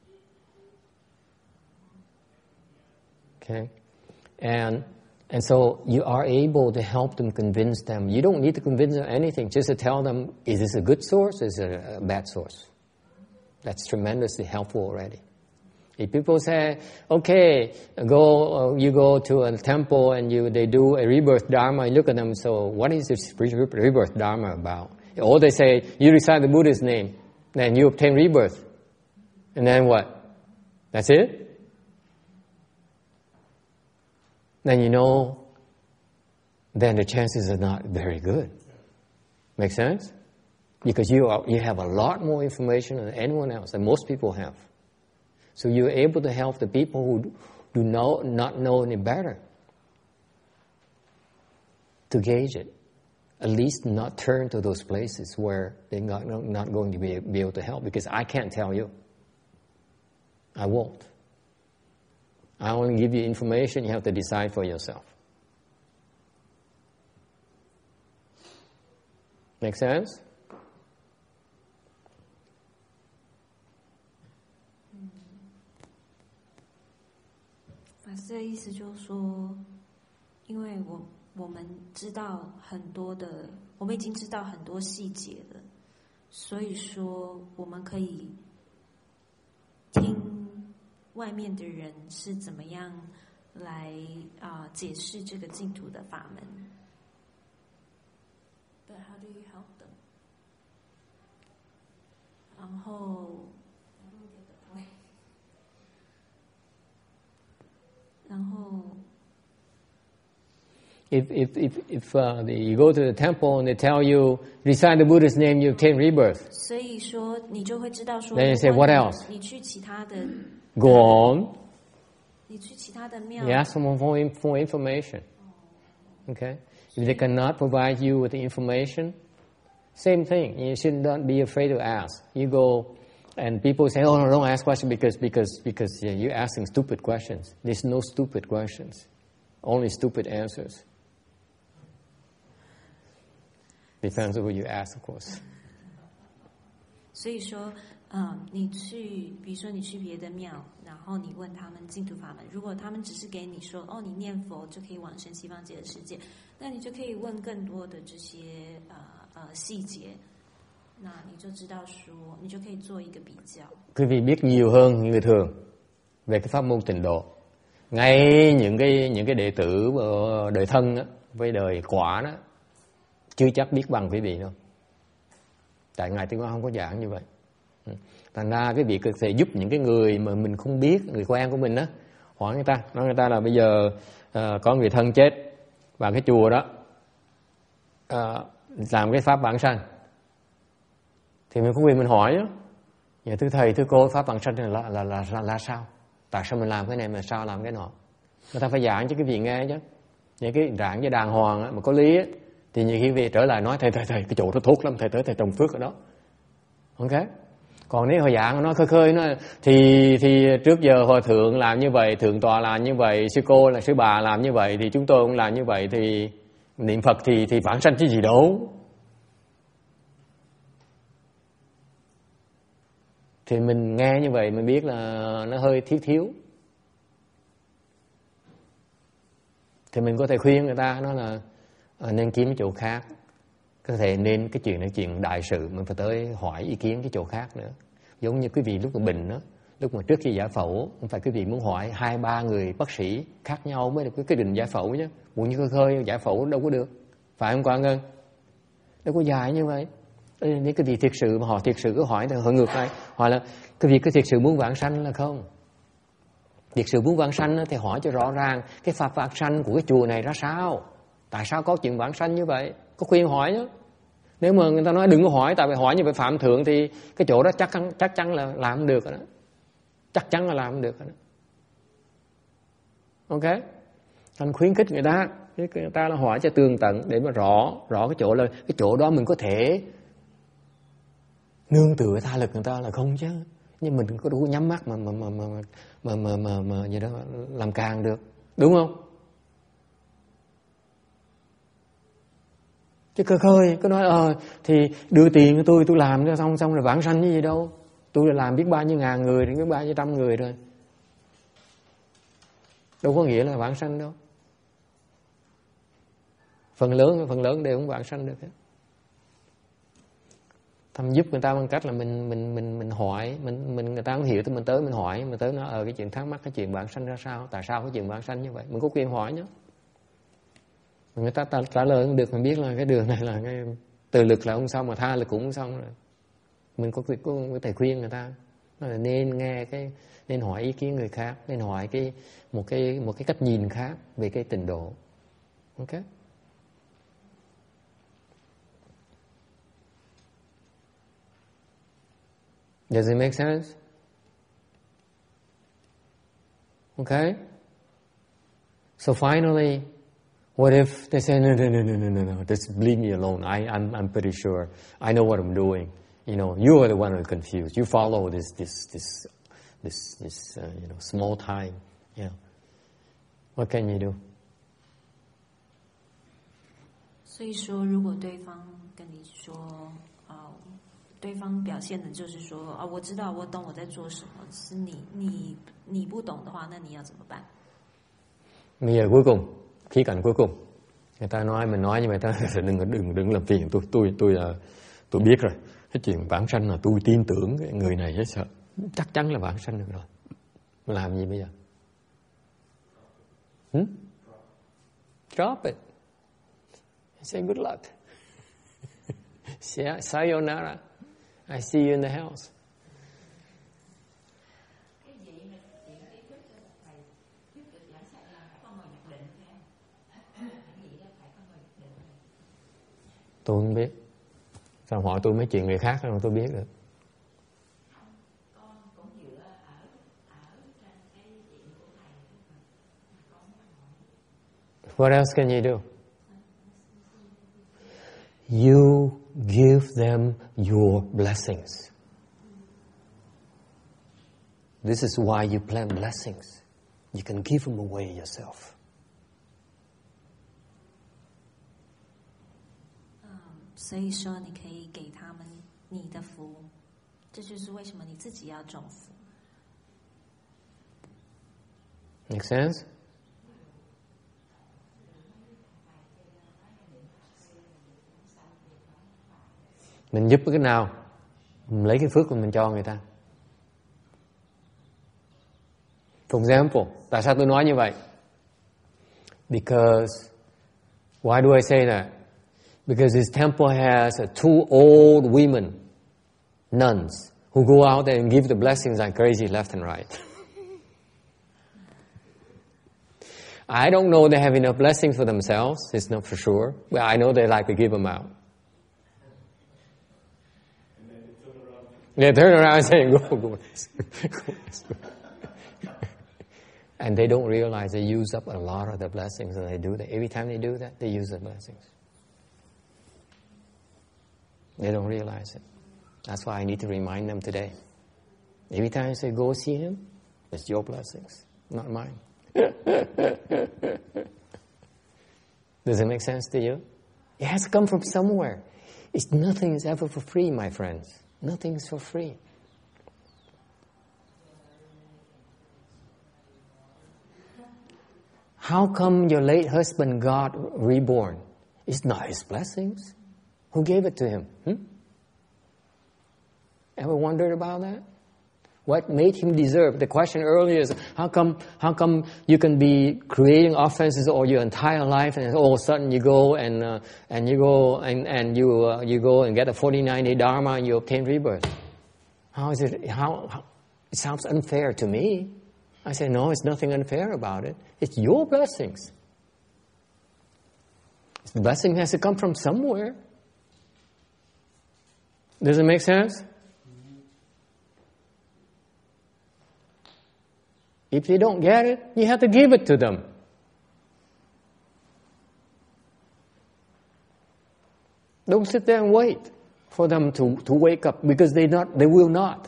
Okay? And so you are able to help them, convince them. You don't need to convince them anything. Just to tell them, is this a good source or is it a bad source? That's tremendously helpful already. If people say, okay, you go to a temple and they do a rebirth dharma, you look at them, so what is this rebirth dharma about? Or they say, you recite the Buddha's name, then you obtain rebirth. And then what? That's it? Then then the chances are not very good. Make sense? Because you have a lot more information than anyone else, than most people have. So you're able to help the people who do not know any better to gauge it. At least not turn to those places where they're not going to be able to help, because I can't tell you. I won't. I only give you information, you have to decide for yourself. Make sense? 法师的意思就是说，因为我们知道很多的，我们已经知道很多细节了，所以说我们可以听外面的人是怎么样来解释这个净土的法门。But how do you help them? 然后 If you go to the temple and they tell you recite the Buddha's name, you obtain rebirth. 所以说你就会知道说 Then you say, what else? 你去其他的 Go on. 你去其他的庙 You ask someone for information. Okay? If they cannot provide you with the information, same thing. You should not be afraid to ask. You go and people say, oh no, don't ask questions because you're asking stupid questions. There's no stupid questions. Only stupid answers. Depends on what you ask, of course. 所以说，比如说你去别的庙，然后你问他们净土法门，如果他们只是给你说，哦，你念佛就可以往生西方极乐世界，那你就可以问更多的这些细节，那你就知道说，你就可以做一个比较。 Quý vị biết nhiều hơn người thường về cái pháp môn tịnh độ. Ngay những cái đệ tử đời thân đó, với đời quả đó chưa chắc biết bằng quý vị đâu. Tại Ngài Tuyên Quang không có giảng như vậy. Thành ra cái việc có thể giúp những cái người mà mình không biết, người quen của mình đó, hỏi người ta, nói người ta là bây giờ có người thân chết và cái chùa đó làm cái pháp bản sanh, thì mình có quyền mình hỏi đó. Dạ thưa thầy, thưa cô, pháp vãng sanh là sao? Tại sao mình làm cái này mà sao làm cái nọ? Người ta phải giảng cho cái vị nghe chứ. Những cái giảng cho đàng hoàng á, mà có lý á, thì nhiều khi về trở lại nói thầy cái chỗ đó tốt lắm, thầy tới thầy trồng phước ở đó. Ok. Còn nếu họ giảng nó khơi nó thì trước giờ hòa thượng làm như vậy, thượng tọa làm như vậy, sư cô là sư bà làm như vậy, thì chúng tôi cũng làm như vậy, thì niệm Phật thì vãng sanh chứ gì đâu. Thì mình nghe như vậy mình biết là nó hơi thiếu. Thì mình có thể khuyên người ta nó là nên kiếm cái chỗ khác. Có thể nên cái chuyện này chuyện đại sự mình phải tới hỏi ý kiến cái chỗ khác nữa. Giống như quý vị lúc mà bệnh đó, lúc mà trước khi giải phẫu, không phải quý vị muốn hỏi 2-3 người bác sĩ khác nhau mới được cái định giải phẫu chứ. Muốn như khơi giải phẫu đâu có được. Phải không Quang Ngân? Đâu có dài như vậy. Nếu cái vị thiệt sự mà họ thiệt sự cứ hỏi thì họ ngược lại, hỏi là cái vị có thiệt sự muốn vãng sanh là không? Thiệt sự muốn vãng sanh thì hỏi cho rõ ràng cái pháp vãng sanh của cái chùa này ra sao? Tại sao có chuyện vãng sanh như vậy? Có khuyên hỏi nhá. Nếu mà người ta nói đừng có hỏi, tại vì hỏi như vậy phạm thượng thì cái chỗ đó chắc chắn là làm không được đó. Chắc chắn là làm không được đó. Ok? Anh khuyến khích người ta là hỏi cho tường tận để mà rõ cái chỗ là cái chỗ đó mình có thể nương tựa tha lực người ta là không chứ. Nhưng mình có đủ nhắm mắt mà gì đó làm càng được, đúng không? Chứ khơi có nói thì đưa tiền cho tôi làm cho xong rồi vãng sanh như gì đâu. Tôi là làm biết bao nhiêu ngàn người, biết bao nhiêu trăm người rồi. Đâu có nghĩa là vãng sanh đâu. Phần lớn đều không vãng sanh được hết. Thầm giúp người ta bằng cách là mình hỏi, người ta không hiểu thì mình tới mình hỏi, mình tới nói cái chuyện thắc mắc cái chuyện vãng sanh ra sao, tại sao cái chuyện vãng sanh như vậy, mình có quyền hỏi nhé. Người ta trả lời không được, mình biết là cái đường này là cái từ lực là không xong mà tha lực cũng không xong rồi. Mình có thể khuyên người ta là nên nghe nên hỏi ý kiến người khác, nên hỏi một cái cách nhìn khác về cái trình độ. Ok? Does it make sense? Okay? So finally, what if they say, no, just leave me alone. I'm pretty sure. I know what I'm doing. You know, you are the one who's confused. You follow this small time. Yeah. What can you do? 所以说，如果对方跟你说，对方表现的就是说，我知道，我懂我在做什么，是你不懂的话，那你要怎么办？ Bây giờ cuối cùng, khía cạnh cuối cùng, người ta nói mình nói như vậy, ta đừng làm phiền tôi biết rồi. Cái chuyện vãng sanh là tôi tin tưởng cái người này hết sợ, chắc chắn là vãng sanh được rồi. Mình làm gì bây giờ? Drop it. Say good luck. Sayonara. I see you in the house. Tôi không biết. Sao hỏi tôi mấy chuyện người khác mà tôi biết được. What else can you do? You give them your blessings. This is why you plan blessings. You can give them away yourself. 所以说，你可以给他们你的福，这就是为什么你自己要种福。 Make sense? Mình giúp cái nào, mình lấy cái phước của mình cho người ta. For example, tại sao tôi nói như vậy? Because, why do I say that? Because this temple has two old women, nuns, who go out there and give the blessings like crazy left and right. I don't know they have enough blessings for themselves, it's not for sure, but I know they like to give them out. They turn around and say, go. And they don't realize they use up a lot of the blessings when they do that. Every time they do that, they use the blessings. They don't realize it. That's why I need to remind them today. Every time I say, go see him, it's your blessings, not mine. Does it make sense to you? It has to come from somewhere. Nothing is ever for free, my friends. Nothing is for free. How come your late husband got reborn? It's not his blessings. Who gave it to him? Ever wondered about that? What made him deserve? The question earlier is, how come you can be creating offenses all your entire life, and all of a sudden you go and you go and get a 49-day dharma and you obtain rebirth? How is it? How it sounds unfair to me. I say, no, it's nothing unfair about it. It's your blessings. The blessing has to come from somewhere. Does it make sense? If they don't get it, you have to give it to them. Don't sit there and wait for them to wake up, because they will not.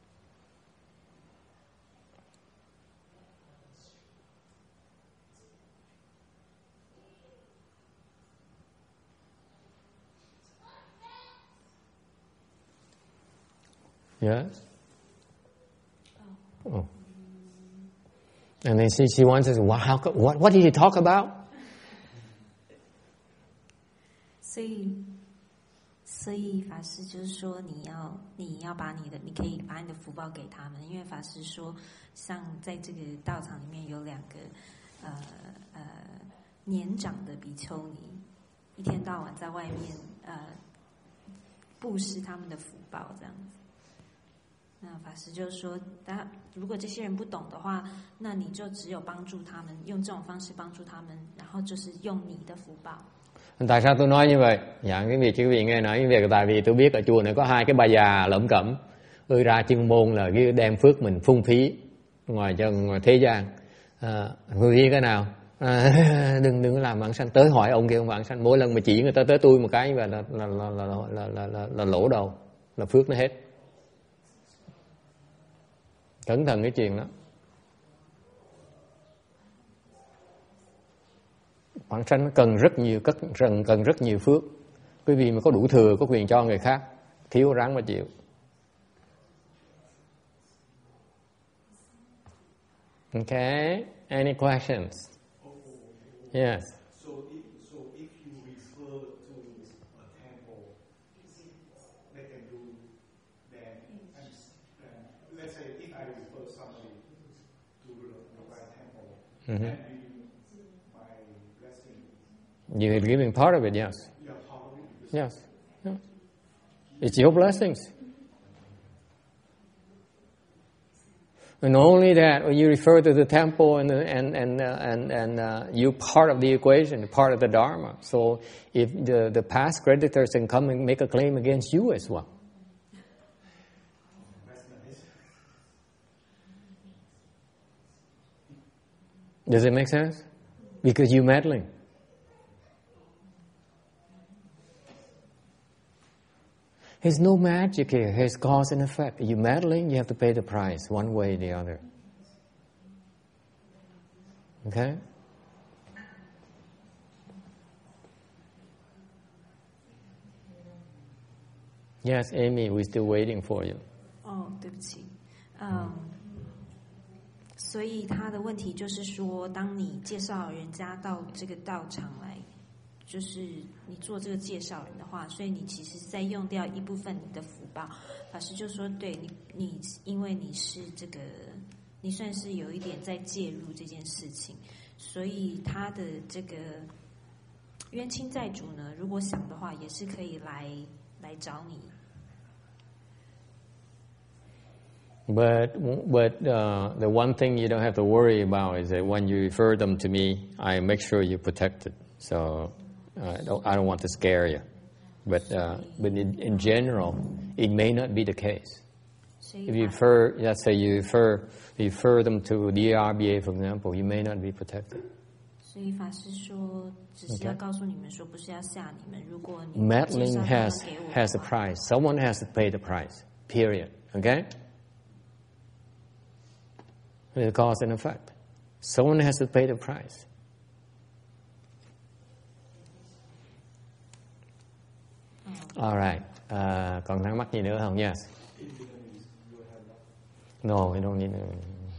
Yes? Oh. And then she wants us, what did he talk about? 所以法师就是说，你要把你可以把你的福报给他们，因为法师说，像在这个道场里面有2个年长的比丘尼，一天到晚在外面布施他们的福报这样子。那法师就说，如果这些人不懂的话，那你就只有帮助他们，用这种方式帮助他们，然后就是用你的福报。 Tại sao tôi nói như vậy? Dạ, cái việc quý vị nghe nói như vậy là tại vì tôi biết ở chùa này có 2 cái bà già lẩm cẩm, ra chuyên môn là cái đem phước mình phung phí ngoài thế gian. Người biết cái nào? Đừng có làm vãng sanh. Tới hỏi ông kia ông vãng sanh, mỗi lần mà chỉ người ta tới tôi một cái và là lỗ đầu, là phước nó hết. Cẩn thận cái chuyện đó. Vãng sanh cần rất nhiều phước. Quý vị mà có đủ thừa, có quyền cho người khác, thiếu ráng mà chịu. Okay, any questions? Yes. So if you refer to a temple, they can do that. And let's say if I refer somebody to the right temple, and my blessing. You're giving part of it, yes. Yeah, part of it. Yes. It's your blessings. And only that, when you refer to the temple and you part of the equation, part of the dharma. So if the past creditors can come and make a claim against you as well. Does it make sense? Because you're meddling. There's no magic here. Here's cause and effect. You're meddling, you have to pay the price, one way or the other. Okay? Yes, Amy, we're still waiting for you. 对不起。所以他的问题就是说，当你介绍人家到这个道场来，就是你做这个介绍人的话，所以你其实是在用掉一部分你的福报。法师就说，对你因为你是这个，你算是有一点在介入这件事情，所以他的这个冤亲债主呢，如果想的话，也是可以来找你。 But the one thing you don't have to worry about is that when you refer them to me, I make sure you're protected. So I don't want to scare you. But in general, it may not be the case. If you refer, let's say you refer them to DRBA, for example, you may not be protected. 所以法师说，只是要告诉你们说，不是要吓你们。如果你 Meddling has a price. Someone has to pay the price. Period. Okay? It's cause and effect. Someone has to pay the price. All right. Còn thắc mắc gì nữa không? Yes. No, I don't need to.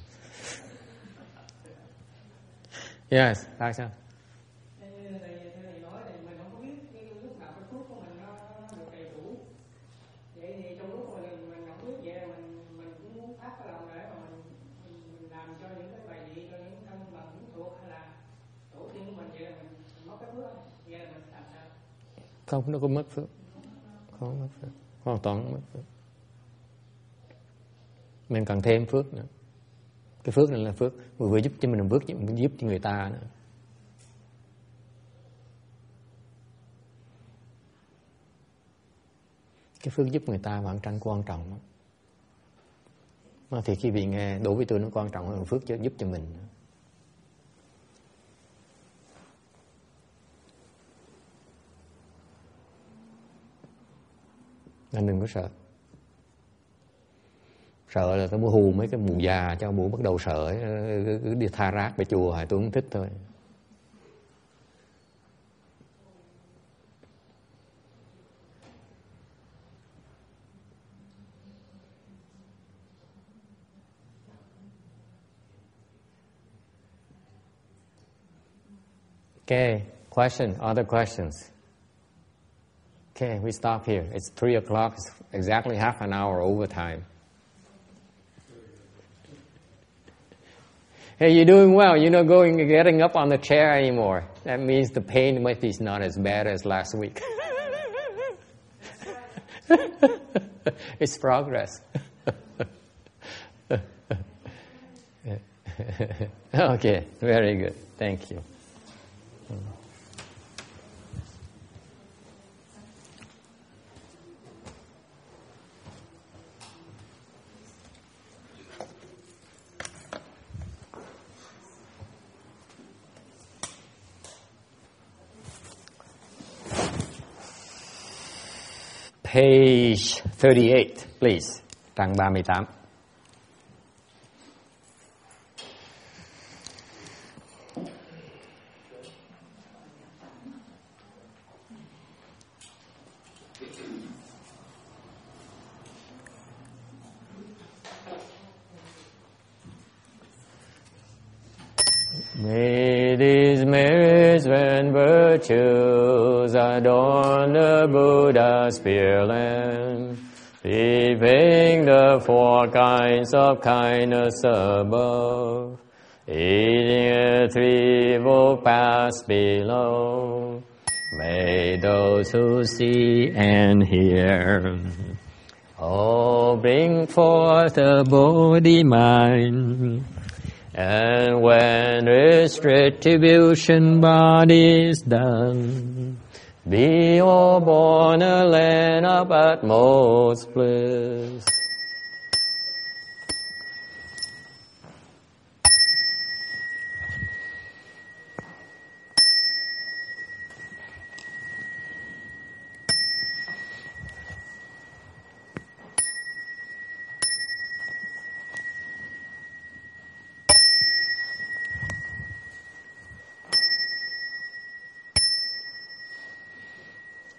Yes, tại sao? Thầy nói thì mình không có biết lúc nào cái phước của mình nó được đầy đủ. Vậy thì trong lúc mình không biết vậy mình cũng muốn phát cái lòng để mà mình làm cho những cái bài vị, cho những thân bằng những thuộc hay là tổ tiên của mình, vậy là mình mất cái phước, vậy là mình làm sao? Không, nó có mất phước. Không mất phước. Hoàn toàn không mất phước. Mình cần thêm phước nữa. Cái phước này là phước vừa giúp cho mình làm phước, giúp cho người ta nữa. Cái phước giúp người ta bản tranh quan trọng lắm. Mà thì khi vị nghe đối với tôi nó quan trọng hơn phước giúp cho mình. Nên đừng có sợ. Sợ là tôi muốn hù mấy cái mụ già cho mụ bắt đầu sợ, cứ đi tha rác về chùa tôi không thích thôi. Okay, other questions? Okay, we stop here. It's 3 o'clock, it's exactly half an hour overtime. Hey, you're doing well. You're not getting up on the chair anymore. That means the pain might be not as bad as last week. It's progress. Okay, very good. Thank you. Page 38, please. Trang 38. May these merits and virtues adorn the Buddha's Pure Land, leaving the 4 kinds of kindness above, aiding the 3-fold paths below. May those who see and hear all bring forth a Bodhi mind. And when retribution body is done, be all born a land of utmost bliss.